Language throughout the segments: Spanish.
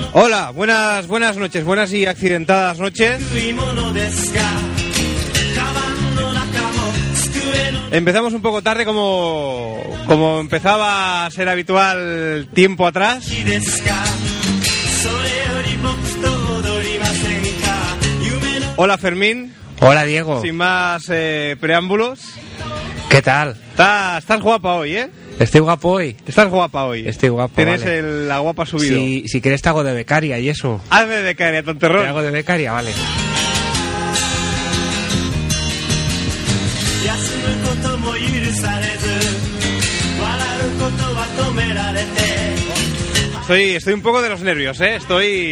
Hola, buenas noches, buenas y accidentadas noches. Empezamos un poco tarde como empezaba a ser habitual tiempo atrás. Hola Fermín. Hola Diego. Sin más preámbulos. ¿Qué tal? Estás guapa hoy, ¿eh? Estoy guapo hoy. Estás guapa hoy. Estoy guapo. Tienes vale. la guapa subido. Si quieres te hago de becaria y eso. Hazme de becaria, tonterrón. Te hago de becaria, vale. Estoy un poco de los nervios, ¿eh?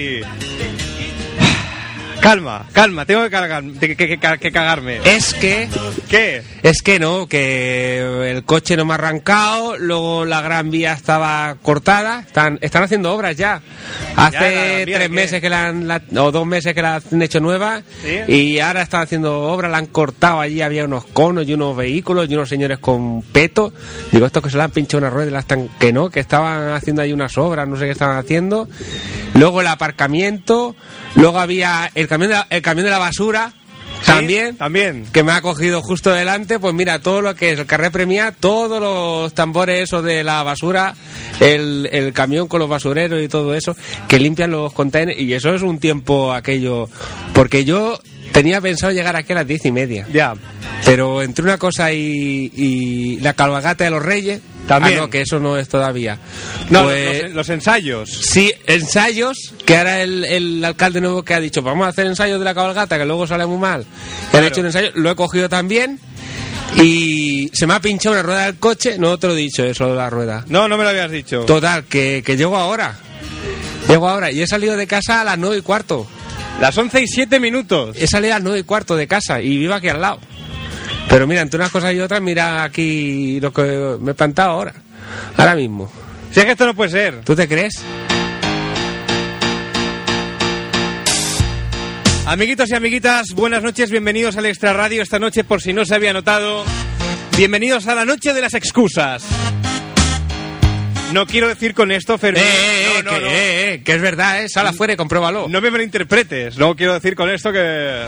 Calma, tengo que cagarme. Es que... ¿Qué? Es que no, que el coche no me ha arrancado, luego la Gran Vía estaba cortada, están haciendo obras ya. Hace 3 meses que o 2 meses que la han hecho nueva, ¿sí? Y ahora están haciendo obras, la han cortado allí, había unos conos y unos vehículos y unos señores con peto. Digo, estos que se le han pinchado una rueda y la están... Que no, que estaban haciendo ahí unas obras, no sé qué estaban haciendo. Luego el aparcamiento, luego había el camión de la basura. ¿Sí? También, que me ha cogido justo delante, pues mira, todo lo que es el carré premia, todos los tambores esos de la basura, el camión con los basureros y todo eso, que limpian los containers, y eso es un tiempo aquello, porque yo tenía pensado llegar aquí a las 10:30. Ya. Pero entre una cosa y la cabalgata de los Reyes... También. No, que eso no es todavía. No, pues, los ensayos. Sí, ensayos, que ahora el alcalde nuevo que ha dicho, vamos a hacer ensayos de la cabalgata, que luego sale muy mal. Claro. Han hecho un ensayo, lo he cogido también, y se me ha pinchado una rueda del coche, no te lo he dicho eso de la rueda. No me lo habías dicho. Total, que llego ahora, y he salido de casa a las 9:15. Las 11:07. He salido a las 9:15 de casa, y vivo aquí al lado. Pero mira, entre unas cosas y otras, mira aquí lo que me he plantado ahora mismo. Si es que esto no puede ser. ¿Tú te crees? Amiguitos y amiguitas, buenas noches, bienvenidos al Extra Radio. Esta noche, por si no se había notado, bienvenidos a la noche de las excusas. No quiero decir con esto, Fermín... que es verdad, sal afuera y compruébalo. No me malinterpretes, no quiero decir con esto que...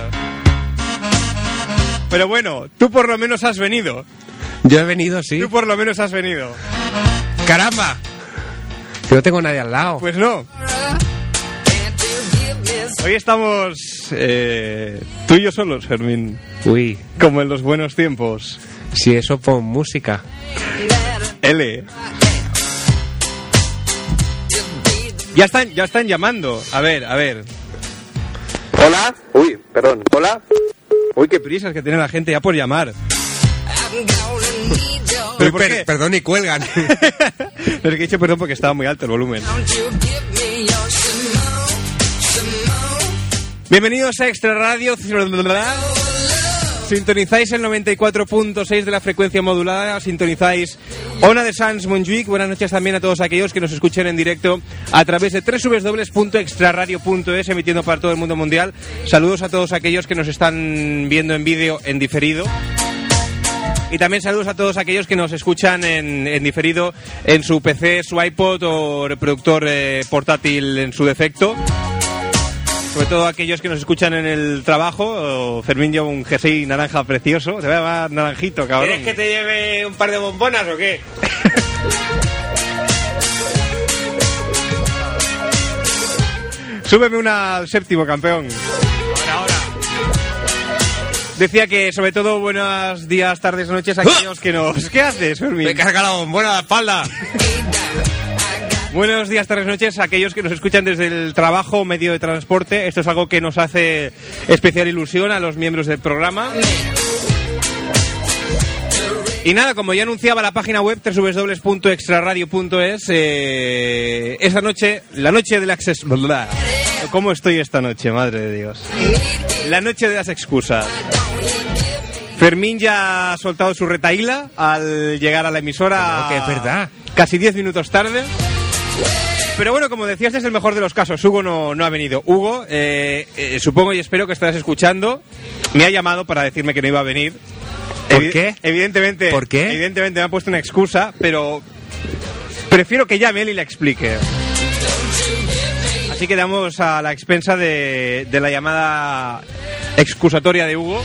Pero bueno, tú por lo menos has venido. Yo he venido, sí. Tú por lo menos has venido. ¡Caramba! Yo no tengo nadie al lado. Pues no. Hoy estamos tú y yo solos, Fermín. Uy. Como en los buenos tiempos. Si eso, pon música. L. Ya están llamando. A ver. Hola. Uy, perdón. Hola. Uy, qué prisas que tiene la gente ya por llamar. ¿Pero por qué? Perdón, y cuelgan. No, es que he dicho perdón porque estaba muy alto el volumen. Bienvenidos a Extra Radio. Sintonizáis el 94.6 de la frecuencia modulada, sintonizáis Ona de Sans Montjuïc. Buenas noches también a todos aquellos que nos escuchen en directo a través de www.extraradio.es, emitiendo para todo el mundo mundial. Saludos a todos aquellos que nos están viendo en vídeo en diferido. Y también saludos a todos aquellos que nos escuchan en diferido en su PC, su iPod o reproductor portátil en su defecto. Sobre todo aquellos que nos escuchan en el trabajo. Fermín lleva un jersey naranja precioso. Te voy a llamar naranjito, cabrón. ¿Quieres que te lleve un par de bombonas o qué? Súbeme una al séptimo, campeón. Ahora. Decía que sobre todo buenos días, tardes, noches a aquellos que nos... ¿Qué haces, Fermín? Me carga la bombona a la espalda. Buenos días, tardes, noches a aquellos que nos escuchan desde el trabajo o medio de transporte. Esto es algo que nos hace especial ilusión a los miembros del programa. Y nada, como ya anunciaba la página web www.extraradio.es, esa noche, la noche de la ¿Cómo estoy esta noche, madre de Dios? La noche de las excusas. Fermín ya ha soltado su retahíla al llegar a la emisora. No, que es verdad. Casi 10 minutos tarde. Pero bueno, como decías, es el mejor de los casos. Hugo no ha venido. Hugo, supongo y espero que estarás escuchando. Me ha llamado para decirme que no iba a venir. ¿Por qué? Evidentemente. ¿Por qué? Evidentemente me ha puesto una excusa, pero prefiero que llame él y la explique. así quedamos a la expensa de la llamada excusatoria de Hugo.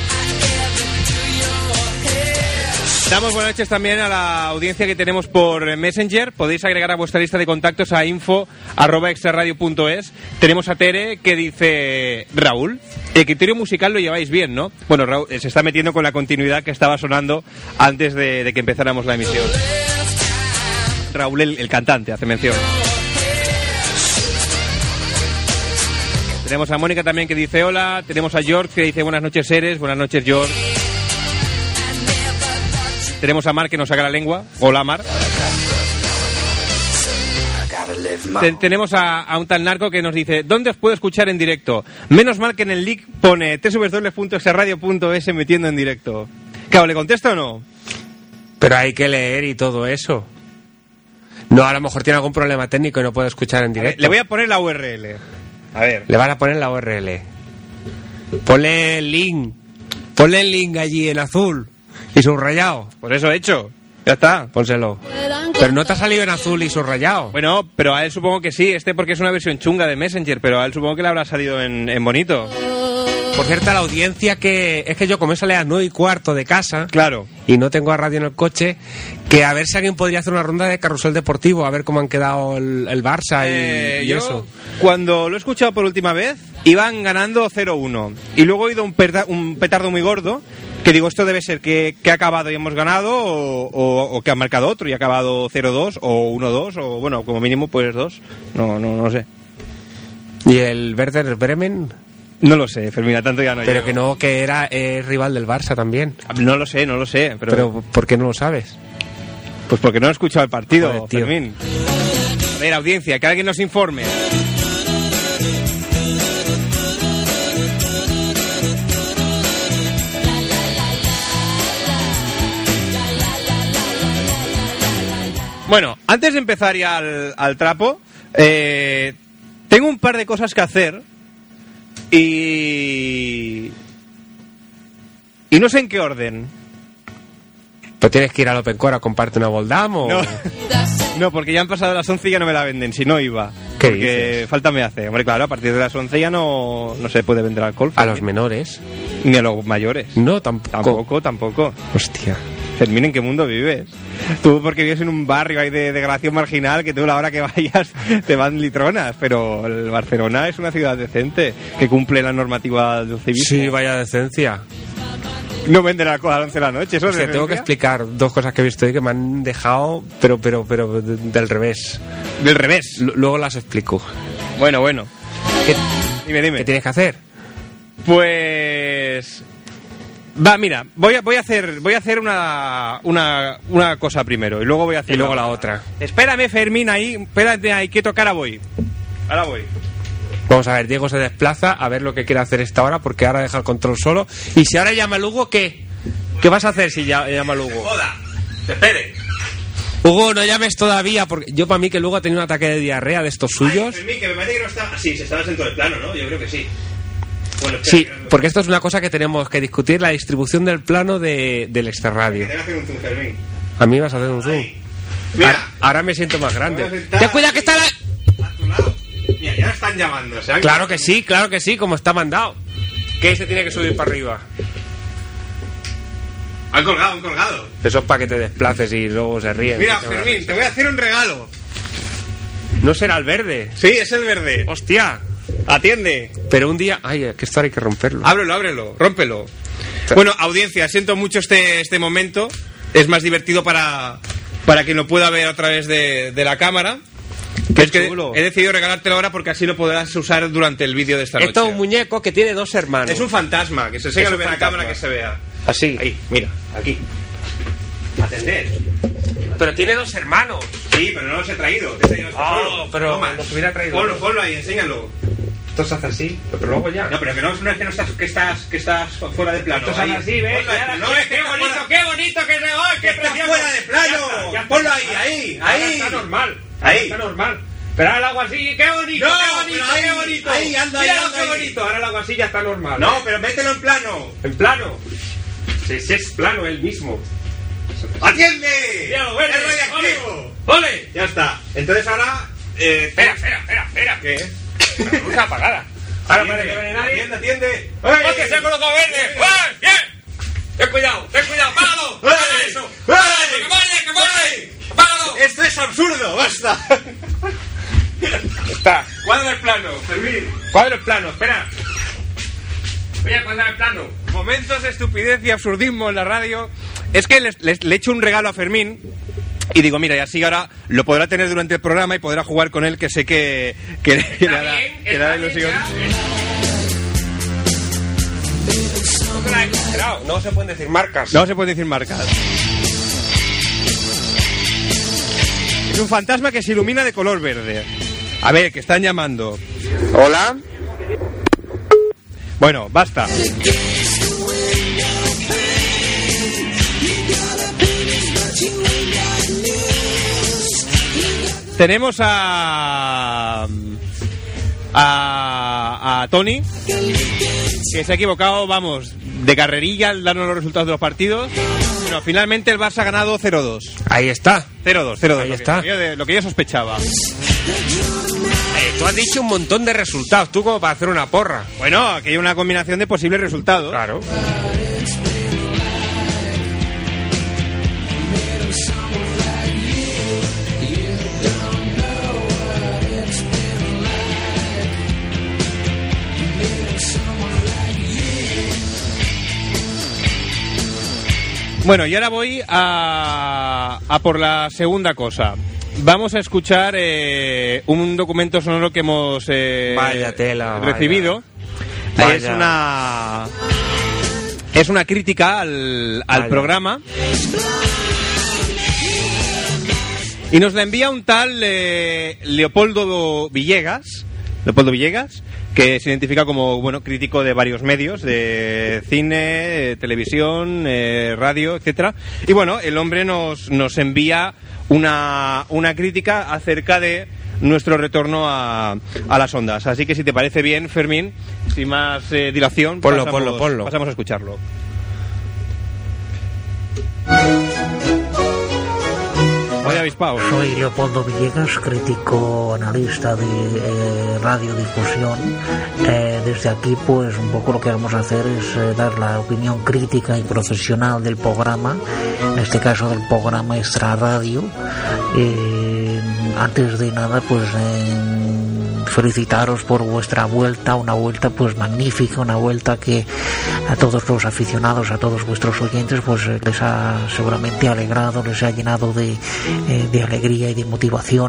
Damos buenas noches también a la audiencia que tenemos por Messenger. Podéis agregar a vuestra lista de contactos a info@extraradio.es. Tenemos a Tere que dice: Raúl, el criterio musical lo lleváis bien, ¿no? Bueno, Raúl se está metiendo con la continuidad que estaba sonando antes de que empezáramos la emisión. Raúl, el cantante, hace mención. Tenemos a Mónica también que dice hola. Tenemos a George que dice buenas noches, Eres. Buenas noches, George. Tenemos a Mar que nos saca la lengua. Hola, Mar. Tenemos a un tal narco que nos dice: ¿dónde os puedo escuchar en directo? Menos mal que en el link pone www.extraradio.es metiendo en directo. Claro, ¿le contesto o no? Pero hay que leer y todo eso. No, a lo mejor tiene algún problema técnico y no puede escuchar en directo. Le voy a poner la URL. A ver. Le van a poner la URL. Ponle el link. Ponle el link allí en azul y subrayado. Por eso he hecho. Ya está. Pónselo. Pero no te ha salido en azul y subrayado. Bueno, pero a él supongo que sí. Porque es una versión chunga de Messenger, pero a él supongo que le habrá salido en bonito. Por cierto, a la audiencia que... Es que yo como salí a las 9:15 de casa... Claro. Y no tengo a radio en el coche, que a ver si alguien podría hacer una ronda de carrusel deportivo, a ver cómo han quedado el Barça y yo, eso. Cuando lo he escuchado por última vez, iban ganando 0-1. Y luego he oído un petardo muy gordo, que digo, esto debe ser que ha acabado y hemos ganado, o que ha marcado otro y ha acabado 0-2, o 1-2, o bueno, como mínimo pues 2. No sé. ¿Y el Werder Bremen? No lo sé, Fermina, tanto ya no Pero llego. Que no, que era rival del Barça también. No lo sé. Pero ¿por qué no lo sabes? Pues porque no he escuchado el partido, joder, tío. Fermín. A ver, audiencia, que alguien nos informe. Bueno, antes de empezar ya al trapo, tengo un par de cosas que hacer y no sé en qué orden. ¿Pero tienes que ir al Open Core a comprarte una Boldam o...? No, porque ya han pasado las 11 y ya no me la venden, si no iba. ¿Qué porque dices? falta me hace. Hombre, claro, a partir de las 11 ya no se puede vender alcohol. A los menores. Ni a los mayores. No, tampoco. Tampoco. Hostia. Fermín, ¿en qué mundo vives? Tú porque vives en un barrio ahí de degradación marginal que tú a la hora que vayas te van litronas, pero el Barcelona es una ciudad decente que cumple la normativa del civismo. Sí, vaya decencia. No venden alcohol a las 11 de la noche, eso es Te tengo que explicar dos cosas que he visto hoy que me han dejado, pero del revés. Del revés. Luego las explico. Bueno. ¿Qué Dime. tienes que hacer? Pues... Va, mira, voy a hacer una cosa primero y luego voy a hacer... Y luego la otra. Espérame, Fermín, espérate ahí, quieto, que ahora voy. Vamos a ver, Diego se desplaza a ver lo que quiere hacer esta hora, porque ahora deja el control solo. Y si ahora llama a Hugo, ¿qué? ¿Qué vas a hacer si llama a Hugo? ¡Joda! ¡Espere! Hugo, no llames todavía, porque yo para mí que Lugo ha tenido un ataque de diarrea de estos suyos. Ay, Fermín, que me parece que no está... Sí, se estaba en todo el plano, ¿no? Yo creo que sí. Bueno, espera, Sí, porque esto es una cosa que tenemos que discutir, la distribución del plano del Extraradio. Te voy a hacer un zoom, Fermín. A mí vas a hacer un zoom. Ahí. Mira. Ahora me siento más grande. Voy a sentar ¡Ten cuidado que está la... a tu lado. Mira, ya están llamando. Claro que sí, como está mandado. Que se tiene que subir para arriba. Han colgado. Eso es para que te desplaces y luego se ríen. Mira, Fermín, te voy a hacer un regalo. No será el verde. Sí, es el verde. ¡Hostia! Atiende. Pero un día... Ay, que esto hay que romperlo. Ábrelo, rómpelo. Bueno, audiencia, siento mucho este momento. Es más divertido para quien lo pueda ver a través de la cámara. Qué Es que chulo. he decidido regalártelo ahora porque así lo podrás usar durante el vídeo de esta noche. Esto es un muñeco que tiene dos hermanos. Es un fantasma, que se enseña Es un en la fantasma. cámara que se vea. Así. Ahí, mira, aquí. Atender. Pero tiene dos hermanos. Sí, pero no los he traído. Te he traído solo. pero Toma. los hubiera traído. Ponlo ahí, enséñalo. Esto se hace así, pero luego ya. No, pero que no es que estás fuera de plano. Esto se hace Ahí. así, ¿ves? Ponlo ahí. No, es que qué bonito que se va, que está fuera de plano. Ya está. Ponlo ahí. Está normal. Ahí. Está normal. Pero ahora el agua así, qué bonito, No, qué bonito, pero ahí, qué bonito. ahí, anda, Mira ahí, anda, qué ahí. bonito. Ahora el agua así ya está normal. No, pero mételo en plano. En plano. Sí, es plano él mismo. ¡Atiende! Míralo, verde. ¡Es radiactivo! ¡Ole! Ya está. Entonces ahora... Espera. ¿Qué? La luz apagada. Ahora parece que no hay nadie. Atiende. ¡Que se ha colocado verde! ¡Bien! Ten cuidado, ¡páralo! ¡Para eso! ¡Que muere! ¡Páralo! ¡Esto es absurdo! ¡Basta! Está. Cuadra el plano, Fermín. Cuadro el plano, espera. Voy a cuadrar el plano. Momentos de estupidez y absurdismo en la radio. Es que le he hecho un regalo a Fermín y digo, mira, y así ahora lo podrá tener durante el programa y podrá jugar con él, que sé que le da ilusión. No se pueden decir marcas. No se pueden decir marcas. Es un fantasma que se ilumina de color verde. A ver, que están llamando. Hola. Bueno, basta. Tenemos a Tony, que se ha equivocado, vamos, de carrerilla al darnos los resultados de los partidos. Bueno, finalmente el Barça ha ganado 0-2. Ahí está. 0-2. Ahí está. Lo que yo sospechaba. Tú has dicho un montón de resultados, tú como para hacer una porra. Bueno, aquí hay una combinación de posibles resultados. Claro. Bueno, y ahora voy a por la segunda cosa. Vamos a escuchar un documento sonoro que hemos recibido. Vaya. Es una crítica al programa. Y nos la envía un tal Leopoldo Villegas, que se identifica como crítico de varios medios, de cine, televisión, radio, etcétera. Y bueno, el hombre nos envía una crítica acerca de nuestro retorno a las ondas. Así que si te parece bien, Fermín, sin más dilación, ponlo. Pasamos a escucharlo. Vaya avispao. Soy Leopoldo Villegas, crítico analista de radiodifusión. Desde aquí, pues, un poco lo que vamos a hacer es dar la opinión crítica y profesional del programa, en este caso del programa Extra Radio. Antes de nada, pues, felicitaros por vuestra vuelta, una vuelta pues magnífica, una vuelta que a todos los aficionados, a todos vuestros oyentes, pues les ha seguramente alegrado, les ha llenado de alegría y de motivación.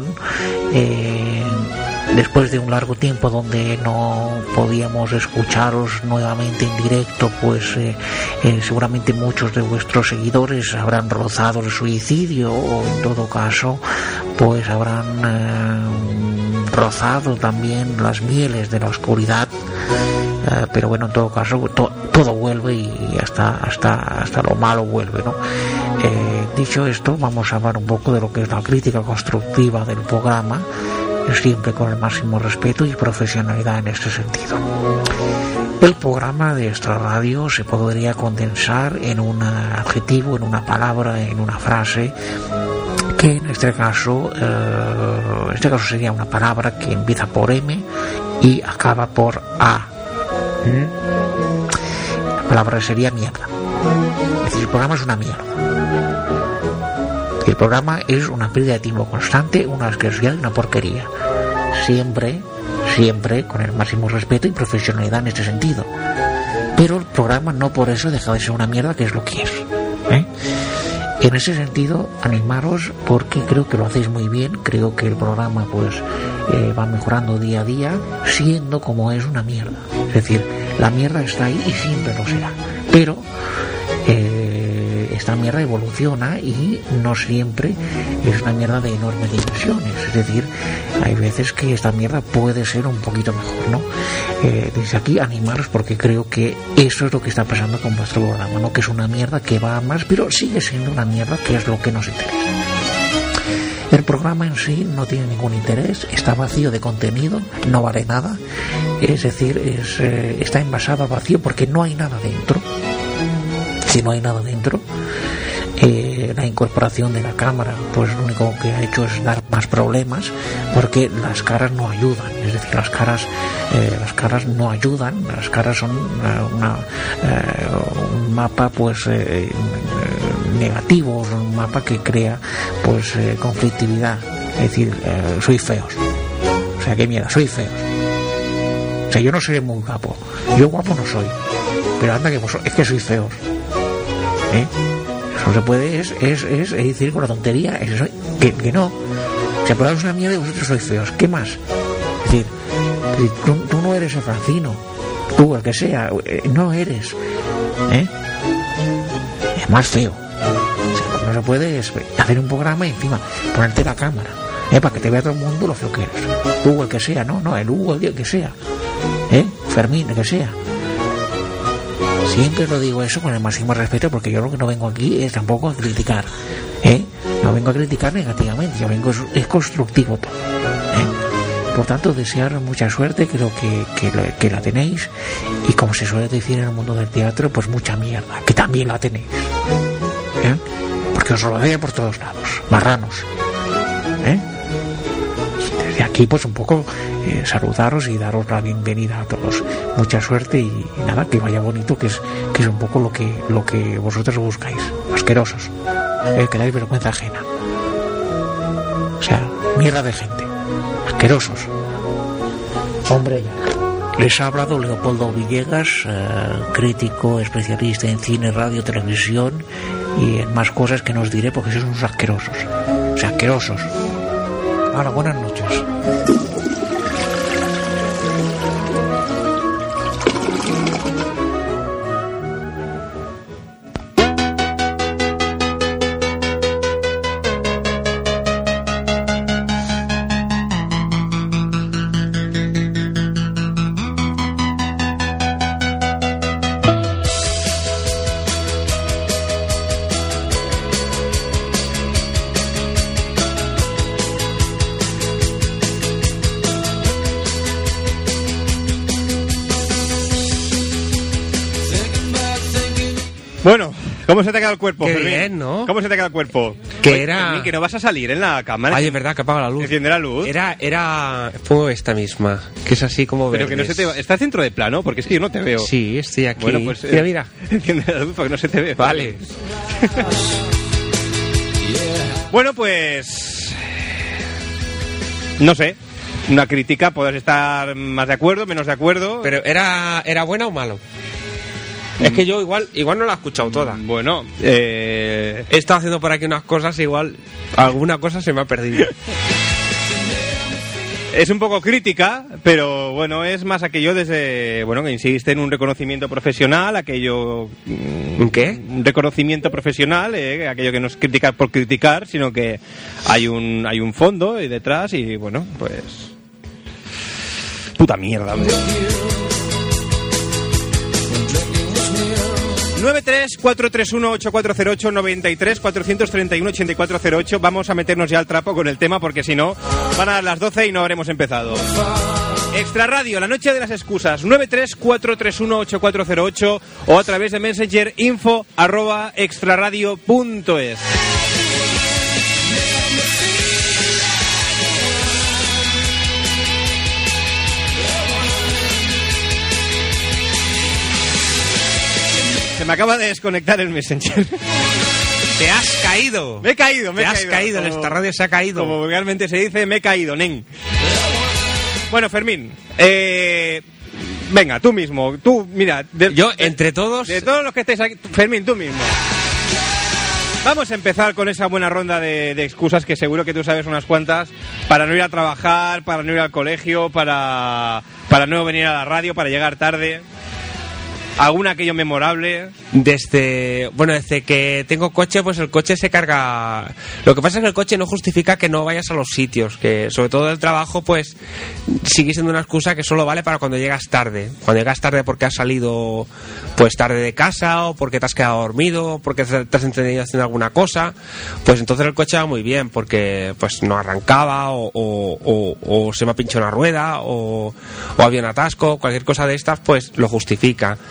Después de un largo tiempo donde no podíamos escucharos nuevamente en directo, pues seguramente muchos de vuestros seguidores habrán rozado el suicidio, o en todo caso pues habrán rozado también las mieles de la oscuridad, pero bueno, en todo caso todo vuelve y hasta lo malo vuelve, ¿no? Dicho esto, vamos a hablar un poco de lo que es la crítica constructiva del programa, siempre con el máximo respeto y profesionalidad en este sentido. El programa de Extra Radio se podría condensar en un adjetivo, en una palabra, en una frase, que en este caso sería una palabra que empieza por M y acaba por A. La palabra sería mierda. Es decir, el programa es una mierda. El programa es una pérdida de tiempo constante, una asquerosidad y una porquería. Siempre con el máximo respeto y profesionalidad en este sentido. Pero el programa no por eso deja de ser una mierda, que es lo que es. En ese sentido, animaros, porque creo que lo hacéis muy bien. Creo que el programa pues va mejorando día a día, siendo como es una mierda. Es decir, la mierda está ahí y siempre lo será. Pero esta mierda evoluciona y no siempre es una mierda de enormes dimensiones. Es decir, hay veces que esta mierda puede ser un poquito mejor, ¿no? Desde aquí animaros, porque creo que eso es lo que está pasando con vuestro programa, ¿no? Que es una mierda que va a más, pero sigue siendo una mierda, que es lo que nos interesa. El programa en sí no tiene ningún interés, está vacío de contenido, no vale nada. Es decir, está envasado al vacío porque no hay nada dentro. Si no hay nada dentro, la incorporación de la cámara, pues lo único que ha hecho es dar más problemas, porque las caras no ayudan, es decir, las caras no ayudan, las caras son un mapa pues negativo, un mapa que crea pues conflictividad, es decir, soy feos, o sea, qué mierda, soy feos, o sea, yo no seré muy guapo, yo guapo no soy, pero anda que es que sois feos, no se puede, es decir con la tontería, que no, si aprobaros una mierda y vosotros sois feos, ¿qué más? Es decir, tú no eres el Francino, tú el que sea, no eres, es más feo. O sea, no se puede hacer un programa y encima ponerte la cámara, para que te vea todo el mundo lo feo que eres, tú el que sea, no, el Hugo, el que sea, Fermín, el que sea. Siempre lo digo eso con el máximo respeto, porque yo lo que no vengo aquí es tampoco a criticar, no vengo a criticar negativamente, yo vengo es constructivo todo, Por tanto, desearos mucha suerte, creo que la tenéis, y como se suele decir en el mundo del teatro, pues mucha mierda, que también la tenéis, porque os rodea por todos lados, marranos, Desde aquí pues un poco saludaros y daros la bienvenida a todos, mucha suerte y nada, que vaya bonito, que es un poco lo que vosotros buscáis, asquerosos, que dais vergüenza ajena, o sea, mierda de gente, asquerosos, hombre ya. Les ha hablado Leopoldo Villegas, crítico, especialista en cine, radio, televisión y en más cosas que no os diré porque sois unos asquerosos, o sea, asquerosos. Ahora, buenas noches. Bueno, ¿cómo se te ha quedado el cuerpo, Qué Fermín? bien, ¿no? ¿Cómo se te ha quedado el cuerpo? Que Oye, era... Fermín, que no vas a salir en la cámara. Ay, es verdad, que apaga la luz. Enciende la luz. Fue esta misma, que es así como Pero verdes. que no se te va... ¿Estás dentro de plano? Porque es que yo no te veo. Sí, estoy aquí. Bueno, pues... Mira. Enciende la luz para que no se te vea. Vale. Bueno, pues... No sé. Una crítica, podrás estar más de acuerdo, menos de acuerdo. Pero ¿era buena o malo? Es que yo igual no la he escuchado toda. Bueno, he estado haciendo por aquí unas cosas, igual alguna cosa se me ha perdido. Es un poco crítica, pero bueno, es más aquello desde, bueno, que insiste en un reconocimiento profesional, aquello... ¿Un qué? Un reconocimiento profesional, aquello que no es criticar por criticar, sino que hay un fondo detrás y bueno, pues... Puta mierda, hombre. 93-431-8408, 93-431-8408. Vamos a meternos ya al trapo con el tema porque si no van a dar las 12 y no habremos empezado. Extra Radio, la noche de las excusas, 93-431-8408 o a través de Messenger info@extraradio.es. Se me acaba de desconectar el Messenger. ¡Te has caído! Me he caído. Te has caído, en esta radio se ha caído. Como vulgarmente se dice, me he caído, nen. Bueno, Fermín, venga, tú mismo, tú, mira... entre todos... De todos los que estáis aquí, Fermín, tú mismo. Vamos a empezar con esa buena ronda de excusas que seguro que tú sabes unas cuantas para no ir a trabajar, para no ir al colegio, para no venir a la radio, para llegar tarde... ¿Alguna aquello memorable? Desde que tengo coche, pues el coche se carga. Lo que pasa es que el coche no justifica que no vayas a los sitios, que sobre todo el trabajo, pues sigue siendo una excusa que solo vale para cuando llegas tarde. Cuando llegas tarde porque has salido pues tarde de casa, o porque te has quedado dormido, porque te has entretenido haciendo alguna cosa, pues entonces el coche va muy bien, porque pues no arrancaba, o se me ha pinchado una rueda, o había un atasco, cualquier cosa de estas, pues lo justifica.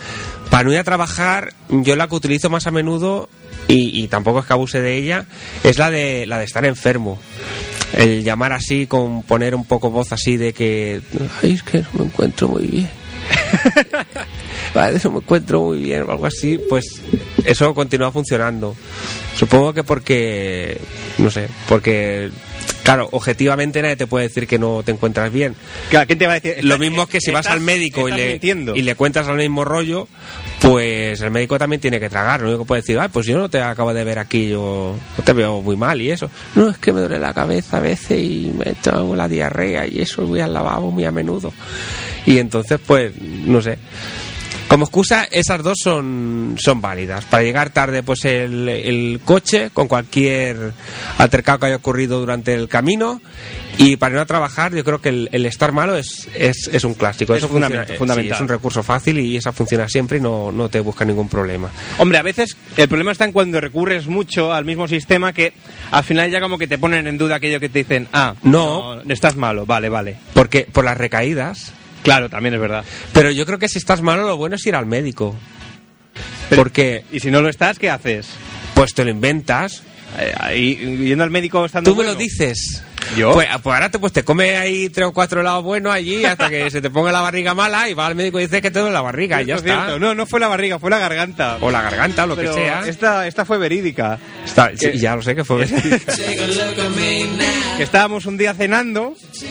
para no ir a trabajar, yo la que utilizo más a menudo, y tampoco es que abuse de ella, es la de estar enfermo. El llamar así, con poner un poco voz así de que, ay, es que no me encuentro muy bien. Vale, no me encuentro muy bien o algo así, pues eso continúa funcionando. Supongo que porque, no sé, porque... Claro, objetivamente nadie te puede decir que no te encuentras bien. Claro, ¿quién te va a decir? Lo mismo es que si vas al médico y le cuentas el mismo rollo, pues el médico también tiene que tragar. Lo único que puede decir, pues yo no te acabo de ver aquí, yo no te veo muy mal y eso. No, es que me duele la cabeza a veces y me tengo la diarrea y eso, voy al lavabo muy a menudo. Y entonces, pues, no sé. Como excusa, esas dos son válidas. Para llegar tarde, pues el coche, con cualquier altercado que haya ocurrido durante el camino. Y para no trabajar, yo creo que el estar malo es un clásico. Eso es fundamental. Sí, es un recurso fácil y esa funciona siempre y no te busca ningún problema. Hombre, a veces el problema está en cuando recurres mucho al mismo sistema, que al final ya como que te ponen en duda aquello que te dicen, no estás malo, vale. Porque por las recaídas... Claro, también es verdad. Pero yo creo que si estás malo, lo bueno es ir al médico. Porque... ¿Y si no lo estás, qué haces? Pues te lo inventas. Yendo al médico estando Tú me lo dices. ¿Yo? Pues ahora te come ahí 3 o 4 helados buenos allí hasta que se te ponga la barriga mala y va al médico y dice que te duele la barriga y ya está. No fue la barriga, fue la garganta. O la garganta, o lo pero que sea. Esta fue verídica. Sí, ya lo sé que fue verídica. Que estábamos un día cenando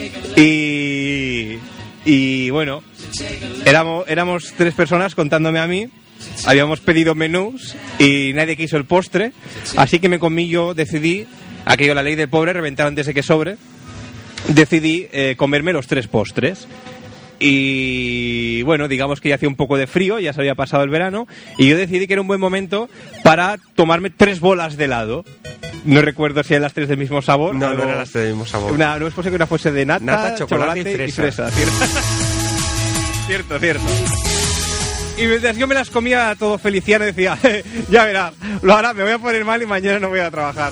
y bueno, éramos 3 personas contándome a mí. Habíamos pedido menús y nadie quiso el postre, así que decidí, aquello la ley del pobre, reventar antes de que sobre, decidí comerme los 3 postres. Y bueno, digamos que ya hacía un poco de frío, ya se había pasado el verano, y yo decidí que era un buen momento para tomarme 3 bolas de helado. No recuerdo si eran las 3 del mismo sabor. No eran las 3 del mismo sabor. No es posible que una fuese de nata, chocolate y fresa. Cierto. Y mientras yo me las comía todo feliciano, decía, ya verás, ahora me voy a poner mal y mañana no voy a trabajar.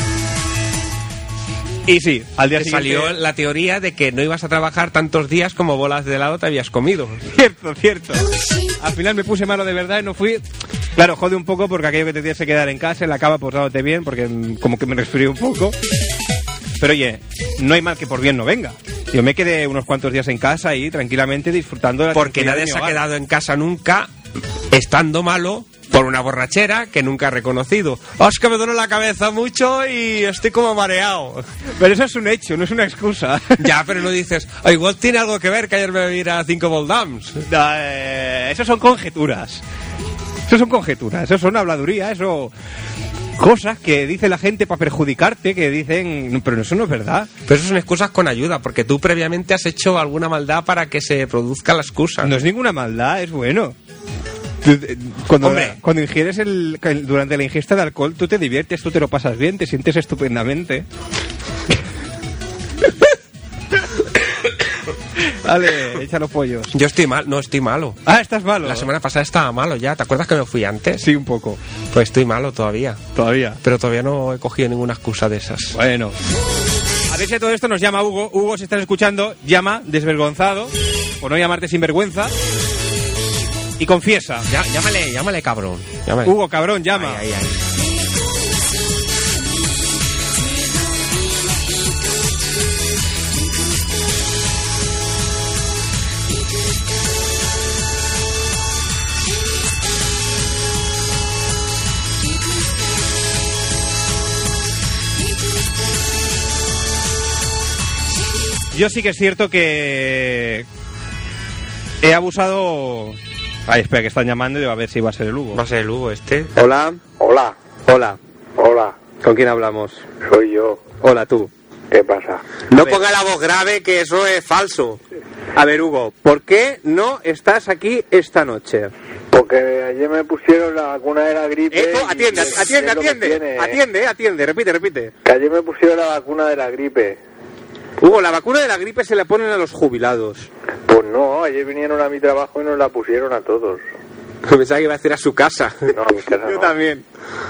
Y sí, al día siguiente... Salió la teoría de que no ibas a trabajar tantos días como bolas de helado te habías comido. Cierto. Al final me puse malo de verdad y no fui... Claro, jode un poco porque aquello que te tienes que quedar en casa, en la cama, pues dándote bien, porque como que me resfrié un poco. Pero oye, no hay mal que por bien no venga. Yo me quedé unos cuantos días en casa ahí, tranquilamente, disfrutando de la... Porque nadie se ha quedado en casa nunca, estando malo, por una borrachera que nunca ha reconocido. Es que me duele la cabeza mucho y estoy como mareado. Pero eso es un hecho, no es una excusa. Ya, pero no dices, igual tiene algo que ver que ayer me iba a 5 Voldams. Eso son conjeturas. Eso son habladuría, eso... Cosas que dice la gente para perjudicarte, que dicen... Pero eso no es verdad. Pero eso son excusas con ayuda, porque tú previamente has hecho alguna maldad para que se produzca la excusa. No es ninguna maldad, es bueno. Cuando ingieres durante la ingesta de alcohol, tú te diviertes, tú te lo pasas bien, te sientes estupendamente. Vale, echa los pollos. Yo no estoy malo. Estás malo. La semana pasada estaba malo ya. ¿Te acuerdas que me fui antes? Sí, un poco. Pues estoy malo todavía. Pero todavía no he cogido ninguna excusa de esas. Bueno. A ver si todo esto nos llama Hugo. Hugo, si estás escuchando, llama, desvergonzado, por no llamarte sinvergüenza. Y confiesa. Llámale, cabrón. Llámale. Hugo, cabrón, llama. Ahí. Yo sí que es cierto que he abusado... espera, que están llamando y a ver si va a ser el Hugo. Va a ser el Hugo este. Hola. ¿Con quién hablamos? Soy yo. Hola, tú. ¿Qué pasa? No ponga la voz grave, que eso es falso. A ver, Hugo, ¿por qué no estás aquí esta noche? Porque ayer me pusieron la vacuna de la gripe. Atiende, repite. Que ayer me pusieron la vacuna de la gripe. Hugo, la vacuna de la gripe se la ponen a los jubilados. Pues no, ayer vinieron a mi trabajo y nos la pusieron a todos. Pensaba que iba a decir a su casa. No, a mi casa Yo no. también.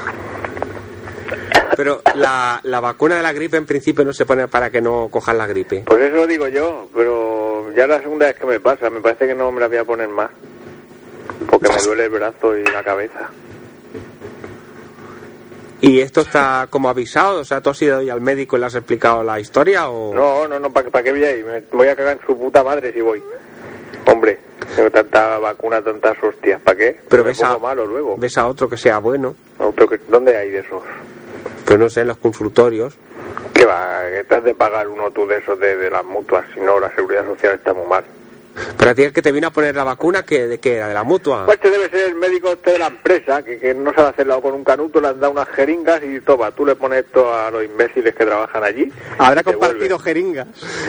Pero la vacuna de la gripe en principio no se pone para que no cojan la gripe. Pues eso lo digo yo, pero ya es la segunda vez que me pasa. Me parece que no me la voy a poner más. porque me duele el brazo y la cabeza. ¿Y esto está como avisado? O sea, ¿tú has ido hoy al médico y le has explicado la historia o...? No, ¿para qué voy a ir? Me voy a cagar en su puta madre si voy. Hombre, tengo tanta vacuna, tantas hostias, ¿para qué? Pero me ves pongo a, malo luego. ves a otro que sea bueno. ¿Dónde hay de esos? Pues no sé, en los consultorios. ¿Qué va? Que te has de pagar uno tú de esos de las mutuas, si no, la seguridad social está muy mal. Pero a ti el que te vino a poner la vacuna, ¿de qué era? ¿De la mutua? Pues este debe ser el médico este de la empresa, que no sabe hacerlo con un canuto, le han dado unas jeringas y toma, tú le pones esto a los imbéciles que trabajan allí. Habrá compartido jeringas.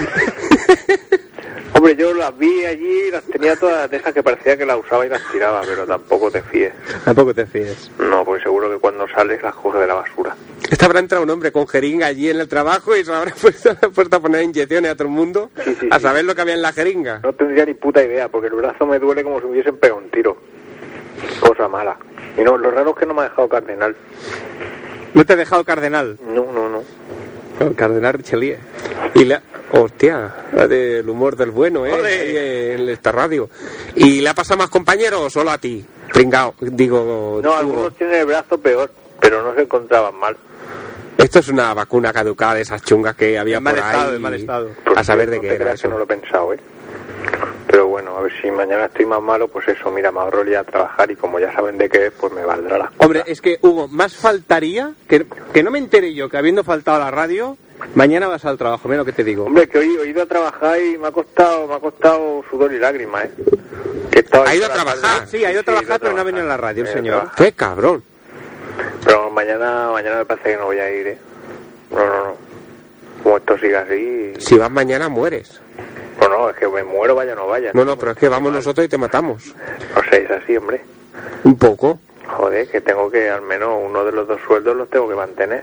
Hombre, yo las vi allí, las tenía todas de esas que parecía que las usaba y las tiraba, pero tampoco te fíes. Tampoco te fíes. No, pues seguro que cuando sales las coges de la basura. Esta habrá entrado un hombre con jeringa allí en el trabajo y se habrá puesto a poner inyecciones a todo el mundo a saber lo que había en la jeringa. No tendría ni puta idea, porque el brazo me duele como si me hubiesen pegado un tiro. Cosa mala. Y no, lo raro es que no me ha dejado cardenal. ¿No te ha dejado cardenal? No. Cardenal Richelieu. Y la... Hostia, la del humor del bueno, ahí en esta radio. ¿Y le ha pasado a más compañeros o solo a ti? Pringao, digo... No, algunos tienen el brazo peor, pero no se encontraban mal. Esto es una vacuna caducada de esas chungas que había por ahí. En mal estado. A saber de qué era eso. Que no lo he pensado, Pero bueno, a ver si mañana estoy más malo, pues eso, mira, me ahorro ya a trabajar y como ya saben de qué es, pues me valdrá la... Hombre, es que, Hugo, más faltaría que no me entere yo que habiendo faltado a la radio, mañana vas al trabajo, mira lo que te digo. Hombre, que hoy he ido a trabajar y me ha costado sudor y lágrimas, ¿Ha ido a trabajar? Sí, ha ido a trabajar, pero no ha venido a la radio, el señor. ¡Qué cabrón! Pero mañana me parece que no voy a ir, No. Como esto siga así... Si vas mañana, mueres. No, es que me muero, vaya o no vaya. No, pero es que vamos nosotros y te matamos. No sé, es así, hombre. Un poco. Joder, que tengo que, al menos uno de los dos sueldos los tengo que mantener.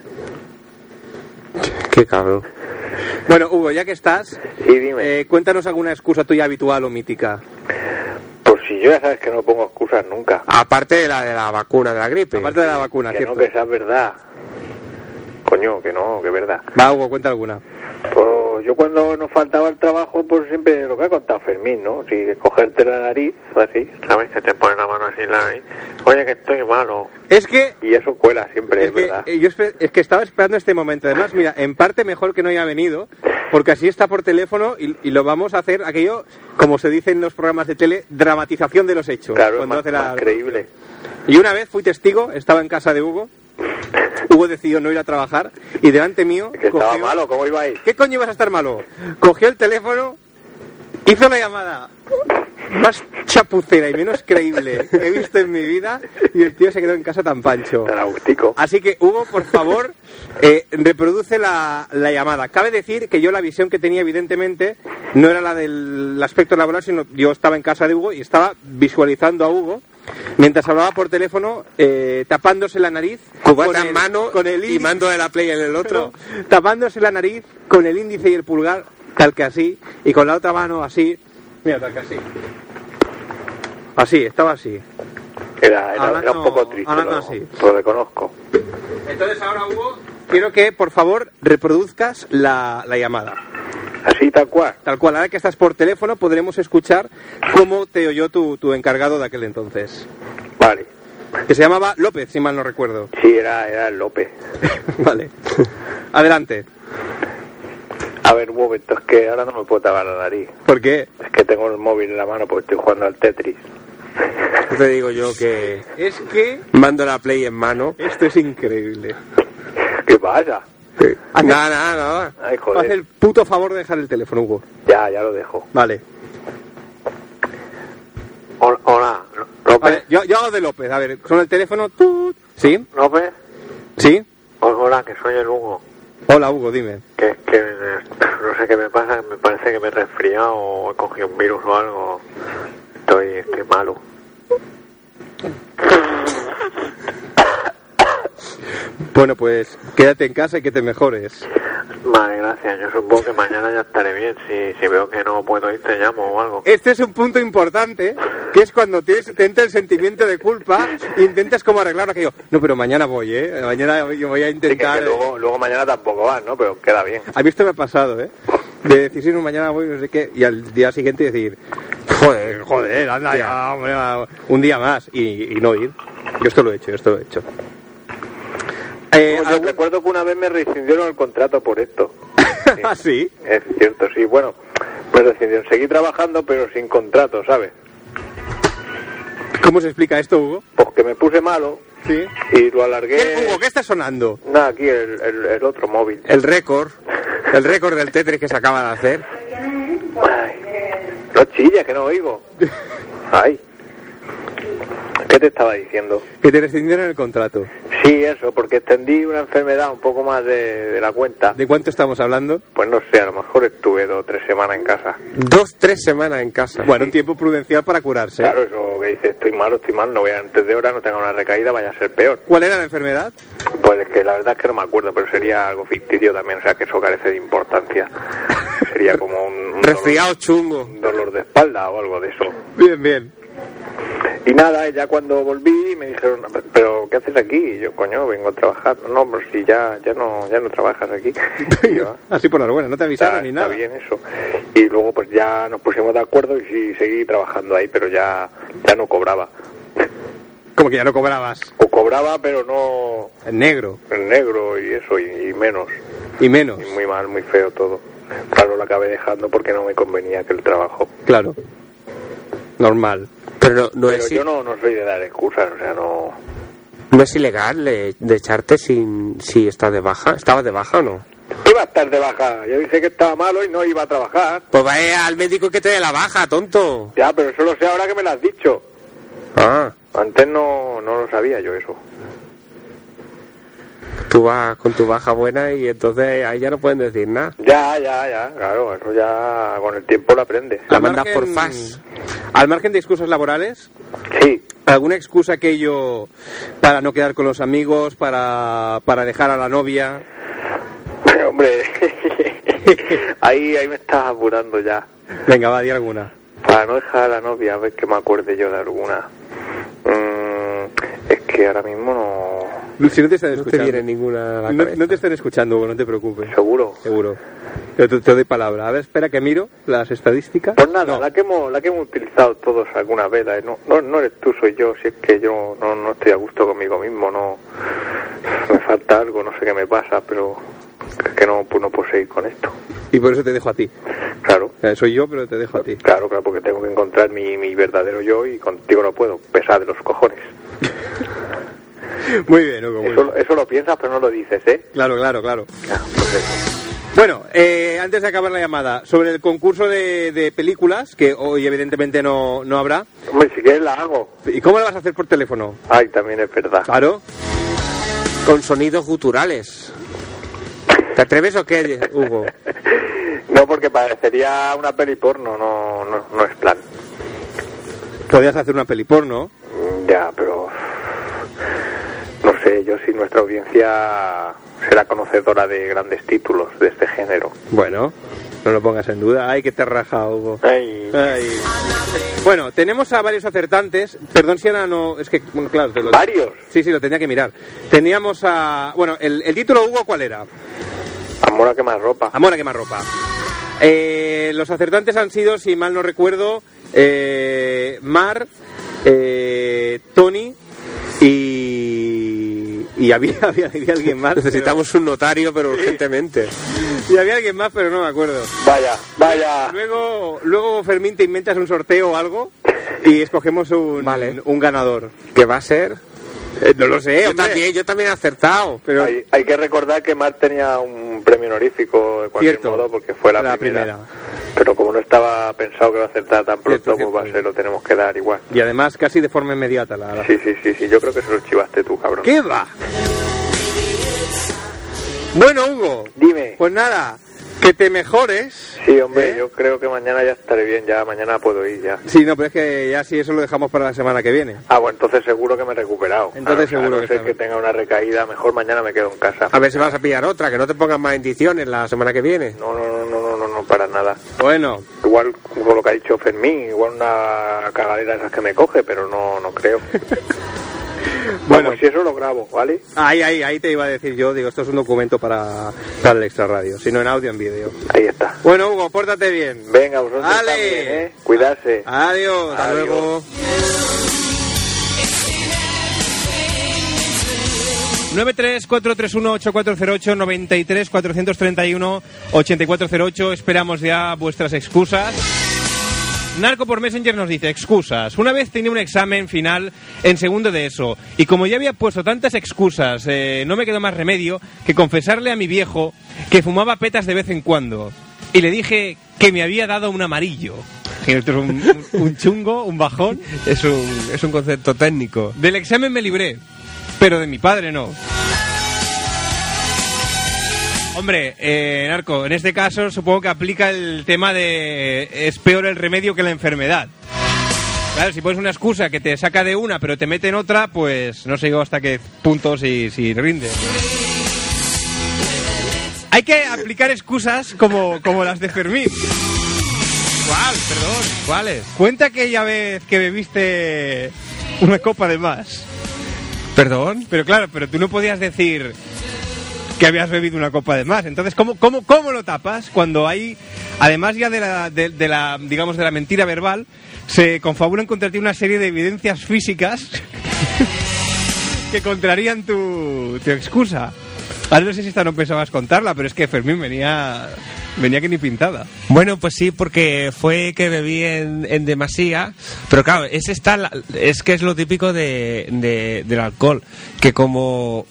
Qué cabrón. Bueno, Hugo, ya que estás, sí, dime. Cuéntanos alguna excusa tuya habitual o mítica. Pues si yo ya sabes que no pongo excusas nunca. Aparte de la vacuna de la gripe. Aparte de la vacuna, que cierto. No, que esa es verdad. Coño, que es verdad. Va, Hugo, cuenta alguna. Pues yo cuando nos faltaba el trabajo, pues siempre lo que ha contado Fermín, ¿no? Si cogerte la nariz, así, ¿sabes? Que te pones la mano así en la nariz. Oye, que estoy malo. Es que... Y eso cuela siempre, es verdad. Es que estaba esperando este momento. Además, mira, en parte mejor que no haya venido, porque así está por teléfono y lo vamos a hacer, aquello, como se dice en los programas de tele, dramatización de los hechos. Claro, es más creíble. Y una vez fui testigo, estaba en casa de Hugo. Hugo decidió no ir a trabajar y delante mío... Que estaba malo, ¿cómo iba a ir? ¿Qué coño ibas a estar malo? Cogió el teléfono, hizo la llamada más chapucera y menos creíble que he visto en mi vida y el tío se quedó en casa tan pancho. Tan agustico. Así que, Hugo, por favor, reproduce la llamada. Cabe decir que yo la visión que tenía, evidentemente, no era la del aspecto laboral, sino yo estaba en casa de Hugo y estaba visualizando a Hugo mientras hablaba por teléfono, tapándose la nariz cubata en mano con el índice, y mando de la Play en el otro, tapándose la nariz con el índice y el pulgar tal que así, y con la otra mano así, mira, tal que así, estaba así, era un poco triste, así. Lo reconozco. Entonces ahora, Hugo, quiero que por favor reproduzcas la llamada. Así, tal cual. Tal cual, ahora que estás por teléfono podremos escuchar cómo te oyó tu encargado de aquel entonces. Vale. Que se llamaba López, si mal no recuerdo. Sí, era el López. Vale. Adelante. A ver, un momento, es que ahora no me puedo tapar la nariz. ¿Por qué? Es que tengo el móvil en la mano porque estoy jugando al Tetris. Te digo yo que... Es que... mando la Play en mano. Esto es increíble. ¿Qué pasa? Sí. Nada. Ay, joder. Haz el puto favor de dejar el teléfono, Hugo. Ya lo dejo. Vale. Hola, López. Vale, yo hago de López. A ver, son el teléfono. ¡Tut! ¿Sí? ¿López? ¿Sí? Hola, que soy el Hugo. Hola, Hugo, dime. Que no sé qué me pasa, me parece que me he resfriado o he cogido un virus o algo. Estoy malo. Bueno, pues quédate en casa y que te mejores. Vale, gracias. Yo supongo que mañana ya estaré bien. Si veo que no puedo ir, te llamo o algo. Este es un punto importante, que es cuando te entra el sentimiento de culpa e intentas como arreglar aquello. No, pero mañana voy, Mañana yo voy a intentar... Sí, que luego mañana tampoco vas, ¿no? Pero queda bien. A mí esto me ha pasado, De decir, sí, no, mañana voy, no sé qué, y al día siguiente decir... Joder, anda ya, hombre, un día más y no ir. Yo esto lo he hecho. Yo recuerdo que una vez me rescindieron el contrato por esto. Sí. ¿Ah, sí? Es cierto, sí. Bueno, me rescindieron. Seguí trabajando, pero sin contrato, ¿sabes? ¿Cómo se explica esto, Hugo? Pues que me puse malo. Sí. Y lo alargué. ¿Qué, Hugo, qué está sonando? Nada, aquí el otro móvil. El récord del Tetris que se acaba de hacer. Ay, no chilla, que no oigo. Ay. ¿Qué te estaba diciendo? Que te rescindieron el contrato. Sí, eso, porque extendí una enfermedad un poco más de la cuenta. ¿De cuánto estamos hablando? Pues no sé, a lo mejor estuve 2 o 3 semanas en casa. 2-3 semanas en casa. Bueno, un tiempo prudencial para curarse. Claro, eso que dice, estoy mal, no voy antes de hora, no tenga una recaída, vaya a ser peor. ¿Cuál era la enfermedad? Pues es que la verdad es que no me acuerdo, pero sería algo ficticio también, o sea que eso carece de importancia. Sería como un resfriado chungo. Un dolor de espalda o algo de eso. Bien. Y nada, ya cuando volví me dijeron, ¿pero qué haces aquí? Y yo, coño, vengo a trabajar. No, pero si ya no trabajas aquí. Y yo, así por la buena, no te avisaron ni nada. Está bien eso. Y luego pues ya nos pusimos de acuerdo y sí, seguí trabajando ahí, pero ya no cobraba. ¿Cómo que ya no cobrabas? O cobraba, pero no... En negro. En negro y eso, y menos. Y menos. Y muy mal, muy feo todo. Claro, lo acabé dejando porque no me convenía aquel trabajo. Claro. Normal. Pero pero yo no soy de dar excusas, o sea, no... ¿No es ilegal de echarte si estás de baja? ¿Estabas de baja o no? Iba a estar de baja. Yo dije que estaba malo y no iba a trabajar. Pues vaya al médico que te dé la baja, tonto. Ya, pero eso lo sé ahora que me lo has dicho. Ah. Antes no lo sabía yo eso. Tú vas con tu baja buena y entonces ahí ya no pueden decir nada. Ya, claro, eso ya con el tiempo lo aprendes. La mandas por fax. Al margen de excusas laborales, sí. ¿Alguna excusa aquello para no quedar con los amigos, para dejar a la novia? Hombre, ahí me estás apurando ya. Venga, va, di alguna. Para no dejar a la novia, a ver que me acuerde yo de alguna. Es que ahora mismo no... Si no te están escuchando. No te viene ninguna a la cabeza. No te están escuchando, Hugo, no te preocupes. ¿Seguro? Seguro. Yo te doy palabra. A ver, espera que miro las estadísticas. Pues nada, no. la que hemos utilizado todos alguna vez. No eres tú, soy yo. Si es que yo no estoy a gusto conmigo mismo, no... Me falta algo, no sé qué me pasa, pero... Es que no puedo seguir con esto. Y por eso te dejo a ti. Claro. Soy yo, pero te dejo a ti. Claro, porque tengo que encontrar mi verdadero yo y contigo no puedo. Pesar de los cojones. Muy bien, Hugo. Eso lo piensas, pero no lo dices, ¿eh? Claro. Ya, pues eso. Bueno, antes de acabar la llamada, sobre el concurso de películas, que hoy evidentemente no habrá. Hombre, si quieres la hago. ¿Y cómo la vas a hacer por teléfono? Ay, también es verdad. Claro. Con sonidos guturales. ¿Te atreves o qué, Hugo? No, porque parecería una peli porno, no es plan. Podrías hacer una peli porno. Ya, pero... No sé, yo si nuestra audiencia será conocedora de grandes títulos de este género. Bueno, no lo pongas en duda. Ay, que te raja, Hugo. Ay. Bueno, tenemos a varios acertantes. Perdón si Ana no... Es que, bueno, claro... ¿Varios? Sí, lo tenía que mirar. Teníamos a... Bueno, el título, Hugo, ¿cuál era? Amor a quemarropa. Amor a quemarropa. Los acertantes han sido, si mal no recuerdo, Mar, Tony y había alguien más. Necesitamos un notario, pero urgentemente. Y había alguien más, pero no me acuerdo. Vaya. Luego Fermín, te inventas un sorteo o algo y escogemos un ganador. ¿Qué va a ser? No lo sé, yo también he acertado. Pero... Hay que recordar que Mar tenía un premio honorífico de cualquier modo porque fue la primera. Pero como no estaba pensado que va a acertar tan pronto, pues va a ser, lo tenemos que dar igual. Y además casi de forma inmediata. Sí, yo creo que se lo chivaste tú, cabrón. ¿Qué va? Bueno, Hugo. Dime. Pues nada, que te mejores. Sí, hombre, yo creo que mañana ya estaré bien, ya mañana puedo ir ya. Sí, no, pero es que ya sí, eso lo dejamos para la semana que viene. Ah, bueno, entonces seguro que me he recuperado. Entonces seguro que sé que tenga una recaída, mejor mañana me quedo en casa. A ver si vas a pillar otra, que no te pongas más indiciones la semana que viene. No, para nada. Bueno. Igual, con lo que ha dicho Fermín, igual una cagadera de esas que me coge, pero no creo. Bueno, si si eso lo grabo, ¿vale? Ahí te iba a decir yo, digo, esto es un documento para el Extra Radio, sino en audio, en vídeo. Ahí está. Bueno, Hugo, pórtate bien. Venga, vosotros ¡Ale! también, ¿eh? Cuidarse. Adiós, hasta Adiós. luego. 93-431-8408, 93-431-8408. Esperamos ya vuestras excusas. Narco por Messenger nos dice, excusas. Una vez tenía un examen final en segundo de ESO y como ya había puesto tantas excusas, no me quedó más remedio que confesarle a mi viejo que fumaba petas de vez en cuando. Y le dije que me había dado un amarillo. Esto es un chungo, un bajón. Es un concepto técnico. Del examen me libré, pero de mi padre no. Hombre, Narco, en este caso supongo que aplica el tema de es peor el remedio que la enfermedad. Claro, si pones una excusa que te saca de una pero te mete en otra, pues no sé yo hasta qué punto si rinde. Hay que aplicar excusas como las de Fermín. ¿Cuál? Perdón, ¿cuáles? Cuenta aquella vez que bebiste una copa de más. ¿Perdón? Pero claro, pero tú no podías decir que habías bebido una copa de más. Entonces, ¿cómo lo tapas cuando hay, además ya de la digamos de la mentira verbal, se confabulan contra ti una serie de evidencias físicas que contrarían tu excusa? Ahora no sé si esta no pensabas contarla, pero es que Fermín venía que ni pintada. Bueno, pues sí, porque fue que bebí en demasía, pero claro, es que es lo típico del alcohol, que como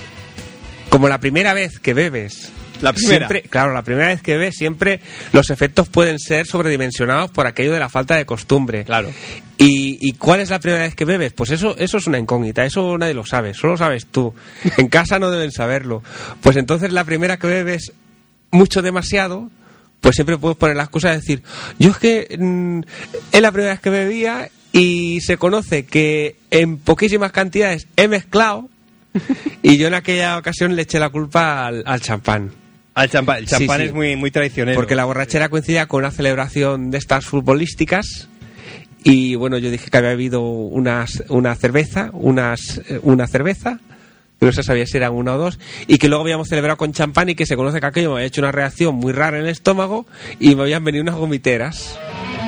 la primera vez que bebes, la primera vez que bebes siempre los efectos pueden ser sobredimensionados por aquello de la falta de costumbre. Claro. ¿Y cuál es la primera vez que bebes? Pues eso es una incógnita, eso nadie lo sabe, solo sabes tú. En casa no deben saberlo. Pues entonces la primera que bebes mucho demasiado, pues siempre puedes poner la excusa de decir, yo es que es la primera vez que bebía y se conoce que en poquísimas cantidades he mezclado y yo en aquella ocasión le eché la culpa al champán. El champán Sí. es muy traicionero. Porque la borrachera coincidía con una celebración de estas futbolísticas y bueno, yo dije que había bebido una cerveza, pero no se sabía si eran una o dos, y que luego habíamos celebrado con champán y que se conoce que aquello me había hecho una reacción muy rara en el estómago y me habían venido unas gomiteras.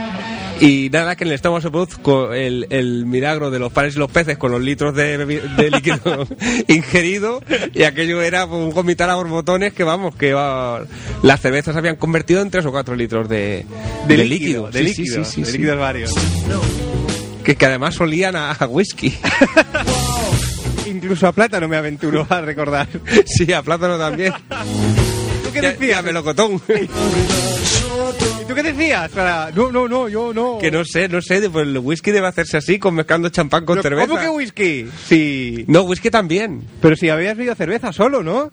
Y nada, que en el estómago se produjo el milagro de los panes y los peces con los litros de líquido ingerido, y aquello era un vomitar a borbotones que las cervezas habían convertido en 3 o 4 litros de líquido. De líquidos varios. Que además olían a whisky. Incluso a plátano me aventuro a recordar. Sí, a plátano también. ¿Tú qué decías? Melocotón. ¿Y tú qué decías? No, yo no. Que no sé, pues el whisky debe hacerse así, mezclando champán con ¿Pero cerveza. ¿Cómo que whisky? Sí. No, whisky también. Pero si habías bebido cerveza solo, ¿no?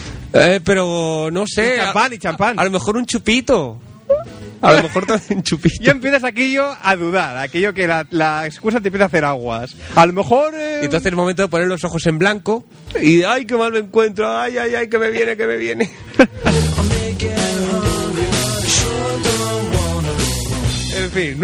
Pero no sé. Y champán. A lo mejor un chupito. A lo mejor también un chupito. Y empiezas aquello a dudar, aquello que la excusa te empieza a hacer aguas. A lo mejor... Y entonces el momento de poner los ojos en blanco y ¡ay, qué mal me encuentro! ¡Ay, que me viene! En fin,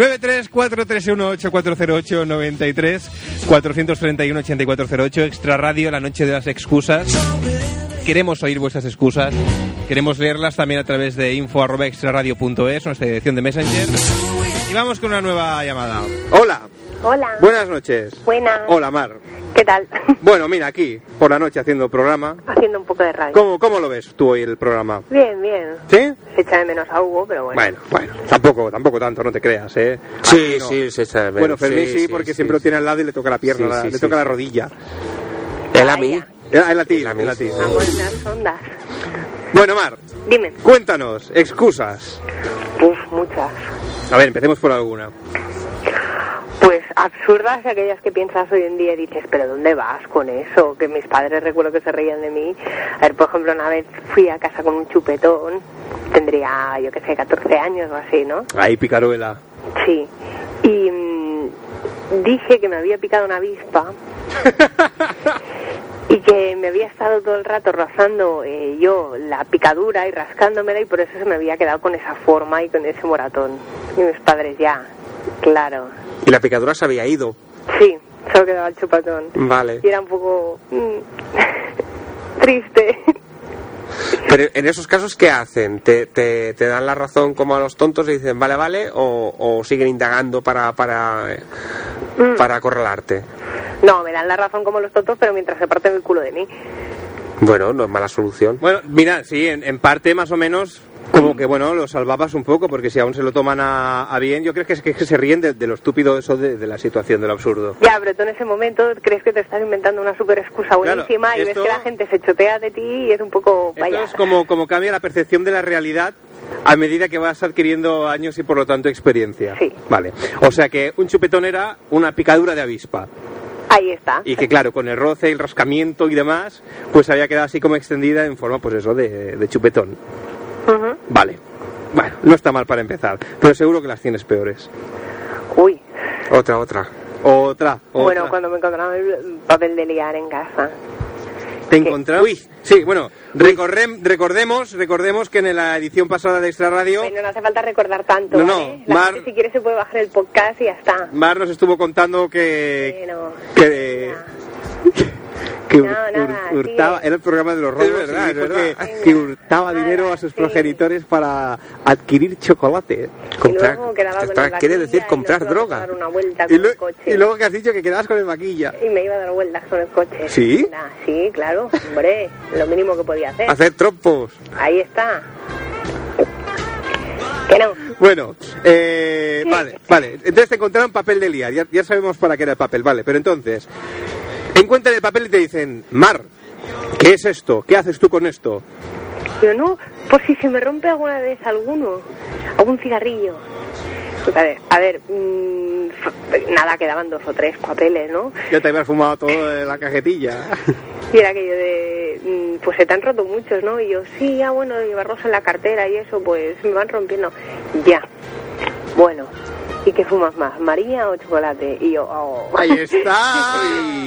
93-431-8408, 93-431-8408, Extra Radio, la noche de las excusas. Queremos oír vuestras excusas, queremos leerlas también a través de info@extraradio.es, nuestra dirección de Messenger. Y vamos con una nueva llamada. Hola. Hola. Buenas noches. Buenas. Hola, Mar. ¿Qué tal? Bueno, mira, aquí, por la noche haciendo programa. Haciendo un poco de radio. ¿Cómo lo ves tú hoy el programa? Bien. ¿Sí? Se echa de menos a Hugo, pero bueno. Bueno, tampoco tanto, no te creas, ¿eh? Sí, no. sí, se echa de menos. Bueno, Fermín sí, porque siempre lo tiene al lado y le toca la pierna, le toca la rodilla. ¿El a mí? Es la tía. Vamos en las ondas. Bueno, Mar, Dime. cuéntanos, excusas. Muchas. A ver, empecemos por alguna. Pues absurdas aquellas que piensas hoy en día y dices, pero ¿dónde vas con eso? Que mis padres recuerdo que se reían de mí. A ver, por ejemplo, una vez fui a casa con un chupetón, tendría, 14 años o así, ¿no? Ahí, picaruela. Sí. Y dije que me había picado una avispa y que me había estado todo el rato rozando yo la picadura y rascándomela, y por eso se me había quedado con esa forma y con ese moratón. Y mis padres ya, claro. Y la picadura se había ido. Sí, Solo quedaba el chupetón. Vale. Y era un poco triste. Pero en esos casos, ¿qué hacen? ¿Te dan la razón como a los tontos y dicen vale, o siguen indagando para acorralarte? No, me dan la razón como los tontos, pero mientras se parten el culo de mí. Bueno, no es mala solución. Bueno, mira, sí, en parte más o menos como que, bueno, lo salvabas un poco, porque si aún se lo toman a bien, yo creo que se ríen de lo estúpido eso de la situación, de lo absurdo. Ya, pero tú en ese momento crees que te estás inventando una super excusa buenísima, claro, y ves que la gente se chotea de ti y es un poco... Esto es como cambia la percepción de la realidad a medida que vas adquiriendo años y por lo tanto experiencia. Sí. Vale. O sea que un chupetón era una picadura de avispa. Ahí está. Y que claro, con el roce, el rascamiento y demás, pues había quedado así como extendida en forma, pues eso, de chupetón. Uh-huh. Vale. Bueno, no está mal para empezar, pero seguro que las tienes peores. Uy. Otra. Bueno, cuando me encontraba el papel de liar en casa. ¿Te encontramos? Uy, sí, bueno, recordemos que en la edición pasada de Extra Radio... Bueno, no hace falta recordar tanto, No, ¿vale? La gente, si quiere, se puede bajar el podcast y ya está. Mar nos estuvo contando que hurtaba, era el programa de los robos, es verdad. Que hurtaba dinero a sus progenitores para adquirir chocolate. Quiere decir comprar droga. Dar una vuelta con el coche. Y luego que has dicho que quedabas con el maquilla. Y me iba a dar vueltas con el coche. ¿Sí? Sí, claro, hombre, lo mínimo que podía hacer. Hacer trompos. Ahí está. Que no. Bueno, vale. Entonces te encontraron papel de liar, ya sabemos para qué era el papel, vale, pero entonces... Encuentran el papel y te dicen, Mar, ¿qué es esto? ¿Qué haces tú con esto? Yo no, por si se me rompe alguna vez algún cigarrillo. Pues a ver, nada, quedaban 2 o 3 papeles, ¿no? Ya te habías fumado todo de la cajetilla. Y era aquello de, pues se te han roto muchos, ¿no? Y yo, sí, bueno, llevarlos en la cartera y eso, pues me van rompiendo. Ya, bueno. ¿Y qué fumas más, María o chocolate? Y yo, Ahí está.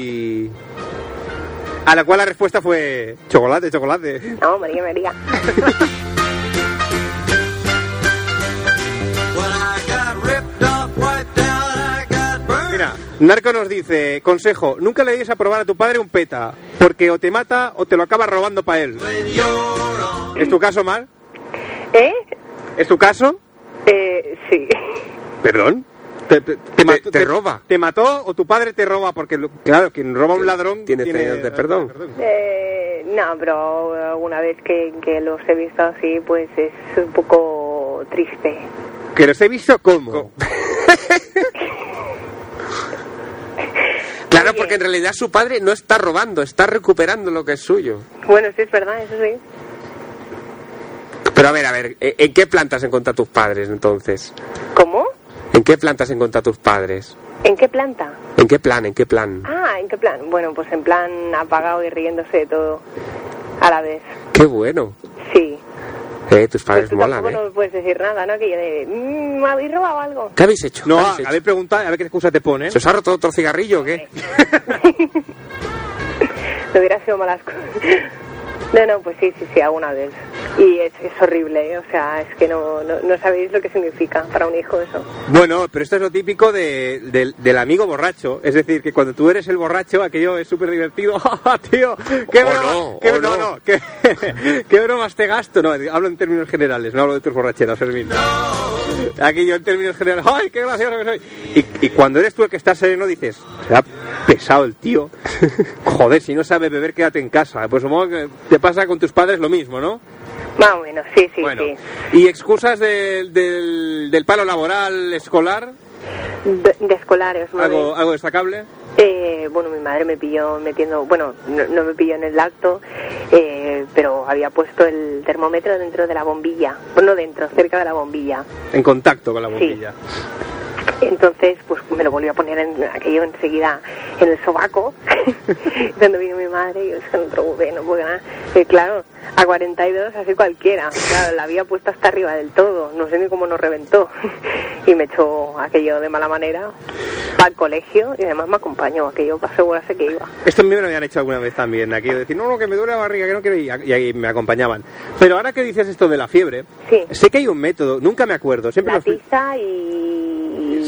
A la cual la respuesta fue chocolate. No, María. Mira, Narco nos dice, consejo, nunca le des a probar a tu padre un peta, porque o te mata o te lo acabas robando para él. ¿Es tu caso, Mar? ¿Es tu caso? Sí. ¿Perdón? ¿Te roba? ¿Te mató o tu padre te roba? Porque, claro, quien roba a un ladrón tiene de perdón. No, pero alguna vez que los he visto así, pues es un poco triste. ¿Que los he visto cómo? Claro, porque en realidad su padre no está robando, está recuperando lo que es suyo. Bueno, sí, es verdad, eso sí. Pero a ver, ¿en qué plantas encuentran tus padres entonces? ¿Cómo? ¿En qué plantas encuentran tus padres? ¿En qué planta? ¿En qué plan? Ah, ¿en qué plan? Bueno, pues en plan apagado y riéndose de todo a la vez. ¡Qué bueno! Sí. Tus padres pues molan, no me puedes decir nada, ¿no? Que yo de... ¿me habéis robado algo? ¿Qué habéis hecho? No, a ver, pregunta, a ver qué excusa te pone. ¿Se os ha roto otro cigarrillo o qué? No hubiera sido malas cosas. No, pues sí, alguna vez. Y es horrible, o sea, es que no sabéis lo que significa para un hijo eso. Bueno, pero esto es lo típico del amigo borracho. Es decir, que cuando tú eres el borracho, aquello es súper divertido. ¡Tío! ¡Qué broma! ¿Qué bromas te gasto? No, hablo en términos generales, no hablo de tus borracheras, Fermín. Aquello en términos generales. ¡Ay, qué gracioso que soy! Y cuando eres tú el que estás sereno, dices, será pesado el tío. Joder, si no sabe beber, quédate en casa. Pues supongo que te pasa con tus padres lo mismo, ¿no? Más o menos, sí. Bueno, ¿y excusas del palo laboral escolar? De escolares, ¿no? ¿Algo destacable? Bueno, mi madre me pilló metiendo... Bueno, no me pilló en el acto, pero había puesto el termómetro dentro de la bombilla. Bueno, dentro, cerca de la bombilla. En contacto con la bombilla. Sí. Entonces, pues me lo volví a poner aquello enseguida en el sobaco. Cuando vino mi madre, yo es que no probé, no puedo nada. Claro, a 42, así cualquiera. Claro, la había puesto hasta arriba del todo. No sé ni cómo nos reventó. Y me echó aquello de mala manera al colegio y además me acompañó. Aquello para asegurarse que iba. Esto a mí me lo habían hecho alguna vez también. Aquello de decir, no, que me duele la barriga, que no quiero ir. Y ahí me acompañaban. Pero ahora que dices esto de la fiebre, sí. Sé que hay un método, nunca me acuerdo. Siempre la tiza y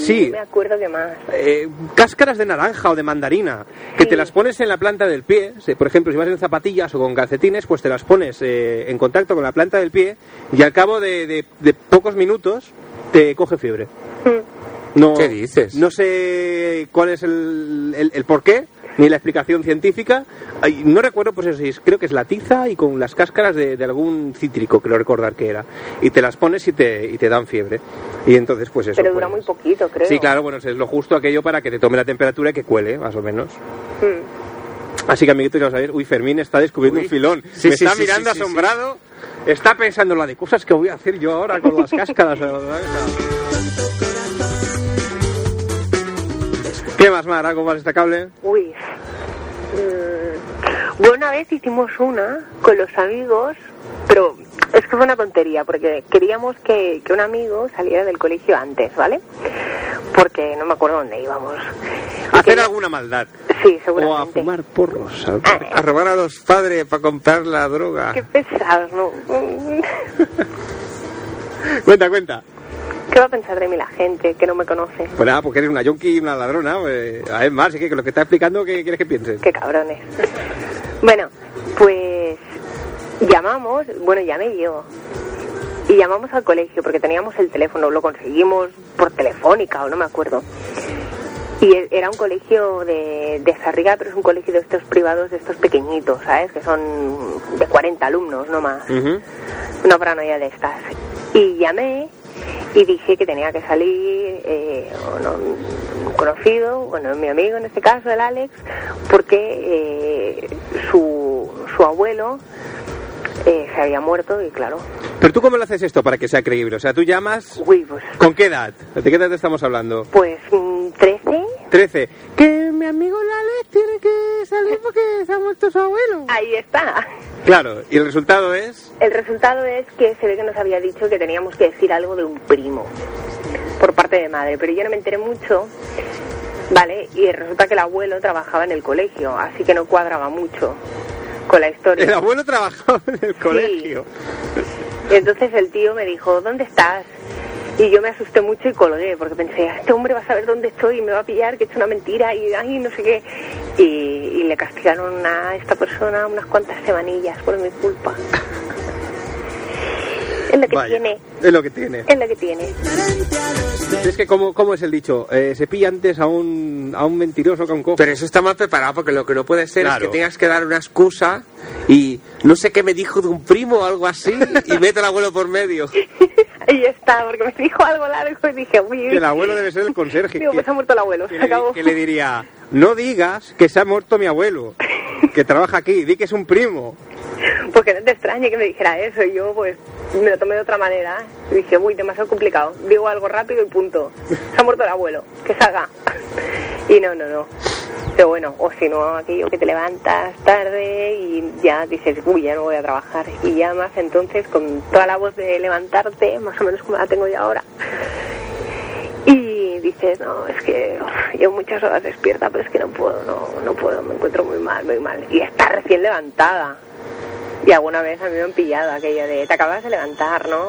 Sí. No me acuerdo qué más. Cáscaras de naranja o de mandarina, que te las pones en la planta del pie. Por ejemplo, si vas en zapatillas o con calcetines, pues te las pones en contacto con la planta del pie y al cabo de pocos minutos te coge fiebre. No, ¿qué dices? No sé cuál es el porqué, ni la explicación científica. No recuerdo, pues eso, creo que es la tiza y con las cáscaras de algún cítrico, creo recordar que era. Y te las pones y te dan fiebre. Y entonces, pues eso. Pero dura muy poquito, creo. Sí, claro, bueno, es lo justo aquello para que te tome la temperatura y que cuele, más o menos. Así que, amiguitos, ya lo sabéis, Fermín está descubriendo un filón. Sí, Me sí, está sí, mirando sí, asombrado. Está pensando la de cosas que voy a hacer yo ahora con las cáscaras. ¿Qué más, Mar? ¿Algo más destacable? Uy. Bueno, una vez hicimos una con los amigos, pero es que fue una tontería, porque queríamos que un amigo saliera del colegio antes, ¿vale? Porque no me acuerdo dónde íbamos. Hacer alguna maldad. Sí, seguramente. O a fumar porros, a robar a los padres para comprar la droga. Qué pesados, ¿no? Cuenta. ¿Qué va a pensar de mí la gente que no me conoce? Pues nada, porque eres una yonki y una ladrona. Es más, es que lo que está explicando, ¿qué quieres que pienses? Qué cabrones. Bueno, pues llamamos, llamé yo. Y llamamos al colegio porque teníamos el teléfono, lo conseguimos por telefónica o no me acuerdo. Y era un colegio de Sarriá, pero es un colegio de estos privados, de estos pequeñitos, ¿sabes? Que son de 40 alumnos, no más. Una paranoia de estas. Y llamé y dije que tenía que salir un conocido, mi amigo en este caso, el Alex, porque su abuelo se había muerto y claro. ¿Pero tú cómo lo haces esto para que sea creíble? O sea, tú llamas... Uy, pues... ¿Con qué edad? ¿De qué edad estamos hablando? Pues 13. 13. Que mi amigo el Alex tiene que salir porque se ha muerto su abuelo. Ahí está. Claro, ¿y el resultado es? El resultado es que se ve que nos había dicho que teníamos que decir algo de un primo por parte de madre, pero yo no me enteré mucho, ¿vale? Y resulta que el abuelo trabajaba en el colegio, así que no cuadraba mucho con la historia. El abuelo trabajaba en el colegio. Y entonces el tío me dijo, ¿dónde estás? Y yo me asusté mucho y colgué, porque pensé, este hombre va a saber dónde estoy y me va a pillar, que he hecho una mentira y ay, no sé qué. Y le castigaron a esta persona unas cuantas semanillas por mi culpa. Es lo que tiene. Es lo que tiene. Es lo que tiene. Es que, ¿cómo es el dicho? Se pilla antes a un mentiroso que a un cojo. Pero eso está mal preparado, porque lo que no puede ser Claro. es que tengas que dar una excusa y no sé qué me dijo de un primo o algo así y mete al abuelo por medio. Ahí está, porque me dijo algo largo y dije, uy. Que el abuelo debe ser el conserje. Digo, pues ha muerto el abuelo, se acabó. Que le diría, no digas que se ha muerto mi abuelo, que trabaja aquí, di que es un primo. Porque no te extrañe que me dijera eso, y yo pues me lo tomé de otra manera y dije, uy, demasiado complicado, digo algo rápido y punto, se ha muerto el abuelo, que salga. Y no, pero bueno, o si no, aquello que te levantas tarde y ya dices, uy, ya no voy a trabajar, y llamas entonces con toda la voz de levantarte, más o menos como la tengo yo ahora, y dices, no, es que yo muchas horas despierta, pero es que no puedo, me encuentro muy mal, y está recién levantada. Y alguna vez a mí me han pillado aquello de, te acabas de levantar, ¿no?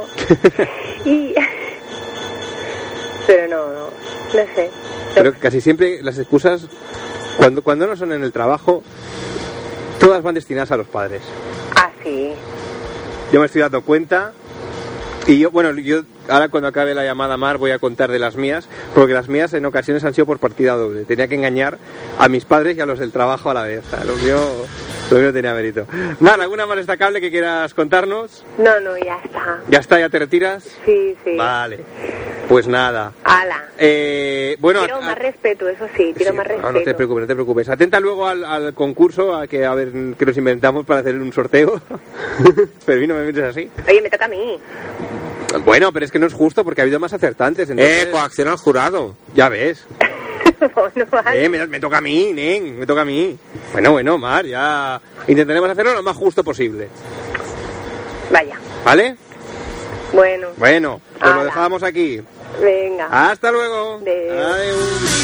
Pero no sé. Pero casi siempre las excusas, cuando no son en el trabajo, todas van destinadas a los padres. Ah, sí. Yo me estoy dando cuenta. Y yo ahora cuando acabe la llamada, Mar, voy a contar de las mías, porque las mías en ocasiones han sido por partida doble. Tenía que engañar a mis padres y a los del trabajo a la vez. O sea, lo mío tenía mérito. Mar, ¿alguna más destacable que quieras contarnos? No, ya está. ¿Ya está? ¿Ya te retiras? Sí. Vale. Pues nada. Ala. Quiero más respeto, eso sí, más respeto. No te preocupes. Atenta luego al concurso, a ver qué nos inventamos para hacer un sorteo. Pero no me mires así. Oye, me toca a mí. Bueno, pero es que no es justo porque ha habido más acertantes. Entonces... Coacción al jurado. Ya ves. Bueno, vale. Me toca a mí, nen, me toca a mí. Bueno, Mar, ya intentaremos hacerlo lo más justo posible. Vaya. ¿Vale? Bueno, pues Ala. lo dejábamos aquí. Venga. Hasta luego. Adiós.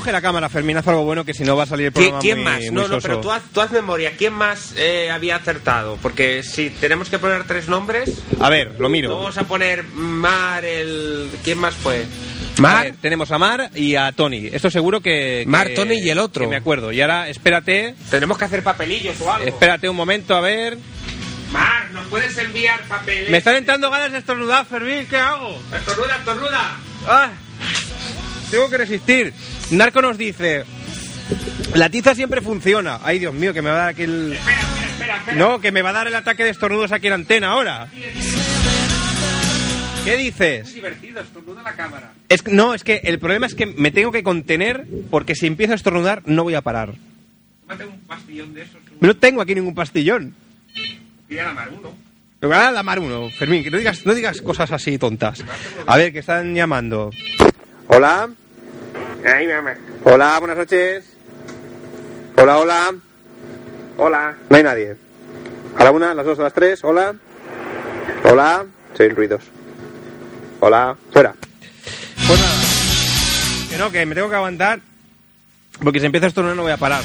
coge la cámara, Fermín, haz algo bueno, que si no va a salir el programa ¿Quién muy, más? muy No, soso. pero tú haz memoria. ¿Quién más había acertado? Porque si tenemos que poner 3 nombres... A ver, lo miro. Vamos a poner Mar, ¿Quién más fue? A Mar, ver, tenemos a Mar y a Tony. Esto seguro que... Mar, Tony y el otro. Que me acuerdo. Y ahora, espérate. tenemos que hacer papelillos o algo. Espérate un momento, a ver. Mar, ¿nos puedes enviar papeles? Me están entrando ganas de estornudar, Fermín. ¿Qué hago? ¡Estornuda, estornuda! ¡Ah! Tengo que resistir. Narco nos dice... La tiza siempre funciona. Ay, Dios mío, que me va a dar aquí el... Espera. No, que me va a dar el ataque de estornudos aquí en antena ahora. ¿Qué dices? Es divertido, estornuda la cámara. No, es que el problema es que me tengo que contener porque si empiezo a estornudar no voy a parar. Tómate un pastillón de esos. No tengo aquí ningún pastillón. Pide a la Mar uno. Me va a la mar uno, Fermín, que no digas cosas así tontas. A ver, que están llamando. Hola. Ahí, mamá. Hola, buenas noches. Hola, hola. Hola. No hay nadie. A la una, a las dos, a las tres. Hola. Hola. Sí, ruidos. Hola. Fuera. Pues nada. Que no, que me tengo que aguantar. Porque si empieza esto no voy a parar.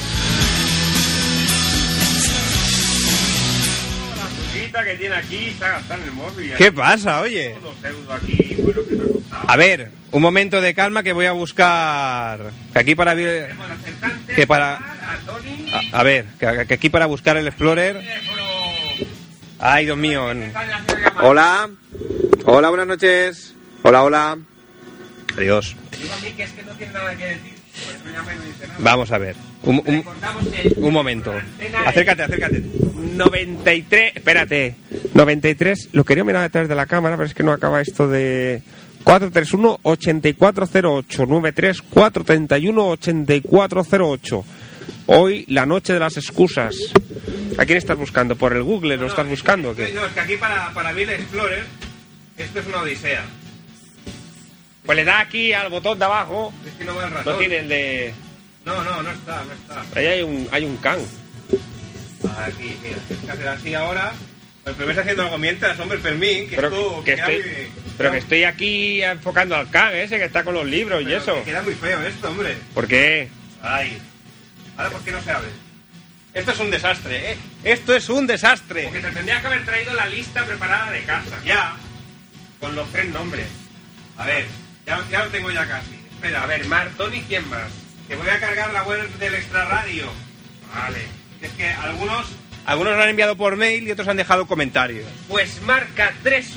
Que tiene aquí está gastando el móvil. ¿Qué pasa, oye? Aquí, bueno, que no ha costado. A ver, un momento de calma que voy a buscar. Que aquí para ver. Que para. A ver, que aquí para buscar el Explorer. Ay, Dios mío. Hola. Hola, buenas noches. Hola, hola. Adiós. Digo a mí que es que no tiene nada que decir. Pues me llama y no dice nada. Vamos a ver. Un momento. Acércate. 93, espérate. 93, lo quería mirar detrás de la cámara, pero es que no acaba esto de 431-8408, 93-431-8408. Hoy, la noche de las excusas. ¿A quién estás buscando? ¿Por el Google lo estás buscando o qué? No, es que aquí para ver el Explorer, esto es una odisea. Pues le da aquí al botón de abajo. Es que no va el ratón. No tiene el de... No está. Ahí hay un can. Aquí, mira, tienes que hacer así ahora. Pero me ves haciendo algo mientras, hombre, Fermín, que Pero esto que queda estoy estoy aquí enfocando al can ese que está con los libros y eso. Que queda muy feo esto, hombre. ¿Por qué? Ay. Ahora, ¿por qué no se abre? Esto es un desastre, ¿eh? Esto es un desastre. Porque te tendría que haber traído la lista preparada de casa. Ya. Con los 3 nombres. A ver, ya lo tengo ya casi. Espera, A ver, Mar, Tony, ¿quién más? que voy a cargar la web del Extra Radio. Vale. Es que algunos lo han enviado por mail y otros han dejado comentarios. Pues marca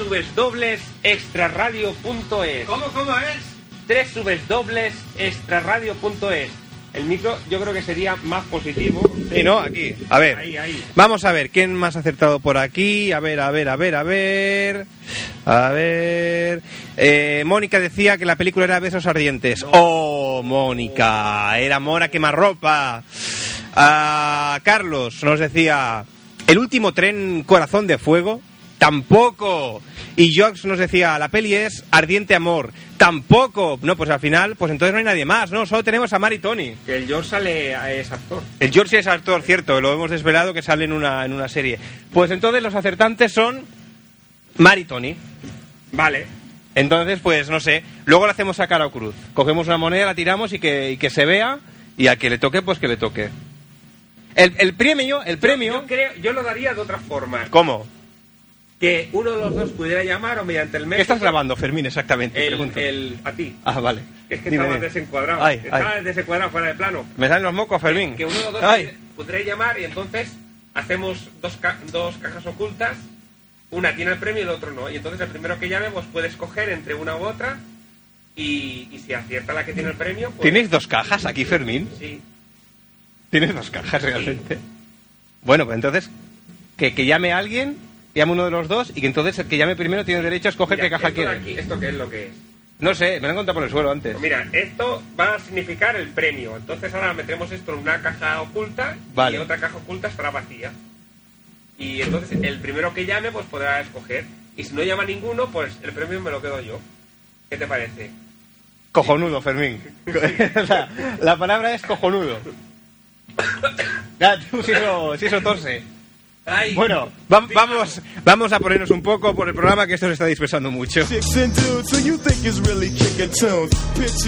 www.extraradio.es. ¿Cómo es? www.extraradio.es. El micro yo creo que sería más positivo. Sí, ¿no? Aquí. A ver. Ahí. Vamos a ver, ¿quién más ha acertado por aquí? A ver. Mónica decía que la película era Besos Ardientes. ¡Oh, Mónica! Era Mora Quemarropa. Carlos nos decía El último tren Corazón de Fuego. Tampoco. Y Jox nos decía, la peli es Ardiente Amor. Tampoco. No, pues al final, pues entonces no hay nadie más, ¿no? Solo tenemos a Mar y Tony. Que el George es actor. El George es actor, cierto, lo hemos desvelado que sale en una serie. Pues entonces los acertantes son Mar y Tony. Vale. Entonces, pues no sé, luego le hacemos a cara o cruz. Cogemos una moneda, la tiramos y que se vea, y a que le toque, pues que le toque. El premio... Yo lo daría de otra forma. ¿Cómo? Que uno de los dos pudiera llamar o mediante el mail. ¿Qué estás grabando, Fermín, exactamente? Pregunto. A ti. Ah, vale. Es que Dime, estaba dime. desencuadrado. Estaba desencuadrado fuera de plano. Me salen los mocos, Fermín. Que uno de los dos Ay. podréis llamar y entonces hacemos dos cajas ocultas. Una tiene el premio y el otro no. Y entonces el primero que llame pues puede escoger entre una u otra. Y si acierta la que tiene el premio... Pues, ¿Tienes 2 cajas aquí, Fermín? Sí. ¿Tienes 2 cajas realmente? Sí. Bueno, pues entonces, que llame a alguien, llame uno de los dos, y que entonces el que llame primero tiene derecho a escoger qué caja quiere. Aquí, ¿esto qué es lo que es? No sé, me lo han contado por el suelo antes. Pues mira, esto va a significar el premio. Entonces ahora metemos esto en una caja oculta. Vale. Y otra caja oculta estará vacía. Y entonces el primero que llame pues podrá escoger. Y si no llama ninguno, pues el premio me lo quedo yo. ¿Qué te parece? Cojonudo, Fermín. la palabra es cojonudo. Ya, tú, si eso tose. Ay, bueno, vamos a ponernos un poco por el programa, que esto se está dispersando mucho.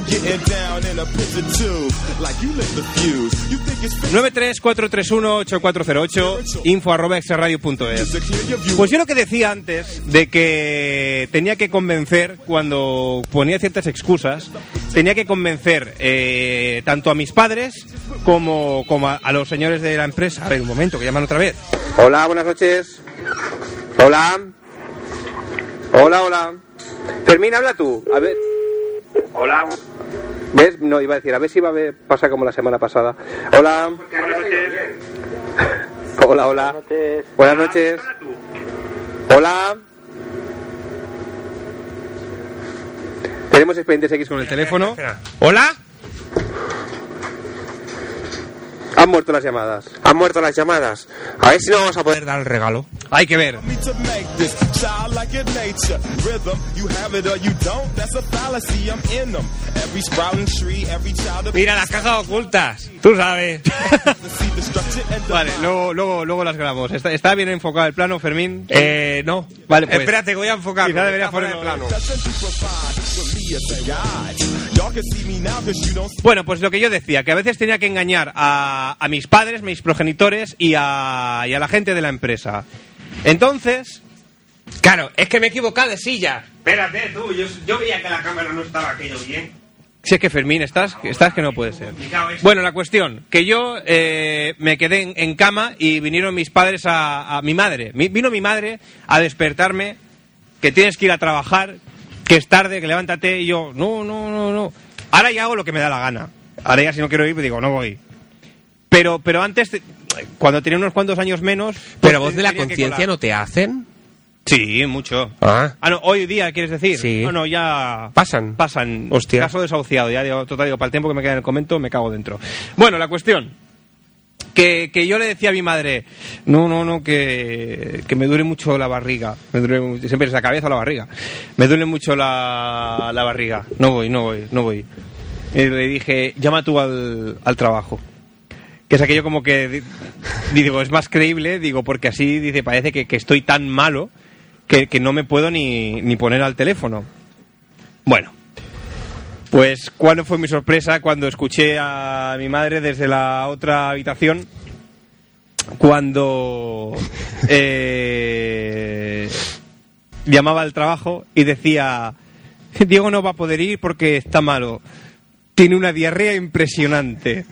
934318408 info@extraradio.es. Pues yo lo que decía antes de que tenía que convencer, cuando ponía ciertas excusas, tenía que convencer tanto a mis padres como a los señores de la empresa. A ver, un momento, que llaman otra vez. Hola, buenas noches. Hola. Hola. Fermín, habla tú. A ver. Hola. ¿Ves? No, iba a decir, a ver si pasa como la semana pasada. Hola. Buenas noches. Hola. Buenas noches. Hola. Tenemos expedientes X con el teléfono. Espera. ¿Hola? Han muerto las llamadas. A ver si no vamos a poder dar el regalo. Hay que ver. Mira las cajas ocultas. Tú sabes. Vale, luego las grabamos. ¿Está bien enfocado el plano, Fermín? No. Vale, pues. Espérate, que voy a enfocar. Quizá debería poner el plano. Bueno, pues lo que yo decía, que a veces tenía que engañar a mis padres, mis progenitores y a la gente de la empresa. Entonces... Claro, es que me he equivocado de silla. Espérate, tú, yo veía que la cámara no estaba aquello bien. Si es que Fermín, estás que no puede ser. Bueno, la cuestión, que yo me quedé en cama y vinieron mis padres a mi madre. Vino mi madre a despertarme, que tienes que ir a trabajar, que es tarde, que levántate, y yo, no. Ahora ya hago lo que me da la gana. Ahora ya si no quiero ir, pues digo, no voy. Pero antes, cuando tenía unos cuantos años menos... ¿Pero voz de la conciencia no te hacen? Sí, mucho. Ah, no, hoy día, ¿quieres decir? Sí. No, ya... Pasan. Hostia. Caso desahuciado. Ya digo, para el tiempo que me queda en el convento, me cago dentro. Bueno, la cuestión... Que yo le decía a mi madre, no, que me duele mucho la barriga. Siempre es la cabeza o la barriga. Me duele mucho la barriga. No voy. Y le dije, llama tú al trabajo. Que es aquello como que, digo, es más creíble, digo, porque así, dice, parece que estoy tan malo que no me puedo ni poner al teléfono. Bueno. Pues, ¿cuál fue mi sorpresa cuando escuché a mi madre desde la otra habitación? Cuando llamaba al trabajo y decía, Diego no va a poder ir porque está malo. Tiene una diarrea impresionante.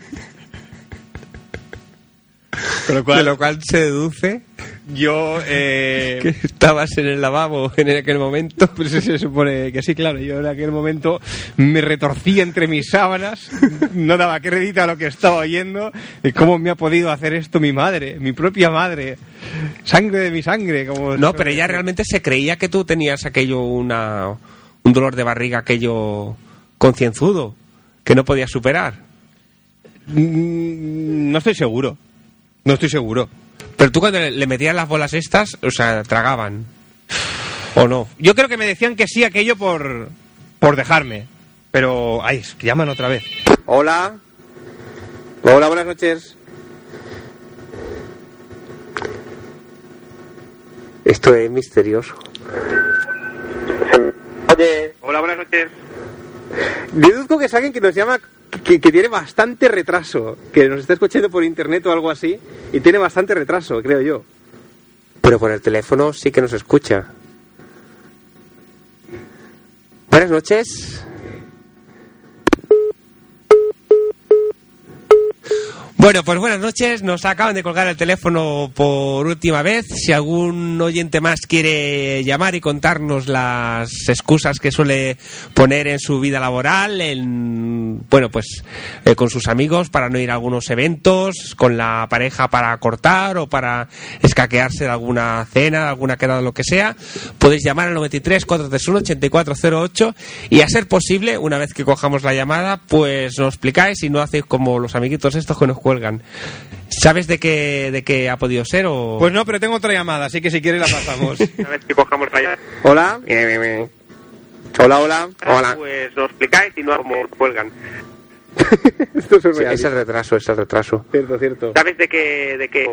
De lo cual se deduce yo que estabas en el lavabo en aquel momento. Pues se supone que sí, claro. Yo en aquel momento me retorcía entre mis sábanas, no daba crédito a lo que estaba oyendo. ¿Cómo me ha podido hacer esto mi madre, mi propia madre? Sangre de mi sangre. Como no, pero ella realmente se creía que tú tenías aquello, un dolor de barriga, aquello concienzudo, que no podías superar. No estoy seguro. Pero tú cuando le metías las bolas estas, o sea, tragaban. ¿O no? Yo creo que me decían que sí aquello por dejarme. Pero, es que llaman otra vez. Hola, buenas noches. Esto es misterioso. Oye. Hola, buenas noches. Deduzco que es alguien que nos llama... Que tiene bastante retraso, que nos está escuchando por internet o algo así, y tiene bastante retraso, creo yo. Pero por el teléfono sí que nos escucha. Buenas noches. Bueno, pues buenas noches. Nos acaban de colgar el teléfono por última vez. Si algún oyente más quiere llamar y contarnos las excusas que suele poner en su vida laboral, con sus amigos para no ir a algunos eventos, con la pareja para cortar o para escaquearse de alguna cena, de alguna quedada, lo que sea, podéis llamar al 93 431 8408 y, a ser posible, una vez que cojamos la llamada, pues nos explicáis y no hacéis como los amiguitos estos que nos cuelgan. ¿Sabes de qué ha podido ser o...? Pues no, pero tengo otra llamada, así que si quieres la pasamos. A ver si cojamos la llamada. Hola. Hola. Pues nos explicáis y no como cuelgan. Esto es real. Es el retraso. Cierto. ¿Sabes de qué?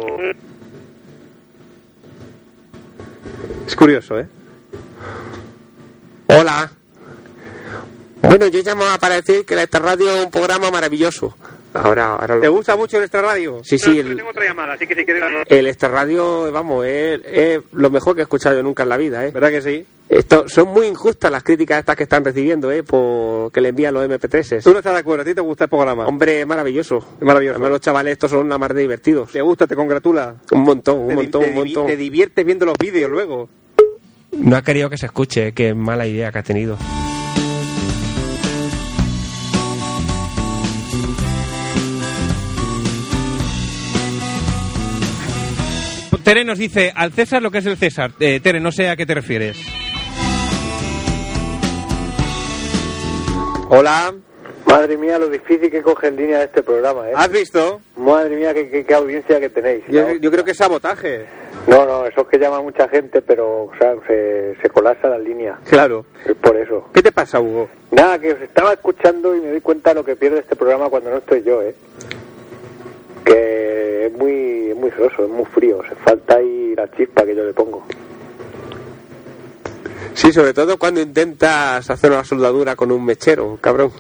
Es curioso, ¿eh? Hola. Bueno, yo llamaba para decir que la Extra Radio es un programa maravilloso. Ahora ¿Te gusta mucho el Extra Radio? Sí, sí. Tengo otra llamada, así que si quieres... El Extra Radio, vamos, es lo mejor que he escuchado yo nunca en la vida, ¿eh? ¿Verdad que sí? Son muy injustas las críticas estas que están recibiendo, por que le envían los MP3s. ¿Tú no estás de acuerdo? ¿A ti te gusta el programa? Hombre, es maravilloso. Es maravilloso. Además, los chavales estos son una mar de divertidos. ¿Te gusta? ¿Te congratula? Un montón. Te diviertes viendo los vídeos luego. No ha querido que se escuche, qué mala idea que ha tenido. Tere nos dice, al César lo que es el César. Tere, no sé a qué te refieres. Hola. Madre mía, lo difícil que coge en línea este programa, ¿eh? ¿Has visto? Madre mía, qué audiencia que tenéis. Yo creo que es sabotaje. No, eso es que llama mucha gente, pero o sea, se colapsa la línea. Claro. Es por eso. ¿Qué te pasa, Hugo? Nada, que os estaba escuchando y me doy cuenta de lo que pierde este programa cuando no estoy yo, ¿eh? Que es muy soso, es muy frío. Se falta ahí la chispa que yo le pongo. Sí, sobre todo cuando intentas hacer una soldadura con un mechero, cabrón.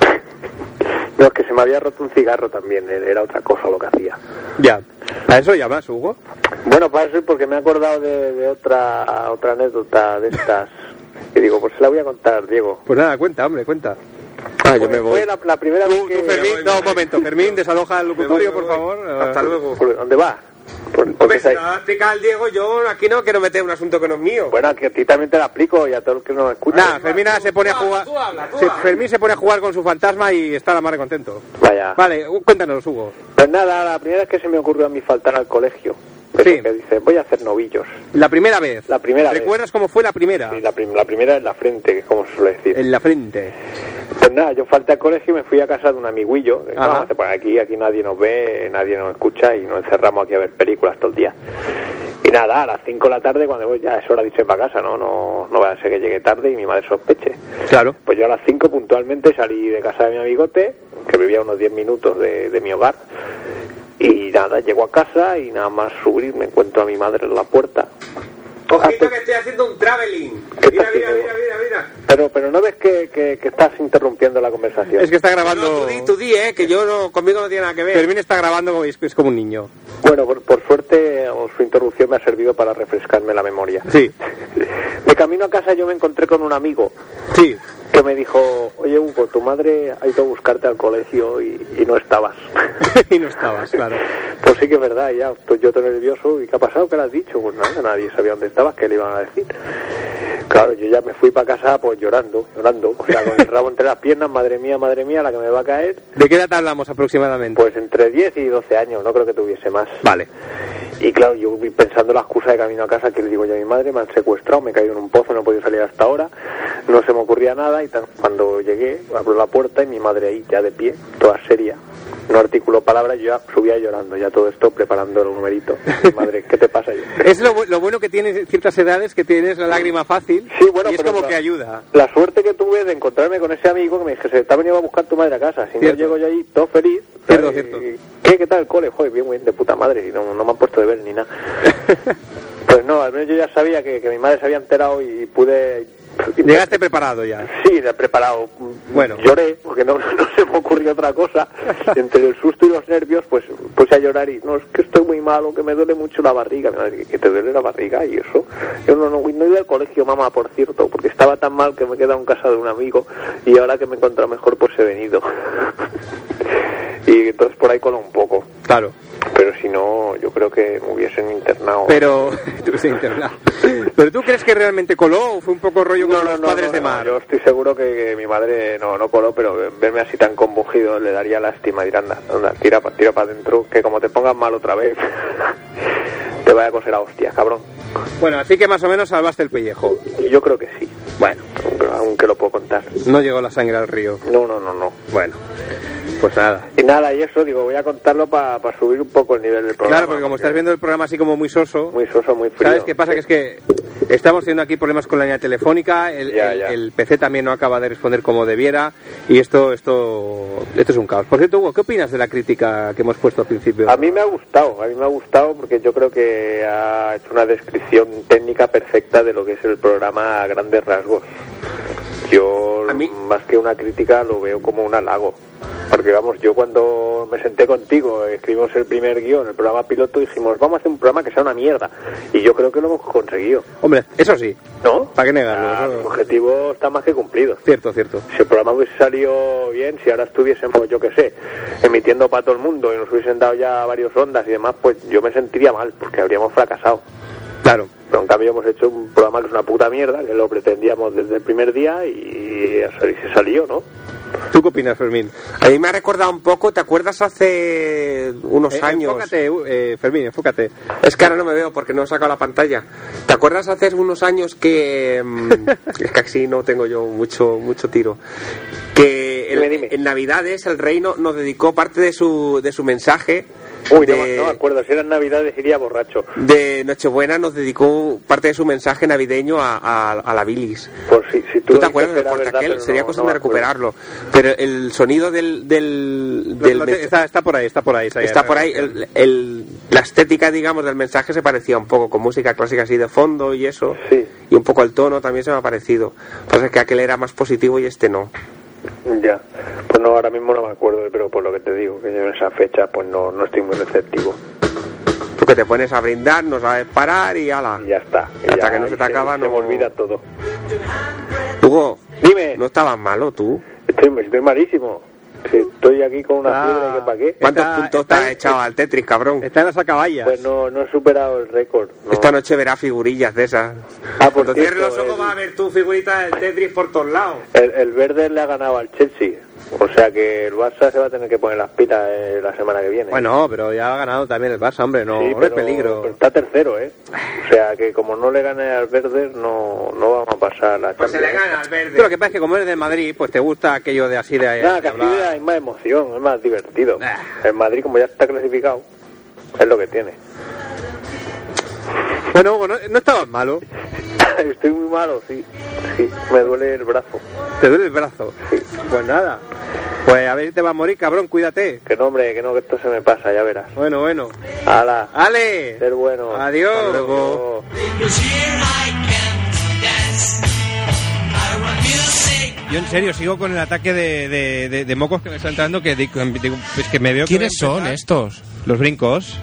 No, es que se me había roto un cigarro también, era otra cosa lo que hacía. Ya. ¿Para eso llamas, Hugo? Bueno, para eso y porque me he acordado de otra anécdota de estas. Y digo, pues se la voy a contar, Diego. Pues nada, cuenta, hombre, cuenta. Yo me voy. Fue la primera vez que... Fermín, no, un momento. Fermín, desaloja el locutorio, por favor. Hasta luego. ¿Por dónde va? Hombre, si no lo explica el Diego, yo aquí no quiero meter un asunto que no es mío. Bueno, que a ti también te la explico y a todo el que nos escucha. Nada, Fermín se pone a jugar. Fermín se pone a jugar con su fantasma y está la madre contento. Vaya. Vale, cuéntanos, Hugo. Pues nada, la primera vez que se me ocurrió a mí faltar al colegio. Sí. Que dice, voy a hacer novillos. La primera vez. La primera vez. ¿Recuerdas cómo fue la primera? Sí, la primera en la frente, que es como se suele decir. En la frente. Pues nada, yo falté al colegio y me fui a casa de un amiguillo. Ajá. Pues aquí nadie nos ve, nadie nos escucha y nos encerramos aquí a ver películas todo el día. Y nada, a las 5 de la tarde, cuando voy, ya es hora de irse para casa, no vaya a ser que llegue tarde y mi madre sospeche. Claro. Pues yo a las 5 puntualmente salí de casa de mi amigote, que vivía a unos 10 minutos de mi hogar. Y nada, llego a casa y nada más subir me encuentro a mi madre en la puerta. Ojito que estoy haciendo un traveling. Mira. Pero no ves que estás interrumpiendo la conversación. Es que está grabando... No, tú di, que yo no, conmigo no tiene nada que ver. Fermín está grabando, es como un niño. Bueno, por suerte su interrupción me ha servido para refrescarme la memoria. Sí. De camino a casa yo me encontré con un amigo. Sí. Que me dijo, oye Hugo, tu madre ha ido a buscarte al colegio y no estabas. Y no estabas, claro. Pues sí que es verdad, ya estoy yo tan nervioso. ¿Y qué ha pasado? ¿Qué le has dicho? Pues nada, nadie sabía dónde estabas, qué le iban a decir. Claro, yo ya me fui para casa pues llorando, o sea, con el rabo entre las piernas, madre mía, la que me va a caer. ¿De qué edad hablamos aproximadamente? Pues entre 10 y 12 años, no creo que tuviese más. Vale. Y claro, yo vi pensando la excusa de camino a casa, que le digo yo a mi madre, me han secuestrado, me he caído en un pozo, no he podido salir hasta ahora, no se me ocurría nada, y cuando llegué, abro la puerta y mi madre ahí, ya de pie, toda seria, no articuló palabras, yo ya subía llorando, ya todo esto preparando el numerito. Madre, ¿qué te pasa? Es lo bueno que tienes ciertas edades, que tienes la lágrima fácil, sí, bueno, y es como que ayuda. La suerte que tuve de encontrarme con ese amigo que me dijo, se te ha venido a buscar tu madre a casa, si no llego yo ahí todo feliz. Cierto. ¿Qué tal el cole? Joder, bien, de puta madre, y no me han puesto de ver ni nada. Pues no, al menos yo ya sabía que mi madre se había enterado y pude... Llegaste preparado ya. Sí, preparado. Bueno. Lloré, porque no se me ocurrió otra cosa. Entre el susto y los nervios, pues puse a llorar y, no, es que estoy muy malo, que me duele mucho la barriga. Mi madre, ¿que te duele la barriga? Y eso. Yo no iba al colegio, mamá, por cierto, porque estaba tan mal que me he quedado en casa de un amigo y ahora que me he encontrado mejor, pues he venido. Y entonces por ahí coló un poco. Claro. Pero si no, yo creo que me hubiesen internado. Pero tú crees que realmente coló o fue un poco rollo con los padres de mar? Yo estoy seguro que mi madre no coló, pero verme así tan combugido le daría lástima. Dirá, anda, tira para adentro, que como te pongas mal otra vez, te vaya a coser a hostias, cabrón. Bueno, así que más o menos salvaste el pellejo. Yo creo que sí. Bueno. Aunque lo puedo contar. No llegó la sangre al río. No. Bueno. Pues nada. Y eso, digo, voy a contarlo para subir un poco el nivel del programa. Claro, porque como estás viendo el programa así como muy soso. Muy soso, muy frío. ¿Sabes qué pasa? Que es que estamos teniendo aquí problemas con la línea telefónica, el PC también no acaba de responder como debiera, y esto es un caos. Por cierto, Hugo, ¿qué opinas de la crítica que hemos puesto al principio? A mí me ha gustado porque yo creo que ha hecho una descripción técnica perfecta de lo que es el programa a grandes rasgos. Yo, A mí- más que una crítica, lo veo como un halago. Porque, vamos, yo cuando me senté contigo, escribimos el primer guión, el programa piloto, dijimos, vamos a hacer un programa que sea una mierda. Y yo creo que lo hemos conseguido, Hombre, eso sí, ¿no? ¿para qué negarlo? El Eso- objetivo está más que cumplido. Cierto, cierto. Si el programa hubiese salido bien, si ahora estuviésemos, yo qué sé, emitiendo para todo el mundo y nos hubiesen dado ya varios ondas y demás, pues yo me sentiría mal, porque habríamos fracasado. Claro. Pero en cambio hemos hecho un programa que es una puta mierda, que lo pretendíamos desde el primer día y se salió, ¿no? ¿Tú qué opinas, Fermín? A mí me ha recordado un poco, ¿te acuerdas hace unos años? Enfócate, Fermín, enfócate. Es que ahora no me veo porque no he sacado la pantalla. ¿Te acuerdas hace unos años que... es que así no tengo yo mucho tiro. Que Dime. en Navidades el rey nos dedicó parte de su mensaje. Uy, no de, me acuerdo, si eran Navidades iría borracho. de Nochebuena nos dedicó parte de su mensaje navideño a la bilis. Por si tú ¿Tú te lo acuerdas del dices, era verdad, portaquel? pero Sería no- cuestión no de me acuerdo. recuperarlo. Pero el sonido del Está por ahí. está por ahí. La estética, digamos, del mensaje se parecía un poco con música clásica así de fondo y eso. Sí. Y un poco el tono también se me ha parecido. Lo que pasa es que aquel era más positivo y este no. Ya, pues no, ahora mismo no me acuerdo, pero por lo que te digo, que yo en esa fecha pues no estoy muy receptivo. Porque te pones a brindar, no sabes parar y ala. Y ya está. Y Hasta ya, que no se te acaba, se no... me olvida todo. Hugo, Dime, no estabas malo tú. estoy malísimo. Si estoy aquí con una fiebre, ¿que para qué? ¿Cuántos Está- puntos está- te has echado al Tetris, cabrón? Está en las acaballas. Pues no he superado el récord. No. Esta noche verás figurillas de esas. Ah, por Cuando cierres cierto, los ojos vas a ver tu figurita del Tetris por todos lados. El verde le ha ganado al Chelsea. O sea que el Barça se va a tener que poner las pilas la semana que viene. Bueno, pero ya ha ganado también el Barça, hombre, no, Sí, no es pero peligro. está tercero, ¿eh? O sea que como no le gane al verde, no vamos a pasar la Pues se le Champions. gana al verde. Pero lo que pasa es que como eres de Madrid, pues te gusta aquello de así de... Nada, de que así hablar. hay más emoción, es más divertido. Nah. El Madrid, como ya está clasificado, es lo que tiene. Bueno, Hugo, no estabas malo. Estoy muy malo, sí, me duele el brazo. Te duele el brazo. Pues nada. Pues a ver si te vas a morir, cabrón, cuídate. Que no, hombre, que esto se me pasa, ya verás. Bueno. ¡Hala! ¡Ale! Ser bueno. Adiós. Hasta luego. Yo en serio sigo con el ataque de mocos que me está entrando que digo, es que me veo que ¿Quiénes voy a son empezar. estos? Los brincos.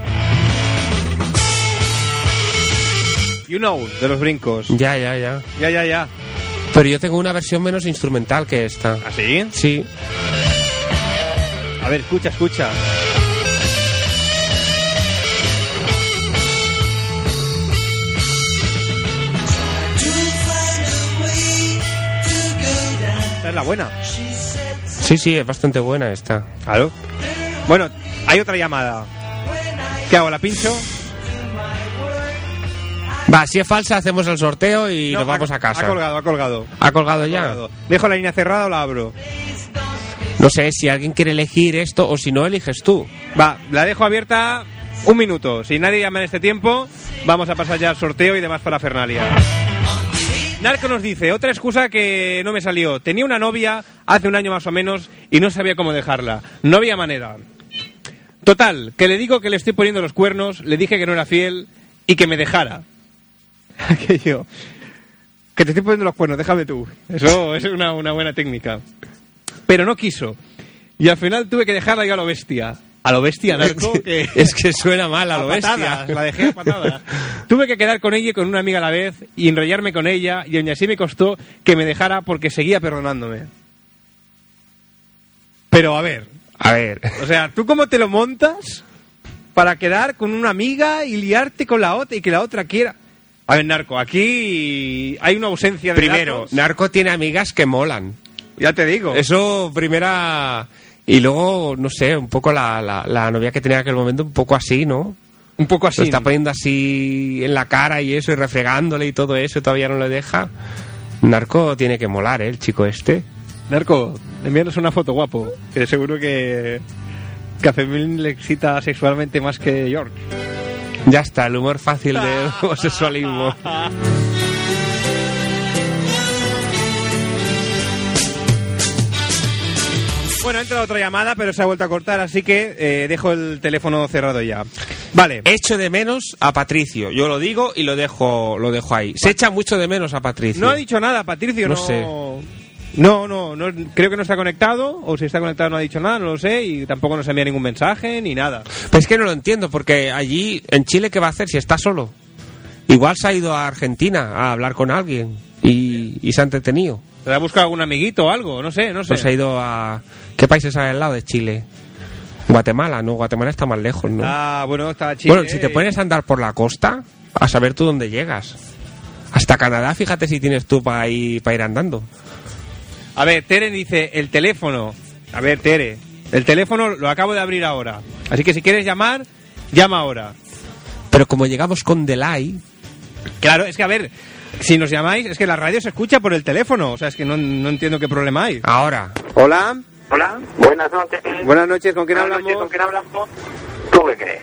You know, de los brincos. Ya. Ya. Pero yo tengo una versión menos instrumental que esta. ¿Así? Sí. A ver, escucha. Esta es la buena. Sí, es bastante buena esta. Claro. Bueno, hay otra llamada. ¿Qué hago? ¿La pincho? Va, si es falsa hacemos el sorteo y No, nos vamos a casa. Ha colgado. ¿Ha colgado ya? Colgado. ¿Dejo la línea cerrada o la abro? No sé si alguien quiere elegir esto o si no, eliges tú. Va, la dejo abierta un minuto. Si nadie llama en este tiempo, vamos a pasar ya al sorteo y demás para Fernalia. Narco nos dice, otra excusa que no me salió. Tenía una novia hace un año más o menos y no sabía cómo dejarla. No había manera. Total, que le digo que le estoy poniendo los cuernos, le dije que no era fiel y que me dejara. Aquello. Que te estoy poniendo los cuernos, déjame tú. Eso es una buena técnica. Pero no quiso. Y al final tuve que dejarla yo a lo bestia. A lo bestia, Narco. Que... Es que suena mal a lo bestia. patadas, la dejé a patadas. Tuve que quedar con ella y con una amiga a la vez y enrollarme con ella y aún así me costó que me dejara porque seguía perdonándome. Pero a ver, o sea, ¿tú cómo te lo montas para quedar con una amiga y liarte con la otra y que la otra quiera? A ver, Narco, aquí hay una ausencia de Primero, datos. Narco tiene amigas que molan. Ya te digo. Eso, primera... Y luego, no sé, un poco la novia que tenía en aquel momento, un poco así, ¿no? Un poco así. Lo está poniendo así en la cara y eso, y refregándole y todo eso, y todavía no le deja. Narco tiene que molar, ¿eh? El chico este. Narco, envíanos una foto, guapo. Que seguro que a Fermín le excita sexualmente más que George. Ya está, el humor fácil del homosexualismo. Bueno, ha entrado otra llamada, pero se ha vuelto a cortar, así que dejo el teléfono cerrado ya. Vale. Echo de menos a Patricio. Yo lo digo y lo dejo ahí. Se echa mucho de menos a Patricio. No ha dicho nada, Patricio. No No sé. No, creo que no está conectado, o si está conectado no ha dicho nada, no lo sé, y tampoco nos envía ningún mensaje ni nada. Pues es que no lo entiendo, porque allí, en Chile, ¿qué va a hacer si está solo? Igual se ha ido a Argentina a hablar con alguien y se ha entretenido. ¿Se ha buscado algún amiguito o algo? No sé. Pues se ha ido a... ¿Qué países hay al lado de Chile? Guatemala, no, Guatemala está más lejos, ¿no? Ah, bueno, está Chile. Bueno, si te pones a andar por la costa, a saber tú dónde llegas. Hasta Canadá, fíjate si tienes tú para ir andando. A ver, Tere dice, el teléfono. A ver, Tere, el teléfono lo acabo de abrir ahora. Así que si quieres llamar, llama ahora. Pero como llegamos con delay... Claro, es que a ver, si nos llamáis, es que la radio se escucha por el teléfono. O sea, es que no entiendo qué problema hay. Ahora. Hola. Hola, buenas noches. Buenas noches, ¿con quién hablamos? ¿Con quién hablamos? ¿Tú qué crees?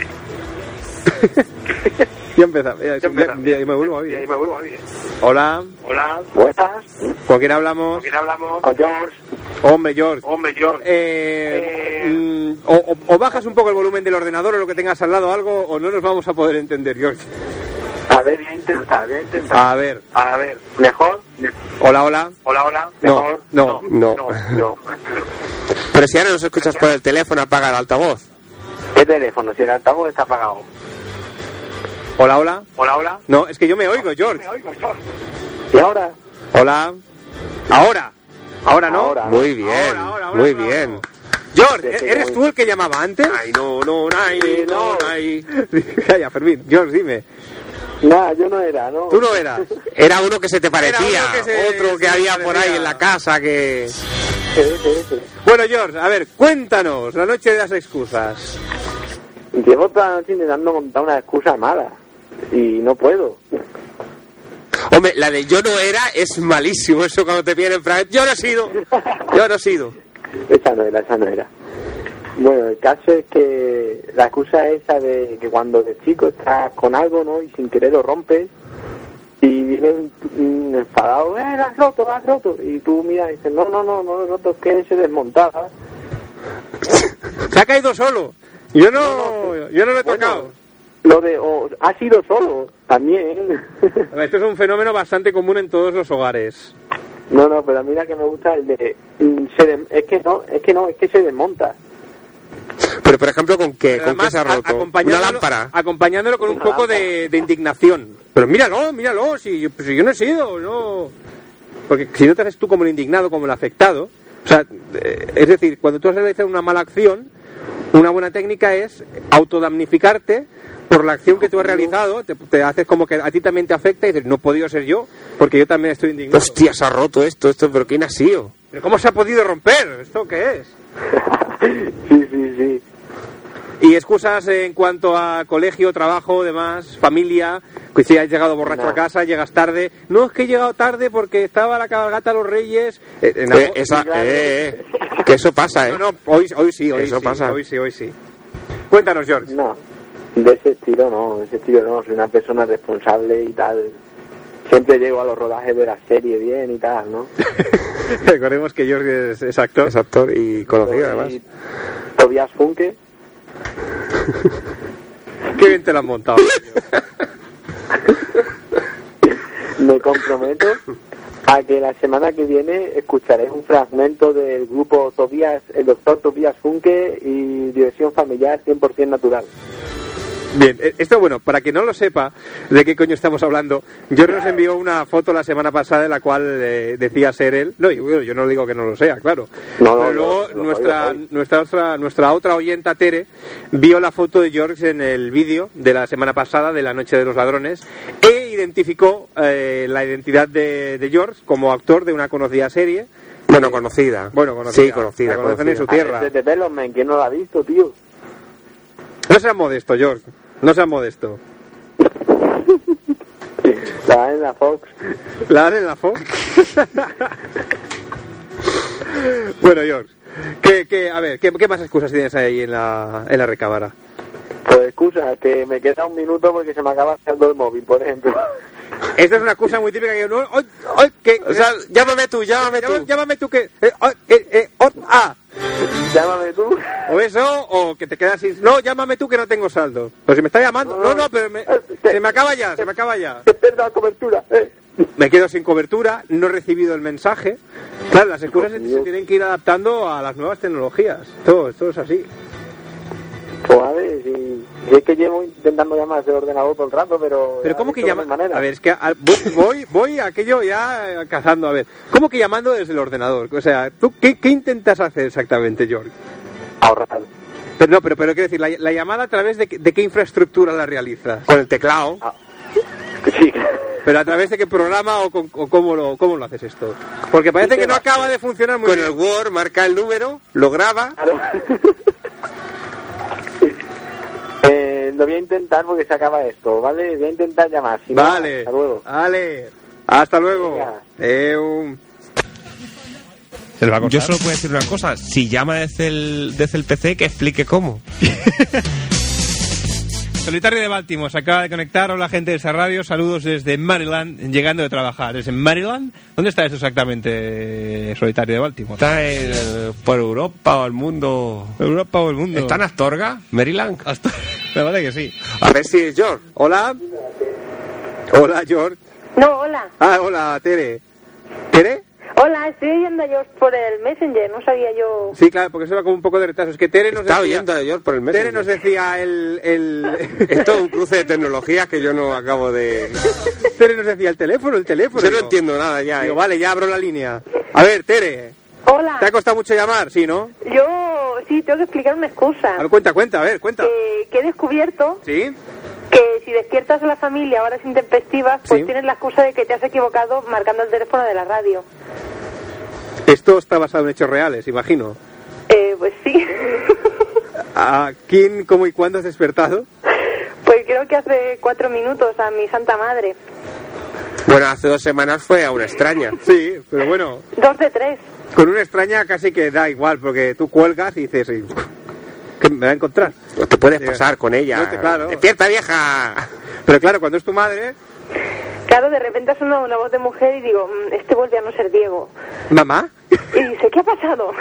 Ya empezamos. Me vuelvo a oír. Hola. Hola, ¿cómo estás? ¿Con quién hablamos? ¿Con quién hablamos? Con George. Hombre, George. George. O bajas un poco el volumen del ordenador o lo que tengas al lado algo, o no nos vamos a poder entender, George. A ver, voy a intentar. A ver, ¿mejor? Hola. ¿Mejor? No. Pero si ahora nos escuchas por el teléfono, apaga el altavoz. ¿Qué teléfono? Si el altavoz está apagado. Hola. Hola. No, es que yo me oigo, George. ¿Y ahora? Hola. Ahora no. Ahora. Muy bien, Ahora, muy no. bien. George, ¿eres tú el que llamaba antes? Ay, no. Calla, Fermín. George, dime. No, yo no era, ¿no? Tú no eras. Era uno que se te parecía, Otro que había se por parecía. ahí en la casa que... Ese. Bueno, George, a ver, cuéntanos, la noche de las excusas. Llevo toda la noche intentando montar una excusa mala. Y no puedo. Hombre, la de yo no era es malísimo, eso cuando te vienen para... Yo no he sido. Esa no era. Bueno, el caso es que la excusa es esa de que cuando de chico estás con algo, ¿no? Y sin querer lo rompes y viene un enfadado, lo has roto. Y tú miras y dices, no lo he roto, es que se desmontaba. Se ha caído solo. Yo no lo he tocado. Lo de, ha sido solo, también. A ver, esto es un fenómeno bastante común en todos los hogares. No, pero a mí la que me gusta es el de, es que se desmonta. Pero, por ejemplo, ¿con qué? Pero ¿Con además, qué se ha roto? acompañándolo- ¿Una lámpara? Acompañándolo con un poco de indignación. Pero míralo, si yo no he sido, no. Porque si no te haces tú como el indignado, como el afectado, o sea, es decir, cuando tú has realizado una mala acción, una buena técnica es autodamnificarte por la acción que tú has realizado, te haces como que a ti también te afecta y dices, no he podido ser yo, porque yo también estoy indignado. Hostia, se ha roto esto, pero ¿quién ha sido? ¿Pero cómo se ha podido romper? ¿Esto qué es? Sí. Y excusas en cuanto a colegio, trabajo, demás, familia, que si has llegado borracho a casa, llegas tarde. No, es que he llegado tarde porque estaba la cabalgata de los Reyes. Que eso pasa, ¿eh? No, hoy sí. Eso pasa. Hoy sí. Cuéntanos, George. No, de ese estilo no, soy una persona responsable y tal. Siempre llego a los rodajes de la serie bien y tal, ¿no? Recordemos que George es actor. Es actor y conocido, además. Tobias Funke. Qué bien te lo has montado. Me comprometo a que la semana que viene escucharéis un fragmento del grupo Tobias, el doctor Tobias Funke y Diversión Familiar 100% Natural. Bien, esto bueno, para quien no lo sepa de qué coño estamos hablando, George nos envió una foto la semana pasada en la cual decía ser él. No, yo no digo que no lo sea, claro. Pero luego nuestra otra oyenta, Tere, vio la foto de George en el vídeo de la semana pasada de La Noche de los Ladrones e identificó la identidad de George como actor de una conocida serie. Bueno, conocida. Sí, conocida. La conocen en su tierra. De Development, ¿quién no la ha visto, tío? No seas modesto, George. No seas modesto. La dan en la Fox. ¿La dan en la Fox? Bueno, George, ¿qué más excusas tienes ahí en la recámara? Pues excusa, que me queda un minuto porque se me acaba haciendo el móvil, por ejemplo. Esta es una excusa muy típica que yo... O sea, llámame tú, Llámame tú que... Llámame tú. O eso, o que te quedas sin... No, llámame tú que no tengo saldo. Pues si me está llamando... No, pero se me acaba ya. Pierdo la cobertura. Me quedo sin cobertura, no he recibido el mensaje. Claro, las escuelas se tienen que ir adaptando a las nuevas tecnologías. Todo es así. Pues a ver, si es que llevo intentando llamar ese ordenador todo el rato, pero... Pero ¿cómo que llama? A ver, es que voy a aquello ya cazando, a ver. ¿Cómo que llamando desde el ordenador? O sea, ¿tú qué intentas hacer exactamente, George? Ahorrar. Pero quiero decir, la llamada a través de qué infraestructura la realizas. Con el teclado. Sí. Pero a través de qué programa o cómo lo haces esto. Porque parece que no acaba de funcionar muy bien. Con el Word, marca el número, lo graba. Claro. Lo voy a intentar porque se acaba esto, ¿vale? Voy a intentar llamar. Si vale. No, hasta luego. Vale. Hasta luego. Yo solo puedo decir una cosa. Si llama desde el PC, que explique cómo. Solitario de Baltimore se acaba de conectar. Hola, gente de esa radio. Saludos desde Maryland, llegando de trabajar. ¿Es en Maryland? ¿Dónde está eso exactamente, Solitario de Baltimore? Está por Europa o el mundo. ¿Europa o el mundo? ¿Está en Astorga, Maryland? Me vale que sí. A ver si es George. Hola. Hola, George. No, hola. Hola, Tere. ¿Tere? Hola, estoy oyendo a George por el Messenger, no sabía yo... Sí, claro, porque se va con un poco de retraso. Es que Tere nos Está decía... oyendo a George por el Messenger. Tere nos decía Esto es un cruce de tecnologías que yo no acabo de... Tere nos decía el teléfono. Yo no entiendo nada ya. Digo, vale, ya abro la línea. A ver, Tere. Hola. ¿Te ha costado mucho llamar? Sí, ¿no? Yo, sí, tengo que explicar una excusa. A ver, cuenta. Que he descubierto... ¿Sí? Que si despiertas a la familia a horas intempestivas, pues Sí. tienes la excusa de que te has equivocado marcando el teléfono de la radio. Esto está basado en hechos reales, imagino. Pues sí. ¿A quién, cómo y cuándo has despertado? Pues creo que hace 4 minutos a mi santa madre. Bueno, hace 2 semanas fue a una extraña. Sí, pero bueno, 2 de 3. con una extraña casi que da igual, porque tú cuelgas y dices, ¿qué me va a encontrar? No te puedes pasar con ella. No claro. ¡Despierta, vieja! Pero claro, cuando es tu madre... Claro, de repente suena una voz de mujer y digo, este vuelve a no ser Diego. ¿Mamá? Y dice, ¿qué ha pasado?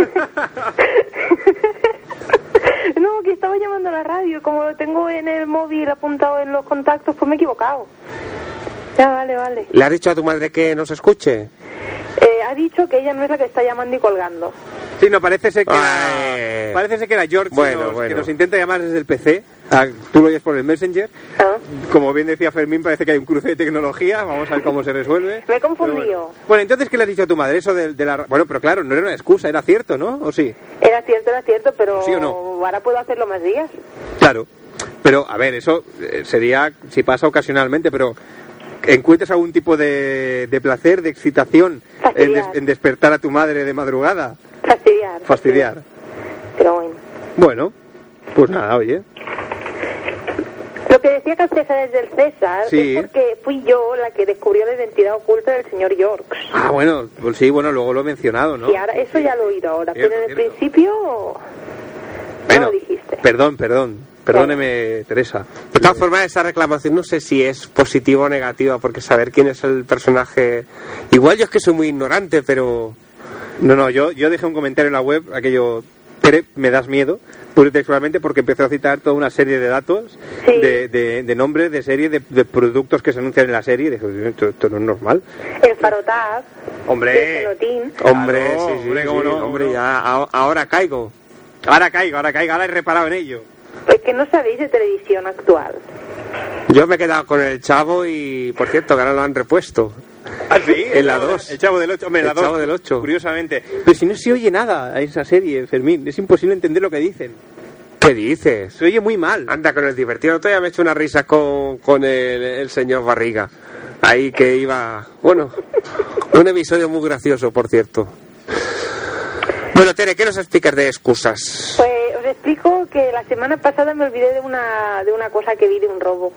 No, que estaba llamando a la radio, como lo tengo en el móvil apuntado en los contactos, pues me he equivocado. Ya, vale. ¿Le has dicho a tu madre que nos escuche? Ha dicho que ella no es la que está llamando y colgando. Sí, no, parece ser que era George que nos intenta llamar desde el PC. Tú lo oyes por el Messenger. Como bien decía Fermín, parece que hay un cruce de tecnología. Vamos a ver cómo se resuelve. Me he confundido. Bueno, entonces, ¿qué le has dicho a tu madre? Eso de la... Bueno, pero claro, no era una excusa, era cierto, ¿no? ¿O sí? Era cierto, pero ¿Sí o no? ahora puedo hacerlo más días. Claro. Pero, a ver, eso sería si pasa ocasionalmente, pero... ¿Encuentras algún tipo de placer, de excitación en despertar a tu madre de madrugada? Fastidiar. Pero bueno. Bueno, pues nada, oye. Lo que decía César es del César, sí. Es porque fui yo la que descubrió la identidad oculta del señor Yorks. Bueno, pues sí, luego lo he mencionado, ¿no? Y ahora, eso ya lo he oído ahora, Cierto, pero en el principio no lo dijiste. Perdóneme, Teresa. De todas formas, esa reclamación no sé si es positiva o negativa, porque saber quién es el personaje... Igual yo es que soy muy ignorante, pero... No, yo dejé un comentario en la web, aquello... me das miedo, pura y textualmente, porque empezó a citar toda una serie de datos, sí. de nombres de serie, de productos que se anuncian en la serie, y dije, esto no es normal. El Farotab, hombre, el Genotín. Hombre, claro, sí, hombre, cómo no, hombre, ya, ahora caigo. Ahora he reparado en ello. Es que no sabéis de televisión actual. Yo me he quedado con el Chavo y, por cierto, que ahora lo han repuesto. ¿Ah, sí? En la 2. El Chavo del 8, hombre, el Chavo del 8. Curiosamente. Pero si no se oye nada a esa serie, Fermín, es imposible entender lo que dicen. ¿Qué dices? Se oye muy mal. Anda con el divertido. Todavía me he hecho una risa con el señor Barriga. Ahí que iba... Bueno, un episodio muy gracioso, por cierto. Bueno, Tere, ¿qué nos explicas de excusas? Pues os explico que la semana pasada me olvidé de una cosa que vi de un robo.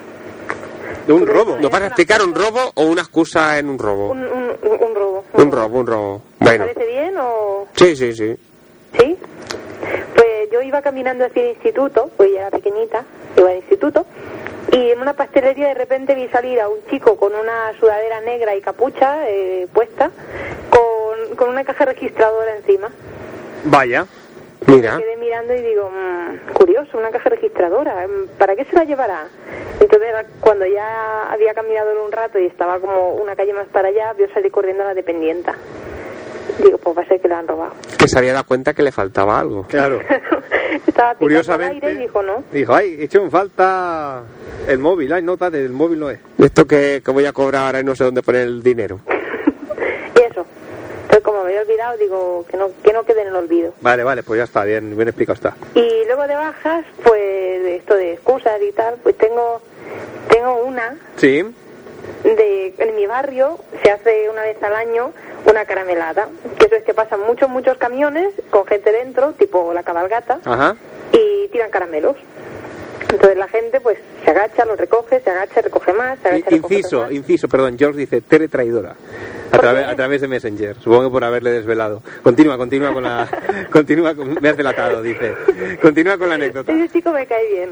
¿De un robo? ¿Nos vas a explicar un robo o una excusa en un robo? Un robo. Un robo. Bueno. ¿Te parece bien o...? Sí. ¿Sí? Pues yo iba caminando hacia el instituto, pues ya era pequeñita, iba al instituto, y en una pastelería de repente vi salir a un chico con una sudadera negra y capucha puesta, con una caja registradora encima. Vaya. Mira. Me quedé mirando y digo, curioso, una caja registradora, ¿para qué se la llevará? Entonces, cuando ya había caminado un rato y estaba como una calle más para allá, vio salir corriendo a la dependienta. Digo, pues va a ser que la han robado. Que se había dado cuenta que le faltaba algo. Claro. Estaba picando Curiosamente, al aire y dijo, no. Dijo, ay, he hecho en falta el móvil. Ay, nota del móvil no es. Esto que voy a cobrar ahora y no sé dónde poner el dinero. Y eso. Entonces, como me había olvidado, digo, que no quede en el olvido. Vale, pues ya está, bien explicado está. Y luego de bajas, pues, de esto de excusas y tal, pues tengo una... Sí. En mi barrio se hace una vez al año una caramelada, que eso es que pasan muchos camiones con gente dentro, tipo la cabalgata. Ajá. Y tiran caramelos. Entonces la gente pues se agacha, los recoge, se agacha, recoge más, se agacha, Inciso, perdón, George dice Tere traidora a través de Messenger, supongo que por haberle desvelado. Continúa con la me has delatado, dice. Continúa con la anécdota. Ese chico me cae bien.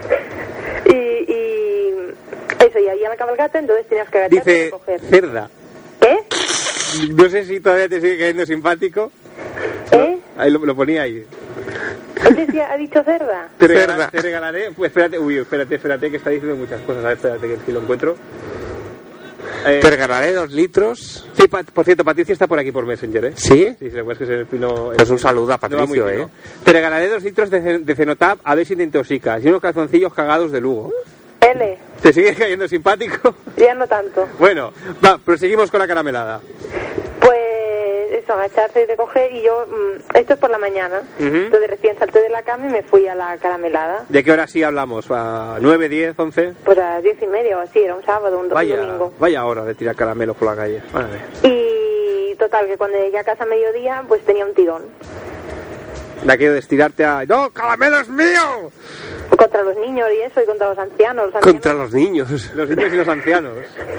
Y eso, y había la cabalgata, entonces tenías que agacharte y Dice recoger. cerda. ¿Eh? No sé si todavía te sigue cayendo simpático. ¿Eh? Ahí lo ponía ahí. ¿Él decía, ha dicho cerda? Te regalaré. Pues espérate, que está diciendo muchas cosas. A ver, espérate que si lo encuentro. Te regalaré 2 litros. Sí, por cierto, Patricia está por aquí por Messenger, ¿eh? ¿Sí? Sí, se que se vino. Pues un saludo a Patricio, ¿eh? Te regalaré 2 litros de Cenotap a ver si te intoxicas. Y unos calzoncillos cagados de Lugo. L. ¿Te sigue cayendo simpático? Ya no tanto. Bueno, proseguimos con la caramelada. Pues eso, agacharse y recoger, y yo, esto es por la mañana, entonces recién salté de la cama y me fui a la caramelada. ¿De qué hora sí hablamos? ¿A 9, 10, 11? Pues a las 10:30 o así, era un sábado, un domingo. Vaya hora de tirar caramelos por la calle. Vale. Y total, que cuando llegué a casa a mediodía, pues tenía un tirón. De aquello de estirarte a... ¡No, caramelo es mío! Contra los niños y eso, y contra los ancianos. Contra los niños. Los niños y los ancianos.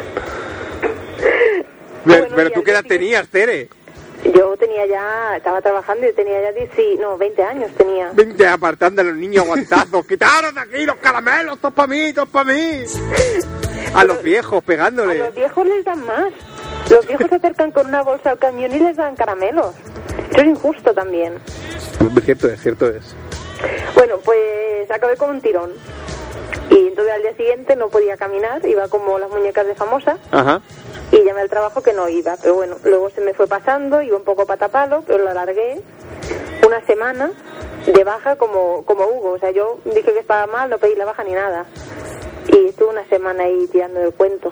Bueno, pero tú qué edad tenías, Tere. Yo estaba trabajando y tenía ya 20 años tenía. 20 apartando a los niños aguantazos. ¡Quitaros de aquí los caramelos! ¡Todos para mí, todos para mí! A los viejos, pegándole. A los viejos les dan más. Los viejos se acercan con una bolsa al camión y les dan caramelos. Eso es injusto también. Cierto es. Bueno, pues acabé con un tirón. Y entonces al día siguiente no podía caminar, iba como las muñecas de Famosa. Ajá. Y llamé al trabajo que no iba, pero bueno, luego se me fue pasando, iba un poco patapalo, pero lo alargué una semana de baja como Hugo. O sea, yo dije que estaba mal, no pedí la baja ni nada. Y estuve una semana ahí tirando del cuento.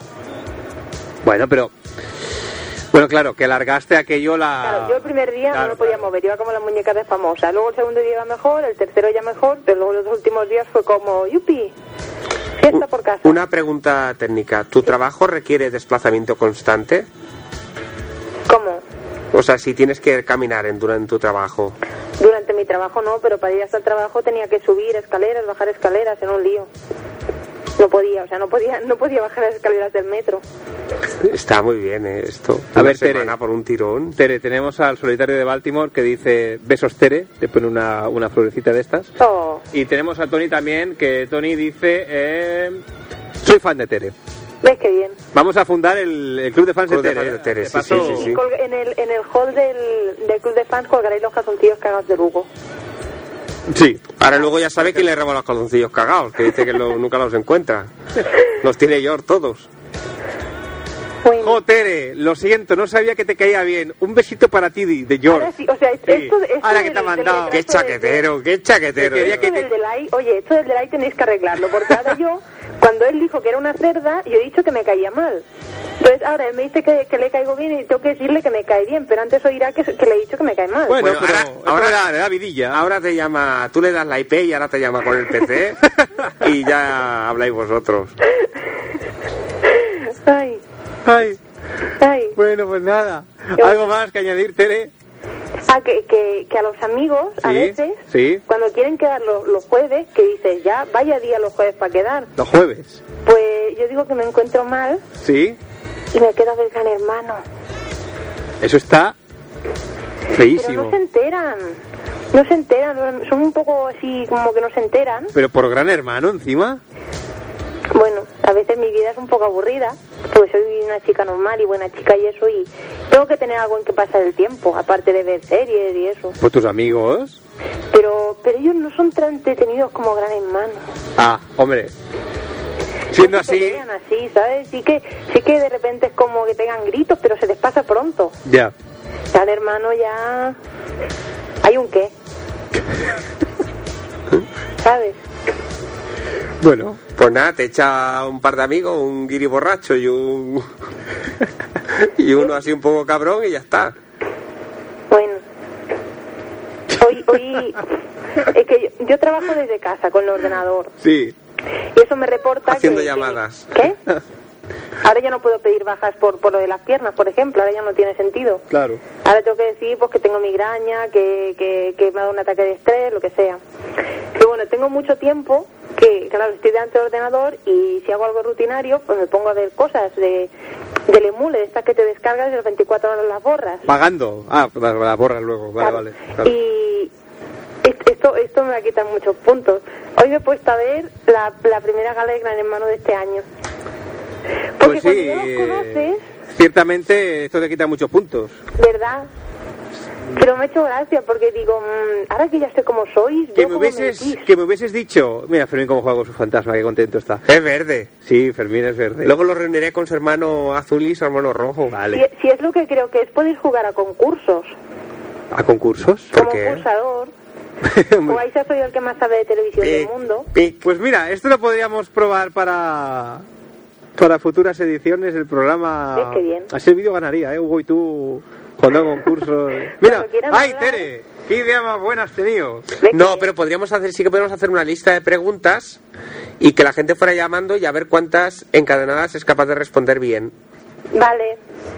Bueno, claro, que largaste aquello Claro, yo el primer día no lo podía mover, iba como las muñecas de Famosa. Luego el segundo día iba mejor, el tercero ya mejor, pero luego los 2 últimos días fue como, ¡yupi! Fiesta por casa. Una pregunta técnica. ¿Tu trabajo requiere desplazamiento constante? ¿Cómo? O sea, si tienes que caminar durante tu trabajo. Durante mi trabajo no, pero para ir hasta el trabajo tenía que subir escaleras, bajar escaleras, en un lío. No podía bajar las escaleras del metro. Está muy bien, esto. A ver, Tere, Tere, por un tirón. Tere, tenemos al solitario de Baltimore que dice besos Tere, le pone una florecita de estas. Oh. Y tenemos a Tony también, que Tony dice soy fan de Tere. ¿Ves qué bien? Vamos a fundar el club de fans de Tere. Sí. En el hall del club de fans colgaréis los calzoncillos cagados de Lugo. Sí. Ahora luego ya sabe quién le roba los calzoncillos cagados, que dice que nunca los encuentra. Los tiene George todos. Bueno. Tere, lo siento, no sabía que te caía bien. Un besito para ti de George. Ahora sí, o sea, esto ahora que te ha mandado. Qué chaquetero, qué chaquetero. Esto del delay tenéis que arreglarlo, porque ahora yo, cuando él dijo que era una cerda, yo he dicho que me caía mal. Entonces ahora él me dice que le caigo bien y tengo que decirle que me cae bien, pero antes oirá que le he dicho que me cae mal. Bueno, ahora le da vidilla. Ahora te llama, tú le das la IP y ahora te llama con el PC y ya habláis vosotros. Ay. Bueno, pues nada. ¿Algo más que añadir, Tere? Que a los amigos, a veces, cuando quieren quedar los jueves, que dices, ya, vaya día los jueves para quedar. ¿Los jueves? Pues yo digo que me encuentro mal. Sí. Y me quedo del Gran Hermano. Eso está feísimo. Pero no se enteran. No se enteran, son un poco así como que no se enteran. Pero por Gran Hermano encima. Bueno, a veces mi vida es un poco aburrida, pues soy una chica normal y buena chica y eso, y tengo que tener algo en que pasar el tiempo, aparte de ver series y eso. ¿Por tus amigos? Pero ellos no son tan entretenidos como Gran Hermano. Ah, hombre. Siendo no así... así, ¿sabes? Sí que de repente es como que pegan gritos, pero se les pasa pronto. Ya. Gran Hermano ya... Hay un qué. ¿Sabes? Bueno, pues nada, te echa un par de amigos, un guiri borracho y un... y uno así un poco cabrón y ya está. Bueno. Hoy es que yo trabajo desde casa con el ordenador. Sí. Y eso me reporta haciendo llamadas. ¿Qué? Ahora ya no puedo pedir bajas por lo de las piernas, por ejemplo, ahora ya no tiene sentido. Claro. Ahora tengo que decir pues que tengo migraña, que me ha dado un ataque de estrés, lo que sea. Pero bueno, tengo mucho tiempo que, claro, estoy delante del ordenador y si hago algo rutinario, pues me pongo a ver cosas del emule, estas que te descargas y las 24 horas las borras. Pagando. Ah, las borras luego, vale, Claro. vale. Claro. Y esto me va a quitar muchos puntos. Hoy me he puesto a ver la primera gala de Gran Hermano de este año. Porque Pues sí, cuando ya los conoces, ciertamente esto te quita muchos puntos. ¿verdad? Pero me ha hecho gracia porque digo, ahora que ya sé cómo sois, Que veo me cómo mentís. hubieses dicho... Mira, Fermín cómo juega con su fantasma, qué contento está. Es verde. Sí, Fermín es verde. Luego lo reuniré con su hermano azul y su hermano rojo. Vale. Si es lo que creo que es, podéis jugar a concursos. ¿A concursos? ¿Por Como qué? pulsador. O ahí soy el que más sabe de televisión del mundo. Pues mira, esto lo podríamos probar para futuras ediciones del programa. Sí, qué bien. Así el vídeo ganaría, Hugo y tú jugando a concursos. Mira, Cuando quieran ¡ay, hablar. Tere! ¡Qué idea más buena has tenido! No, pero sí que podríamos hacer una lista de preguntas y que la gente fuera llamando y a ver cuántas encadenadas es capaz de responder bien. Vale.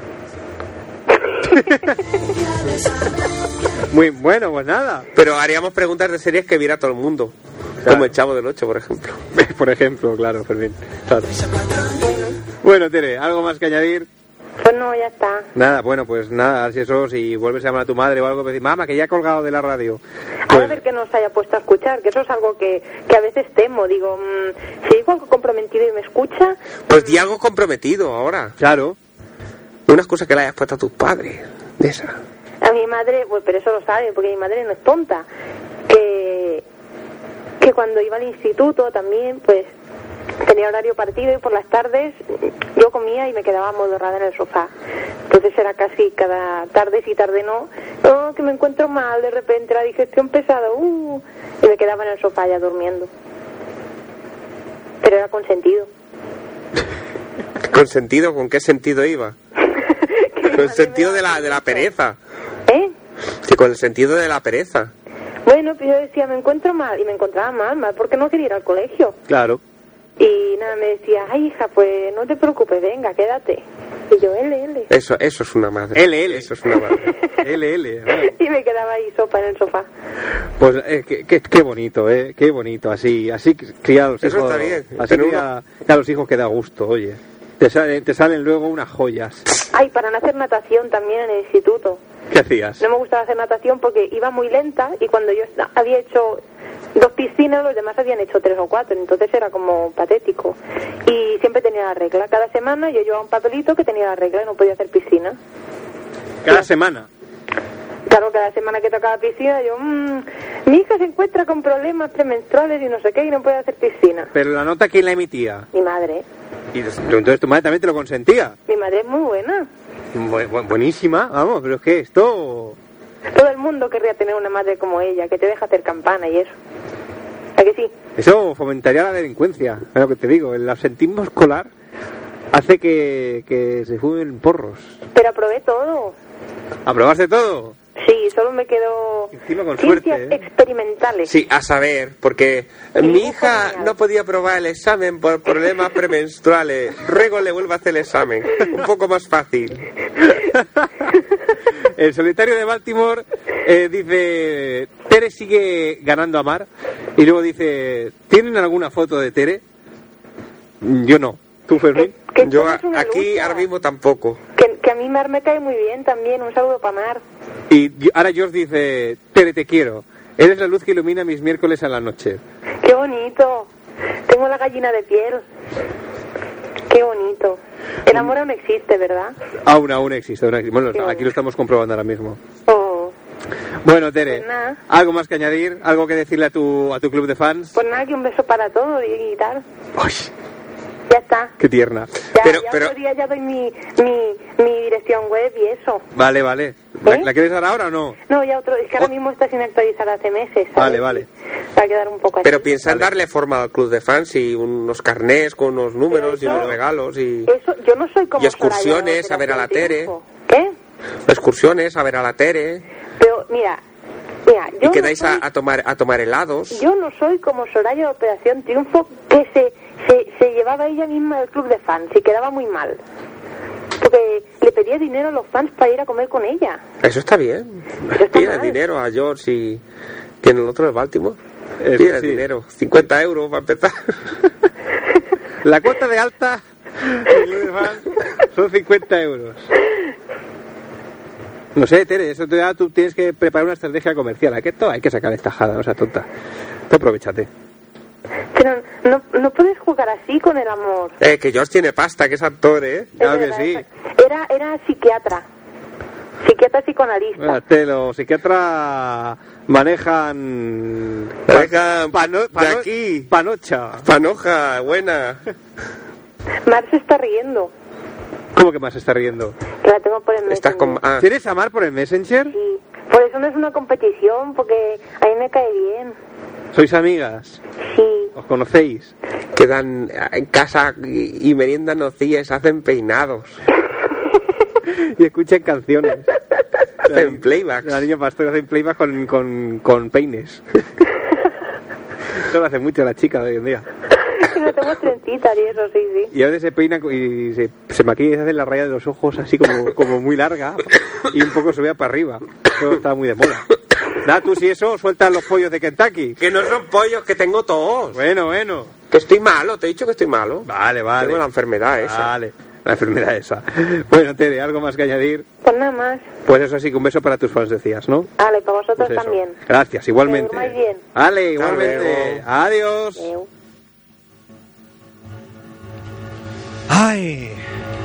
Muy bueno, pues nada. Pero haríamos preguntas de series que viera todo el mundo. Claro. Como el Chavo del 8, por ejemplo. Por ejemplo, claro, Fermín. Claro. Bueno, Tere, ¿algo más que añadir? Pues no, ya está. Nada, bueno, pues nada, si vuelves a llamar a tu madre o algo, pues decir, mamá, que ya he colgado de la radio. A Pues, ver que nos haya puesto a escuchar, que eso es algo que a veces temo. Digo, si digo algo comprometido y me escucha, Pues di algo comprometido ahora. claro. Unas cosas que le hayas puesto a tus padres. De esa. a mi madre, pues, pero eso lo sabe, porque mi madre no es tonta, que cuando iba al instituto también, pues tenía horario partido y por las tardes yo comía y me quedaba amodorrada en el sofá. Entonces era casi cada tarde, si tarde no, oh, que me encuentro mal, de repente la digestión pesada, y me quedaba en el sofá ya durmiendo. Pero era consentido. ¿Con sentido? ¿Con qué sentido iba? Con el sentido de la pereza. ¿Eh? Sí, con el sentido de la pereza. Bueno, pues yo decía, me encuentro mal, y me encontraba mal porque no quería ir al colegio. Claro. Y nada, me decía, ay hija, pues no te preocupes, venga, quédate. Y yo, L. Eso es una madre. L. Eso es una madre. L. Y me quedaba ahí sopa en el sofá. Pues qué bonito, qué bonito, así criados Eso hijos. está bien. Así Tener cría a los hijos que da gusto, oye. Te salen luego unas joyas. Ay, para no hacer natación también en el instituto. ¿Qué hacías? No me gustaba hacer natación porque iba muy lenta y cuando yo había hecho 2 piscinas, los demás habían hecho 3 o 4, entonces era como patético. Y siempre tenía la regla. Cada semana yo llevaba un papelito que tenía la regla y no podía hacer piscina. Cada semana. Claro, cada semana que tocaba piscina, yo, mi hija se encuentra con problemas premenstruales y no sé qué, y no puede hacer piscina. Pero la nota, ¿quién la emitía? Mi madre. Y entonces tu madre también te lo consentía. Mi madre es muy buena. Buenísima, vamos, pero es que esto... Todo el mundo querría tener una madre como ella, que te deja hacer campana y eso. ¿A que sí? Eso fomentaría la delincuencia, es lo que te digo. El absentismo escolar hace que se fumen porros. Pero aprobé todo. ¿Aprobaste todo? Sí, solo me quedó Encima con ciencias suerte, experimentales. Sí, a saber, porque mi hija no podía aprobar el examen por problemas premenstruales. Ruego le vuelva a hacer el examen. Un poco más fácil. El solitario de Baltimore dice, Tere sigue ganando a Mar. Y luego dice, ¿tienen alguna foto de Tere? Yo no. ¿Tú, Fermín? Que Yo esto es una aquí lucha. ahora mismo tampoco. Que a mí Mar me cae muy bien también. Un saludo para Mar. Y ahora George dice, Tere, te quiero. Eres la luz que ilumina mis miércoles a la noche. ¡Qué bonito! Tengo la gallina de piel. ¡Qué bonito! El amor aún existe, ¿verdad? Aún existe. Bueno, aquí lo estamos comprobando ahora mismo. Oh. Bueno, Tere, Pues nada. ¿algo más que añadir? ¿Algo que decirle a tu club de fans? Pues nada, que un beso para todos y tal. ¡Ay! Ya está. ¡Qué tierna! Ya, Pero, otro día ya doy mi dirección web y eso. Vale. ¿La quieres dar ahora o no? No, ya otro. Es que ahora mismo está sin actualizar hace meses, ¿sabes? Vale. Va a quedar un poco así. Pero piensa en darle forma al club de fans y unos carnés con unos números y unos regalos y Eso, yo no soy como y excursiones Soraya, a ver a la Tere. Triunfo. ¿Qué? excursiones a ver a la Tere. Pero, mira, yo y quedáis no soy, a tomar helados. Yo no soy como Soraya de Operación Triunfo, que se llevaba ella misma del club de fans y quedaba muy mal. Porque le pedía dinero a los fans para ir a comer con ella. Eso está bien. Eso está Pide mal. dinero a George y en el otro de Baltimore. Eso Pide sí. dinero. 50 euros para empezar. La cuota de alta del club de fans son 50 euros. No sé, Tere, eso tú tienes que preparar una estrategia comercial. ¿A qué esto? Hay que sacar tajada, no sea tonta. Tú aprovechate. Pero no puedes jugar así con el amor. Que George tiene pasta, que es actor, ¿eh? Claro Es que verdad, sí. Era psiquiatra. Psiquiatra psicoanalista. Los psiquiatras manejan de aquí. Panocha. Panoja, buena. Mar se está riendo. ¿Cómo que más se está riendo? Que la tengo por el Messenger. Estás con... Ah, ¿Tienes a Mar por el Messenger? Sí. Por eso no es una competición, porque a mí me cae bien. ¿Sois amigas? Sí. ¿Os conocéis? quedan en casa y meriendan nocillas, hacen peinados. Y escuchan canciones. Hacen playbacks. La niña pastora hacen playbacks con peines. Eso lo hace mucho la chica de hoy en día. No tengo trencitas y eso, sí. Y a veces se peina y se maquilla y se hace la raya de los ojos así como muy larga y un poco se vea para arriba. Eso está muy de moda. Nada, tú si eso, sueltas los pollos de Kentucky. Que no son pollos, que tengo tos. Bueno. Que estoy malo, te he dicho que estoy malo. Vale. Tengo la enfermedad esa. Vale, la enfermedad esa. Bueno, Tere, ¿algo más que añadir? Pues nada más. Pues eso sí, que un beso para tus fans decías, ¿no? Vale, para vosotros Pues eso. también. Gracias, igualmente. Que durmáis bien. Vale, igualmente. luego. Adiós. Adeu. Ay.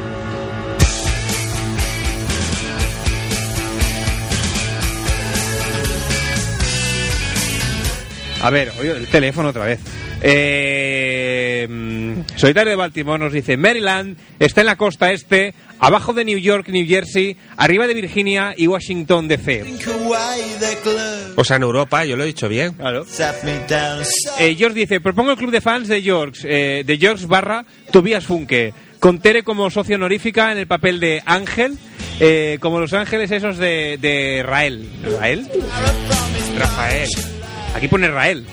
A ver, oye, el teléfono otra vez. Solitario de Baltimore nos dice: Maryland está en la costa este, abajo de New York, New Jersey, arriba de Virginia y Washington DC. O sea, en Europa, yo lo he dicho bien. Claro. George dice: propongo el club de fans de George barra Tobias Funke, con Tere como socio honorífica en el papel de Ángel, como los ángeles esos de Rael. ¿Rael? Rafael. Aquí pone Rael.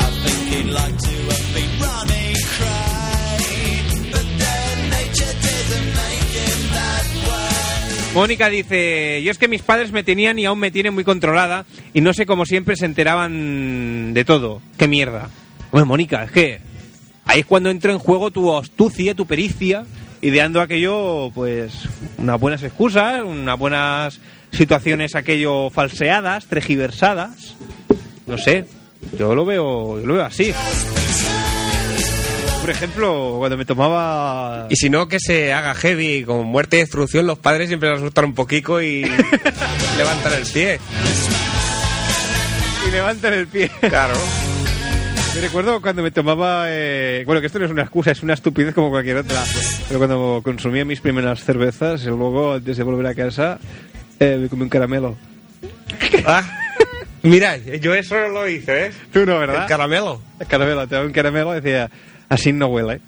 Mónica dice: yo es que mis padres me tenían y aún me tienen muy controlada y no sé cómo siempre se enteraban de todo. ¡Qué mierda! Bueno, Mónica, es que ahí es cuando entra en juego tu astucia, tu pericia, ideando aquello, pues, unas buenas excusas, unas buenas situaciones aquello falseadas, tergiversadas. No sé, yo lo veo así. Por ejemplo, cuando me tomaba... Y si no, que se haga heavy, con muerte y destrucción, los padres siempre les asustan un poquito y levantan el pie. Y levantan el pie. Claro. Me recuerdo cuando me tomaba... Bueno, que esto no es una excusa, es una estupidez como cualquier otra. Pero cuando consumía mis primeras cervezas, y luego, antes de volver a casa, me comí un caramelo. Ah, mira, yo eso lo hice, ¿eh? Tú no, ¿verdad? El caramelo. El caramelo, te daba un caramelo y decía: así no huele.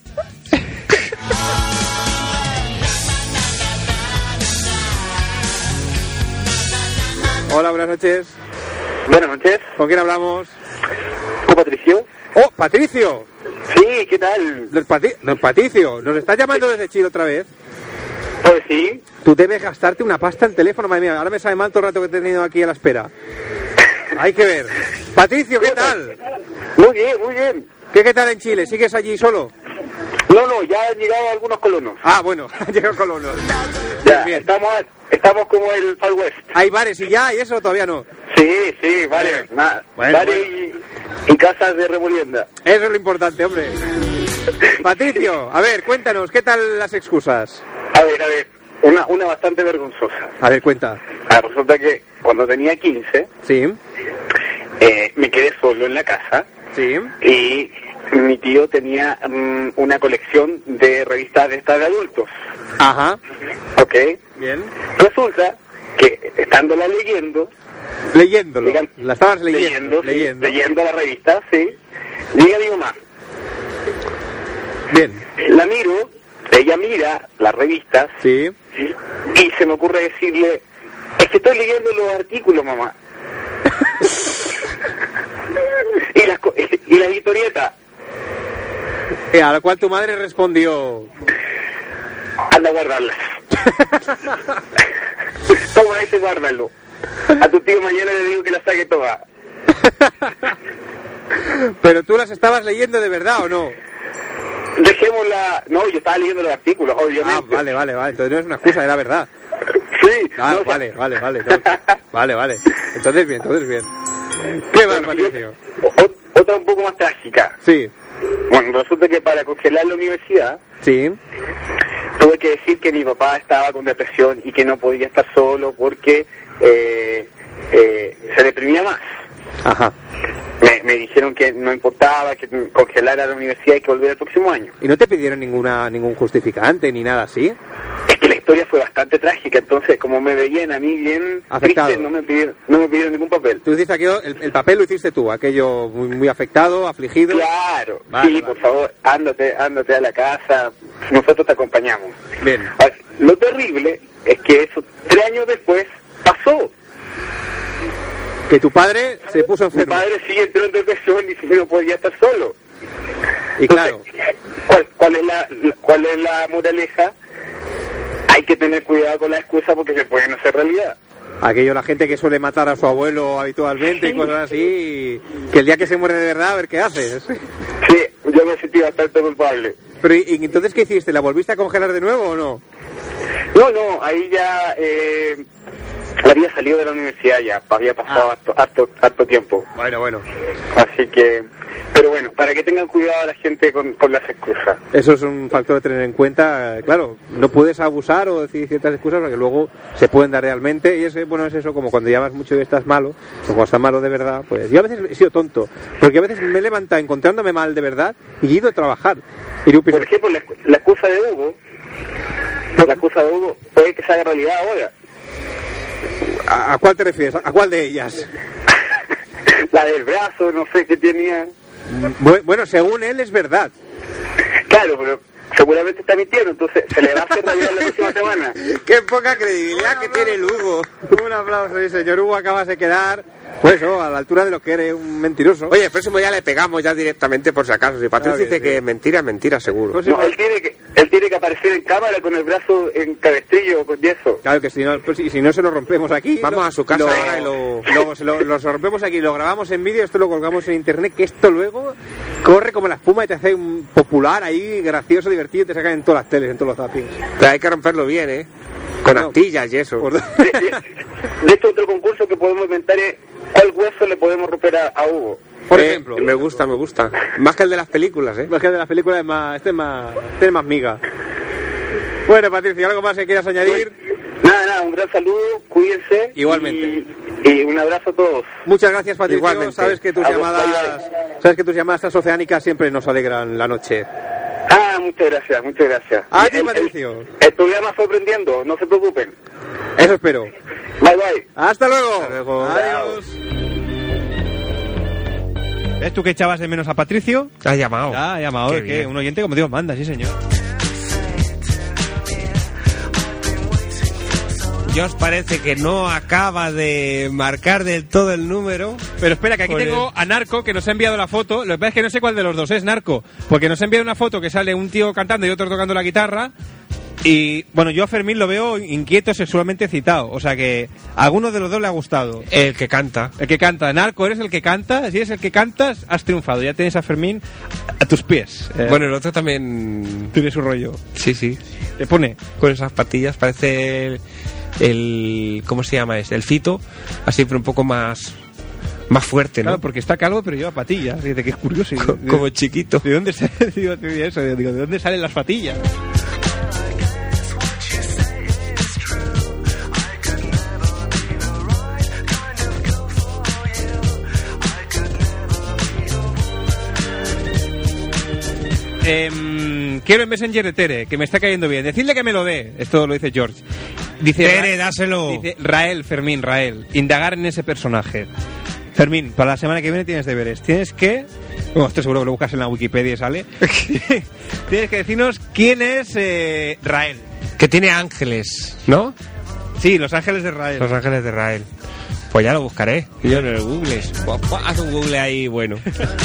Hola, buenas noches. Buenas noches, ¿Con quién hablamos? ¿con Patricio? ¡Oh, Patricio! Sí, ¿qué tal? Don Patricio, ¿nos estás llamando desde Chile otra vez? Pues sí. Tú debes gastarte una pasta en teléfono, madre mía. Ahora me sabe mal todo el rato que he tenido aquí a la espera. Hay que ver. Patricio, ¿qué tal? Muy bien, muy bien. ¿Qué tal en Chile? ¿Sigues allí solo? No, ya han llegado algunos colonos. Ah, bueno, han llegado colonos. Ya, Bien. estamos como el Far West. ¿Hay bares y ya? ¿Y eso todavía no? Sí, varios. Varios y casas de remolienda. Eso es lo importante, hombre. Patricio, a ver, cuéntanos, ¿qué tal las excusas? A ver, una bastante vergonzosa. A ver, cuenta. Resulta que cuando tenía 15, Sí, me quedé solo en la casa sí. y mi tío tenía una colección de revistas de estas de adultos. Ajá, ¿Ok? bien. Resulta que estándola leyendo, Leyéndolo, Digan- la estabas leyendo. leyendo la revista, sí, llega mi mamá. Bien, La miro, ella mira las revistas sí. y se me ocurre decirle, es que estoy leyendo los artículos, mamá. y la historieta, A lo cual tu madre respondió... anda a guardarlas. Toma ese, guárdalo. A tu tío mañana le digo que la saque toda. ¿Pero tú las estabas leyendo de verdad o no? Dejémosla... No, yo estaba leyendo los artículos, obviamente. Vale. Entonces no es una excusa, era verdad. Sí. Ah, no, o sea, vale. Entonces bien. ¿Qué más, Patricio? Otra un poco más trágica. Sí, Bueno, resulta que para congelar la universidad sí. tuve que decir que mi papá estaba con depresión y que no podía estar solo porque se deprimía más. Ajá. Me dijeron que no importaba, que congelara la universidad y que volviera el próximo año. ¿Y no te pidieron ningún justificante ni nada así? Es que la historia fue bastante trágica, entonces como me veían a mí bien Afectado. triste, no me pidieron ningún papel. Tú hiciste aquello, el papel lo hiciste tú, aquello muy afectado, afligido. Claro, Vale, sí, vale. por favor, ándate a la casa, nosotros te acompañamos. Bien. Ahora, lo terrible es que eso 3 años después pasó. Que tu padre se puso Mi enfermo. padre sigue entrando en depresión y si no podía estar solo. Y claro, Entonces, ¿cuál es la moraleja? Hay que tener cuidado con la excusa porque se pueden hacer realidad. aquello la gente que suele matar a su abuelo habitualmente y cosas así, y que el día que se muere de verdad, a ver qué haces. Sí, yo me sentí bastante culpable. Pero ¿y entonces qué hiciste? ¿La volviste a congelar de nuevo o no? No, ahí ya había salido de la universidad ya, había pasado harto tiempo. Bueno. Así que, pero bueno, para que tengan cuidado la gente con las excusas. Eso es un factor a tener en cuenta. Claro, no puedes abusar o decir ciertas excusas porque luego se pueden dar realmente. Y es eso, como cuando llamas mucho y estás malo, o cuando estás malo de verdad. Pues yo a veces he sido tonto, porque a veces me he levantado encontrándome mal de verdad y he ido a trabajar. Y yo pienso, Por ejemplo, la excusa de Hugo, puede que se haga realidad ahora. ¿a cuál te refieres? ¿A cuál de ellas? La del brazo, no sé qué tenía. Bueno, según él es verdad. Claro, pero seguramente está mintiendo, entonces se le va a hacer realidad la próxima semana. ¡Qué poca credibilidad que tiene el Hugo! Un aplauso, sí, señor Hugo, acabas de quedar, pues eso, a la altura de lo que eres, un mentiroso. Oye, el próximo ya le pegamos ya directamente por si acaso. Si Patricio Claro que dice sí. que es mentira, seguro. Pues No, él tiene que aparecer en cámara con el brazo en cabestrillo o con yeso. Claro que si no, pues, si no se lo rompemos aquí. Vamos a su casa ahora y lo rompemos aquí, lo grabamos en vídeo, esto lo colgamos en internet, que esto luego corre como la espuma y te hace un popular ahí, gracioso, divertido, y te sacan en todas las teles, en todos los zappings. Pero hay que romperlo bien, ¿eh? Con No. astillas y eso. De hecho, otro concurso que podemos inventar es ¿cuál hueso le podemos romper a Hugo? Por ejemplo. Me gusta. Más que el de las películas, ¿eh? Es que de las películas tiene más miga. Bueno, Patricia, ¿algo más que quieras añadir? Nada, un gran saludo, cuídense. Igualmente. Y un abrazo a todos. Muchas gracias, Patricio. Igualmente. Sabes que tus A vos, llamadas transoceánicas siempre nos alegran la noche. Muchas gracias. A ti, Patricio. El programa fue aprendiendo, no se preocupen. Eso espero. Bye. Hasta luego. Hasta luego. Adiós. ¿Ves tú que echabas de menos a Patricio? Ha llamado. Ya, ha llamado. Qué Es que bien. un oyente como Dios manda, sí, señor. ¿Ya os parece que no acaba de marcar del todo el número? Pero espera, que aquí Con tengo a Narco, que nos ha enviado la foto. Lo que pasa es que no sé cuál de los dos es Narco, porque nos ha enviado una foto que sale un tío cantando y otro tocando la guitarra. Y bueno, yo a Fermín lo veo inquieto, sexualmente excitado. O sea que a alguno de los dos le ha gustado. El que canta. El que canta. Narco, eres el que canta. Si eres el que cantas, has triunfado. Ya tienes a Fermín a tus pies. Bueno, el otro también... tiene su rollo. Sí. Te pone. Con esas patillas parece ¿cómo se llama este? El Fito, así pero un poco más fuerte, ¿no? Claro, porque está calvo pero lleva patillas. Dice que es curioso. Como chiquito. ¿De dónde sale eso? Digo, ¿de dónde salen las patillas? Quiero el Messenger de Tere, que me está cayendo bien. Decidle que me lo dé. Esto lo dice George. Dice Tere, dáselo. Dice Rael, Fermín, Rael. Indagar en ese personaje. Fermín, para la semana que viene tienes deberes. Tienes que... Bueno, estoy seguro que lo buscas en la Wikipedia y sale. Tienes que decirnos quién es Rael. Que tiene ángeles, ¿no? Sí, los ángeles de Rael. Los ángeles de Rael. Pues ya lo buscaré. Yo en el Google. Haz un Google ahí, bueno.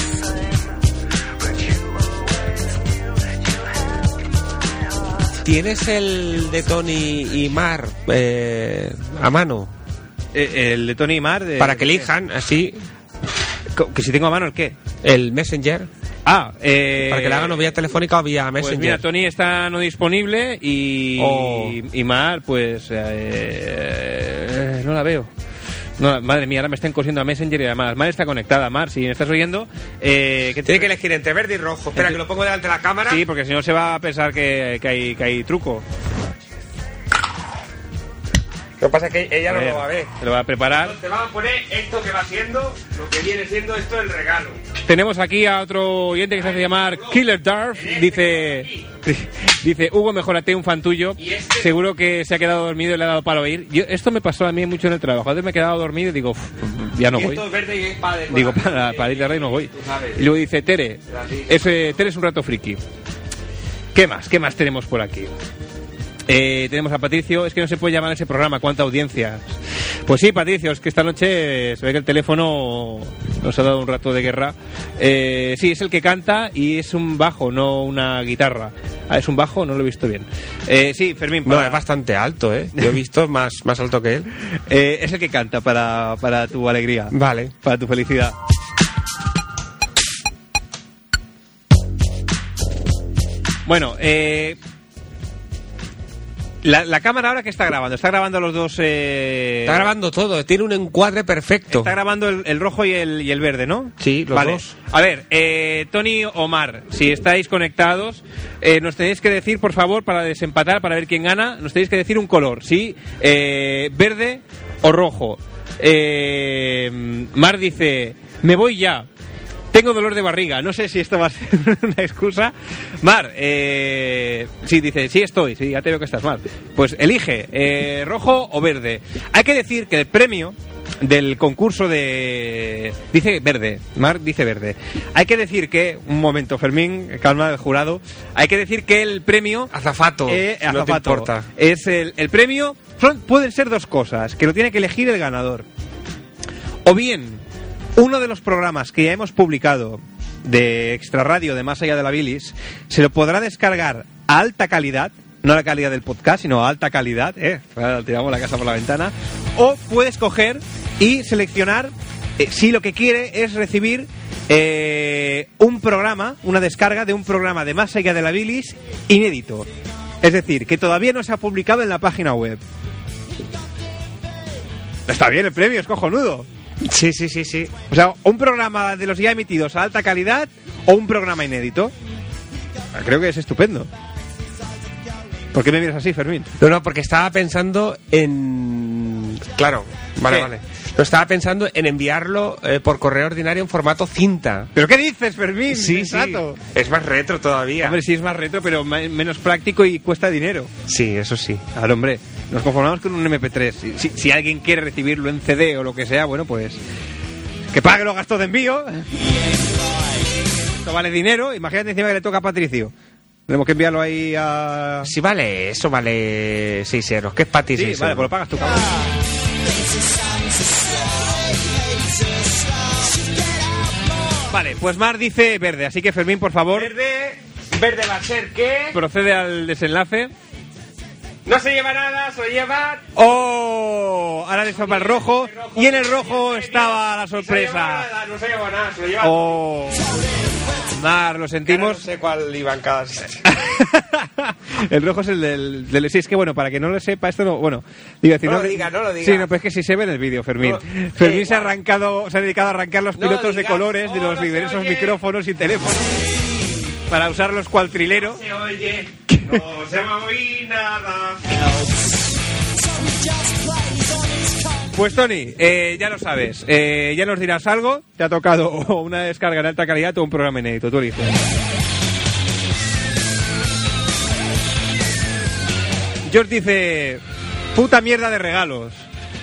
¿Tienes el de Tony y Mar a mano? El de Tony y Mar. Para que elijan, así. ¿Que si tengo a mano el qué? El Messenger. Para que le hagan o vía telefónica o vía Messenger. Pues mira, Tony está no disponible y Mar, pues no la veo. No, madre mía, ahora me están cosiendo a Messenger y además Mar está conectada. Mar, si me estás oyendo, tiene que elegir entre verde y rojo. Espera, que lo pongo delante de la cámara. Sí, porque si no se va a pensar que hay truco. Lo que pasa es que ella no lo va a ver. Se lo va a preparar. Te van a poner esto que va siendo, lo que viene siendo esto el regalo. Tenemos aquí a otro oyente que se hace llamar Killer Darf. Dice, Hugo, mejórate, un fan tuyo. Seguro que se ha quedado dormido y le ha dado para oír. Esto me pasó a mí mucho en el trabajo. A veces me he quedado dormido y digo, ya no voy. Esto es verde y es para digo, para ir de radio no voy. Y luego dice, Tere es un rato friki. ¿Qué más tenemos por aquí? Tenemos a Patricio. Es que no se puede llamar a ese programa, ¿cuánta audiencia? Pues sí, Patricio, es que esta noche se ve que el teléfono nos ha dado un rato de guerra. Sí, es el que canta y es un bajo, no una guitarra. ¿Es un bajo? No lo he visto bien. Sí, Fermín. No, es bastante alto, ¿eh? Yo he visto más alto que él. Es el que canta para tu alegría. Vale. Para tu felicidad. Bueno, la cámara ahora que está grabando los dos. Está grabando todo, tiene un encuadre perfecto. Está grabando el rojo y el verde, ¿no? Sí, los dos. A ver, Tony, Omar, si estáis conectados, nos tenéis que decir, por favor, para desempatar, para ver quién gana, nos tenéis que decir un color, ¿sí? Verde o rojo. Mar dice, me voy ya. Tengo dolor de barriga, no sé si esto va a ser una excusa. Mar, sí, dice, sí estoy, sí, ya te veo que estás mal. Pues elige, rojo o verde. Hay que decir que el premio del concurso dice verde, Mar dice verde. Hay que decir que, un momento, Fermín, calma el jurado. Hay que decir que el premio... Azafato, no te importa. Es el premio, pueden ser dos cosas, que lo tiene que elegir el ganador. O bien... uno de los programas que ya hemos publicado de Extra Radio, de Más Allá de la Bilis, se lo podrá descargar a alta calidad, no a la calidad del podcast, sino a alta calidad, tiramos la casa por la ventana, o puedes coger y seleccionar si lo que quiere es recibir un programa, una descarga de un programa de Más Allá de la Bilis inédito. Es decir, que todavía no se ha publicado en la página web. Está bien el premio, es cojonudo. Sí. O sea, un programa de los ya emitidos a alta calidad o un programa inédito. Creo que es estupendo. ¿Por qué me miras así, Fermín? No, porque estaba pensando en... Claro, vale. No, estaba pensando en enviarlo por correo ordinario en formato cinta. ¿Pero qué dices, Fermín? Sí. Es más retro todavía. Hombre, sí es más retro, pero menos práctico y cuesta dinero. Sí, eso sí. Claro, hombre. Nos conformamos con un MP3. Si alguien quiere recibirlo en CD o lo que sea, bueno, pues... que pague los gastos de envío. Esto vale dinero. Imagínate encima que le toca a Patricio. Tenemos que enviarlo ahí a... Sí, vale. Eso vale 6 euros. ¿Qué es para ti 6 euros? Vale, pues lo pagas tú, cabrón. Vale, pues Mar dice verde. Así que, Fermín, por favor... Verde va a ser ¿qué? Procede al desenlace. No se lleva nada, se lo lleva... ¡Oh! Ahora destapa el rojo. Y en el rojo estaba la sorpresa. No se lleva nada, se lo lleva... ¡Oh! Mar, lo sentimos. No sé cuál iba en cada... El rojo es el del... Sí, es que bueno, para que no lo sepa, esto no... Bueno, digo, no lo diga. Sí, no, pero es que si se ve en el vídeo, Fermín. Fermín se ha dedicado a arrancar los pilotos de colores de los diversos micrófonos y teléfonos para usarlos cual trilero. No se oye, no se va a oír nada. Pues Tony, ya lo sabes, ya nos dirás algo. Te ha tocado una descarga en alta calidad o un programa inédito, tú eliges. George dice: puta mierda de regalos.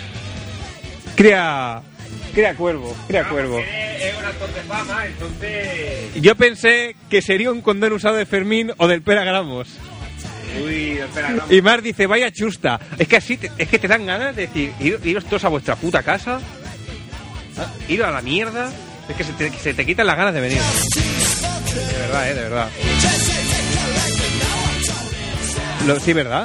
Cría cuervo. Es un actor de fama, entonces... Yo pensé que sería un condón usado de Fermín o del Peragramos. Uy, el Peragramos. Y Mar dice: vaya chusta. Es que así, es que te dan ganas de decir, iros todos a vuestra puta casa, ir a la mierda. Es que se te quitan las ganas de venir. De verdad, de verdad. Sí, ¿verdad?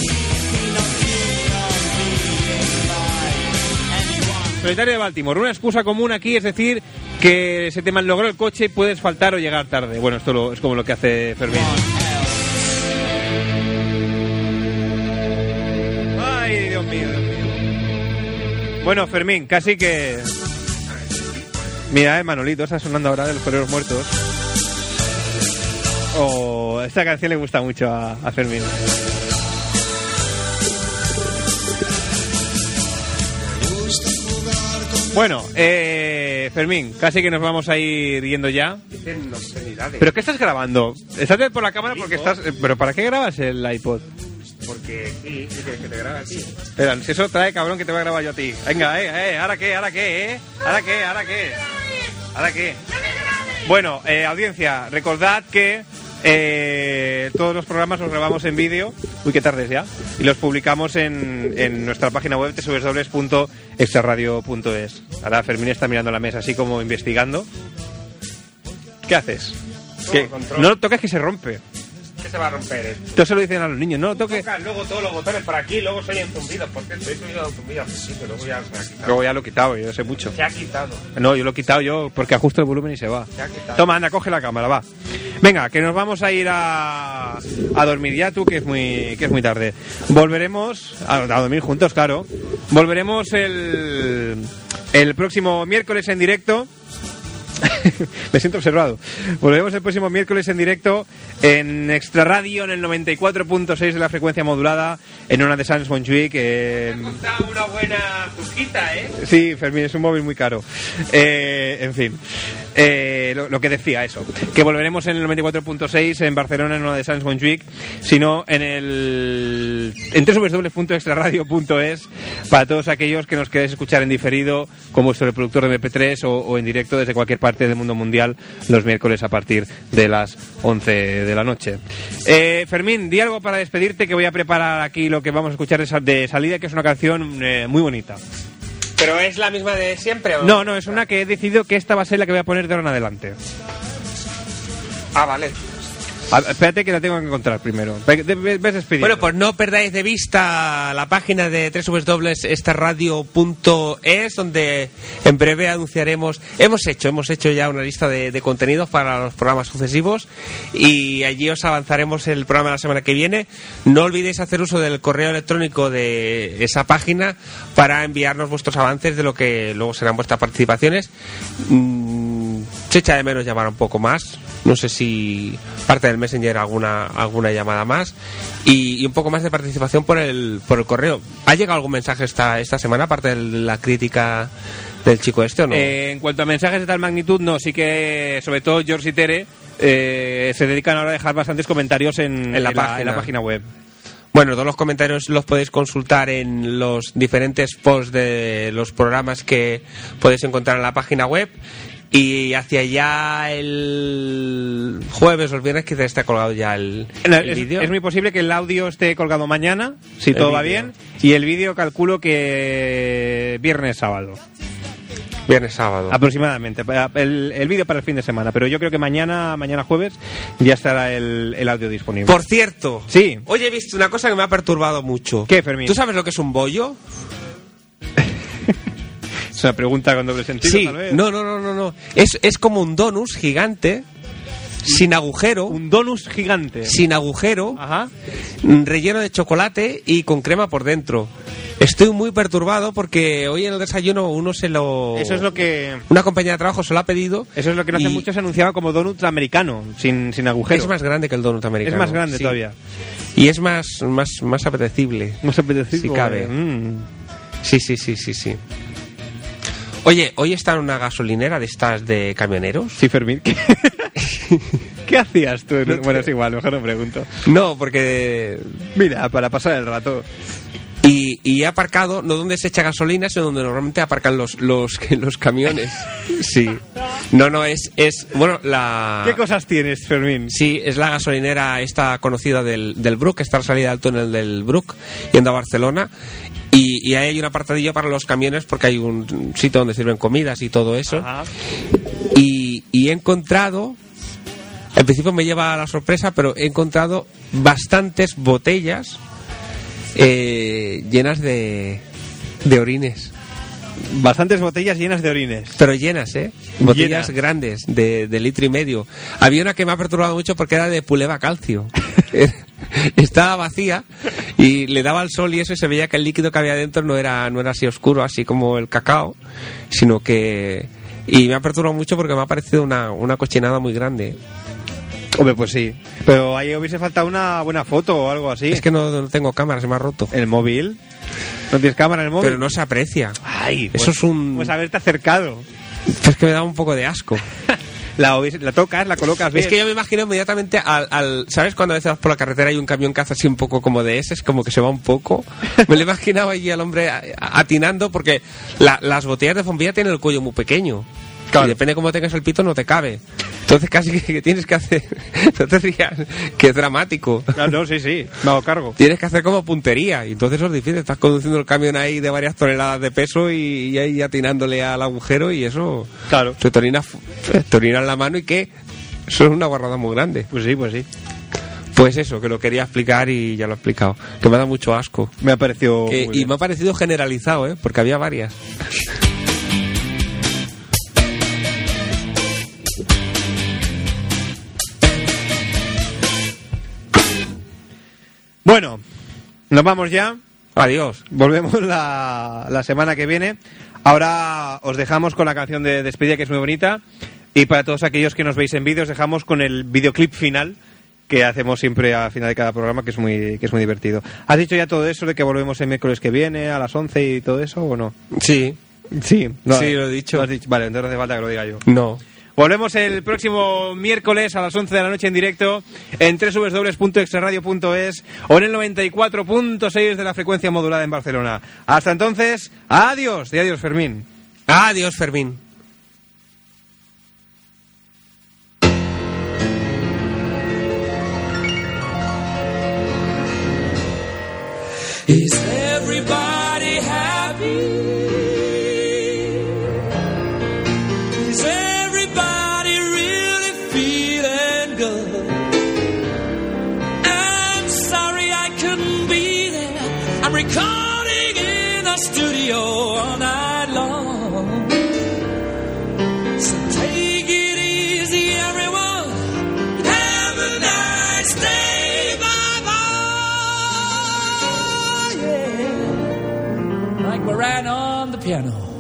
Solitario de Baltimore. Una excusa común aquí es decir que se te malogró el coche y puedes faltar o llegar tarde. Bueno, esto es como lo que hace Fermín. Ay, Dios mío. Bueno, Fermín, casi que... Mira, Manolito está sonando ahora de los Toreros Muertos. Oh, esta canción le gusta mucho a Fermín. Bueno, Fermín, casi que nos vamos a ir yendo ya. ¿Pero qué estás grabando? Estás por la cámara porque estás... ¿Pero para qué grabas el iPod? Porque sí, que te grabe a ti. Espera, si eso trae, cabrón, que te voy a grabar yo a ti. Venga, ¿ahora qué? ¿Ahora qué? Bueno, audiencia, recordad que todos los programas los grabamos en vídeo. Uy, qué tarde es ya. Y los publicamos en nuestra página web www.extraradio.es. Ahora Fermín está mirando la mesa así como investigando. ¿Qué haces? ¿Qué? No lo toques, que se rompe. ¿Qué se va a romper? Esto se lo dicen a los niños, no lo toques. Luego todos los botones por aquí, luego soy zumbidos. ¿Por qué estoy subido zumbidos? Pues sí, pero luego ya se ha quitado. Luego ya lo he quitado, yo sé mucho. Se ha quitado. No, yo lo he quitado yo porque ajusto el volumen y se va. Se ha quitado. Toma, anda, coge la cámara, va. Venga, que nos vamos a ir a dormir ya, tú, que es muy tarde. Volveremos a dormir juntos, claro. Volveremos el próximo miércoles en directo. Me siento observado. Volvemos el próximo miércoles en directo en Extra Radio, en el 94.6 de la frecuencia modulada, en Ona de Sans Montjuïc. Me ha costado una buena tuquita, ¿eh? Sí, Fermín, es un móvil muy caro. En fin, lo que decía, eso, que volveremos en el 94.6 en Barcelona, en Ona de Sans Montjuïc, sino en www.extraradio.es para todos aquellos que nos queráis escuchar en diferido con vuestro reproductor de MP3 o en directo desde cualquier parte del mundo mundial los miércoles a partir de las 11 de la noche. Fermín, di algo para despedirte, que voy a preparar aquí lo que vamos a escuchar de salida, que es una canción muy bonita. ¿Pero es la misma de siempre o no? No, es una que he decidido que esta va a ser la que voy a poner de ahora en adelante. Ah, vale. Espérate que la tengo que encontrar primero. Ves despidiendo. Bueno, pues no perdáis de vista la página de www.extraradio.es, donde en breve anunciaremos... Hemos hecho ya una lista de contenidos para los programas sucesivos y allí os avanzaremos el programa de la semana que viene. No olvidéis hacer uso del correo electrónico de esa página para enviarnos vuestros avances de lo que luego serán vuestras participaciones. Se echa de menos llamar un poco más. No sé si parte del Messenger alguna llamada más y un poco más de participación por el correo. ¿Ha llegado algún mensaje esta semana, aparte de la crítica del chico este o no? En cuanto a mensajes de tal magnitud, no. Sí que sobre todo George y Tere se dedican ahora a dejar bastantes comentarios en la página web. Bueno, todos los comentarios los podéis consultar en los diferentes posts de los programas que podéis encontrar en la página web. Y hacia allá el jueves o el viernes quizás esté colgado ya el vídeo. Es muy posible que el audio esté colgado mañana, si todo va bien. Y el vídeo calculo que viernes, sábado. Aproximadamente. El vídeo para el fin de semana. Pero yo creo que mañana jueves ya estará el audio disponible. Por cierto. Sí. Hoy he visto una cosa que me ha perturbado mucho. ¿Qué, Fermín? ¿Tú sabes lo que es un bollo? Es una pregunta con doble sentido, sí, tal vez. No. Es como un donus gigante sin agujero. Un donut gigante. Sin agujero. Ajá. Relleno de chocolate y con crema por dentro. Estoy muy perturbado porque hoy en el desayuno uno se lo... Eso es lo que... Una compañía de trabajo se lo ha pedido. Eso es lo que no hace mucho se anunciaba como donut americano, sin agujero. Es más grande que el donut americano. Es más grande todavía. Y es más apetecible. Más apetecible. Si cabe. Sí. Oye, hoy está en una gasolinera de estas de camioneros. Sí, Fermín. ¿Qué hacías tú? Bueno, es igual, mejor no pregunto. No, porque... Mira, para pasar el rato... Y he aparcado, no donde se echa gasolina, sino donde normalmente aparcan los camiones. Sí. No, es... Bueno, la... ¿Qué cosas tienes, Fermín? Sí, es la gasolinera esta conocida del Bruc, está a la salida del túnel del Bruc, yendo a Barcelona. Y ahí hay un apartadillo para los camiones porque hay un sitio donde sirven comidas y todo eso. Ajá. Y he encontrado... En principio me lleva a la sorpresa, pero he encontrado bastantes botellas... llenas de orines. Bastantes botellas llenas de orines. Pero llenas, botellas Llenas. grandes de litro y medio. Había una que me ha perturbado mucho porque era de Puleva Calcio. Estaba vacía y le daba el sol y eso, y se veía que el líquido que había dentro no era así oscuro, así como el cacao, sino que... Y me ha perturbado mucho porque me ha parecido una cochinada muy grande. Hombre, pues sí. Pero ahí hubiese faltado una buena foto o algo así. Es que no tengo cámara, se me ha roto. ¿El móvil? ¿No tienes cámara en el móvil? Pero no se aprecia. Ay, eso es un... Pues haberte acercado. Es que me da un poco de asco. La tocas, la colocas bien. Es que yo me imagino inmediatamente al... ¿Sabes cuando a veces vas por la carretera y hay un camión que hace así un poco como de ese? Es como que se va un poco. Me lo imaginaba allí al hombre atinando porque las botellas de bombilla tienen el cuello muy pequeño. Claro. Y depende cómo tengas el pito no te cabe. Entonces casi que tienes que hacer... No te rías, que es dramático. No, sí, me hago cargo. Tienes que hacer como puntería y entonces eso es difícil. Estás conduciendo el camión ahí de varias toneladas de peso y ahí atinándole al agujero y eso... Claro. Te orinas en la mano y ¿qué? Eso es una guarrada muy grande. Pues sí. Pues eso, que lo quería explicar y ya lo he explicado. Que me da mucho asco. Me ha parecido... Y me ha parecido generalizado, porque había varias. Bueno, nos vamos ya. Adiós. Volvemos la semana que viene. Ahora os dejamos con la canción de despedida, que es muy bonita. Y para todos aquellos que nos veis en vídeo, os dejamos con el videoclip final que hacemos siempre al final de cada programa, que es muy divertido. ¿Has dicho ya todo eso de que volvemos el miércoles que viene a las 11 y todo eso o no? Sí. Sí, no, sí, lo he dicho. ¿Lo has dicho? Vale, entonces no hace falta que lo diga yo. No. Volvemos el próximo miércoles a las 11 de la noche en directo en www.extraradio.es o en el 94.6 de la frecuencia modulada en Barcelona. Hasta entonces, adiós. Y adiós, Fermín. Adiós, Fermín. Is everybody happy? Is everybody really feeling good? I'm sorry I couldn't be there. I'm recording in a studio all night long. So take it easy, everyone. Have a nice day. Bye-bye. Yeah. Like Moran on the piano.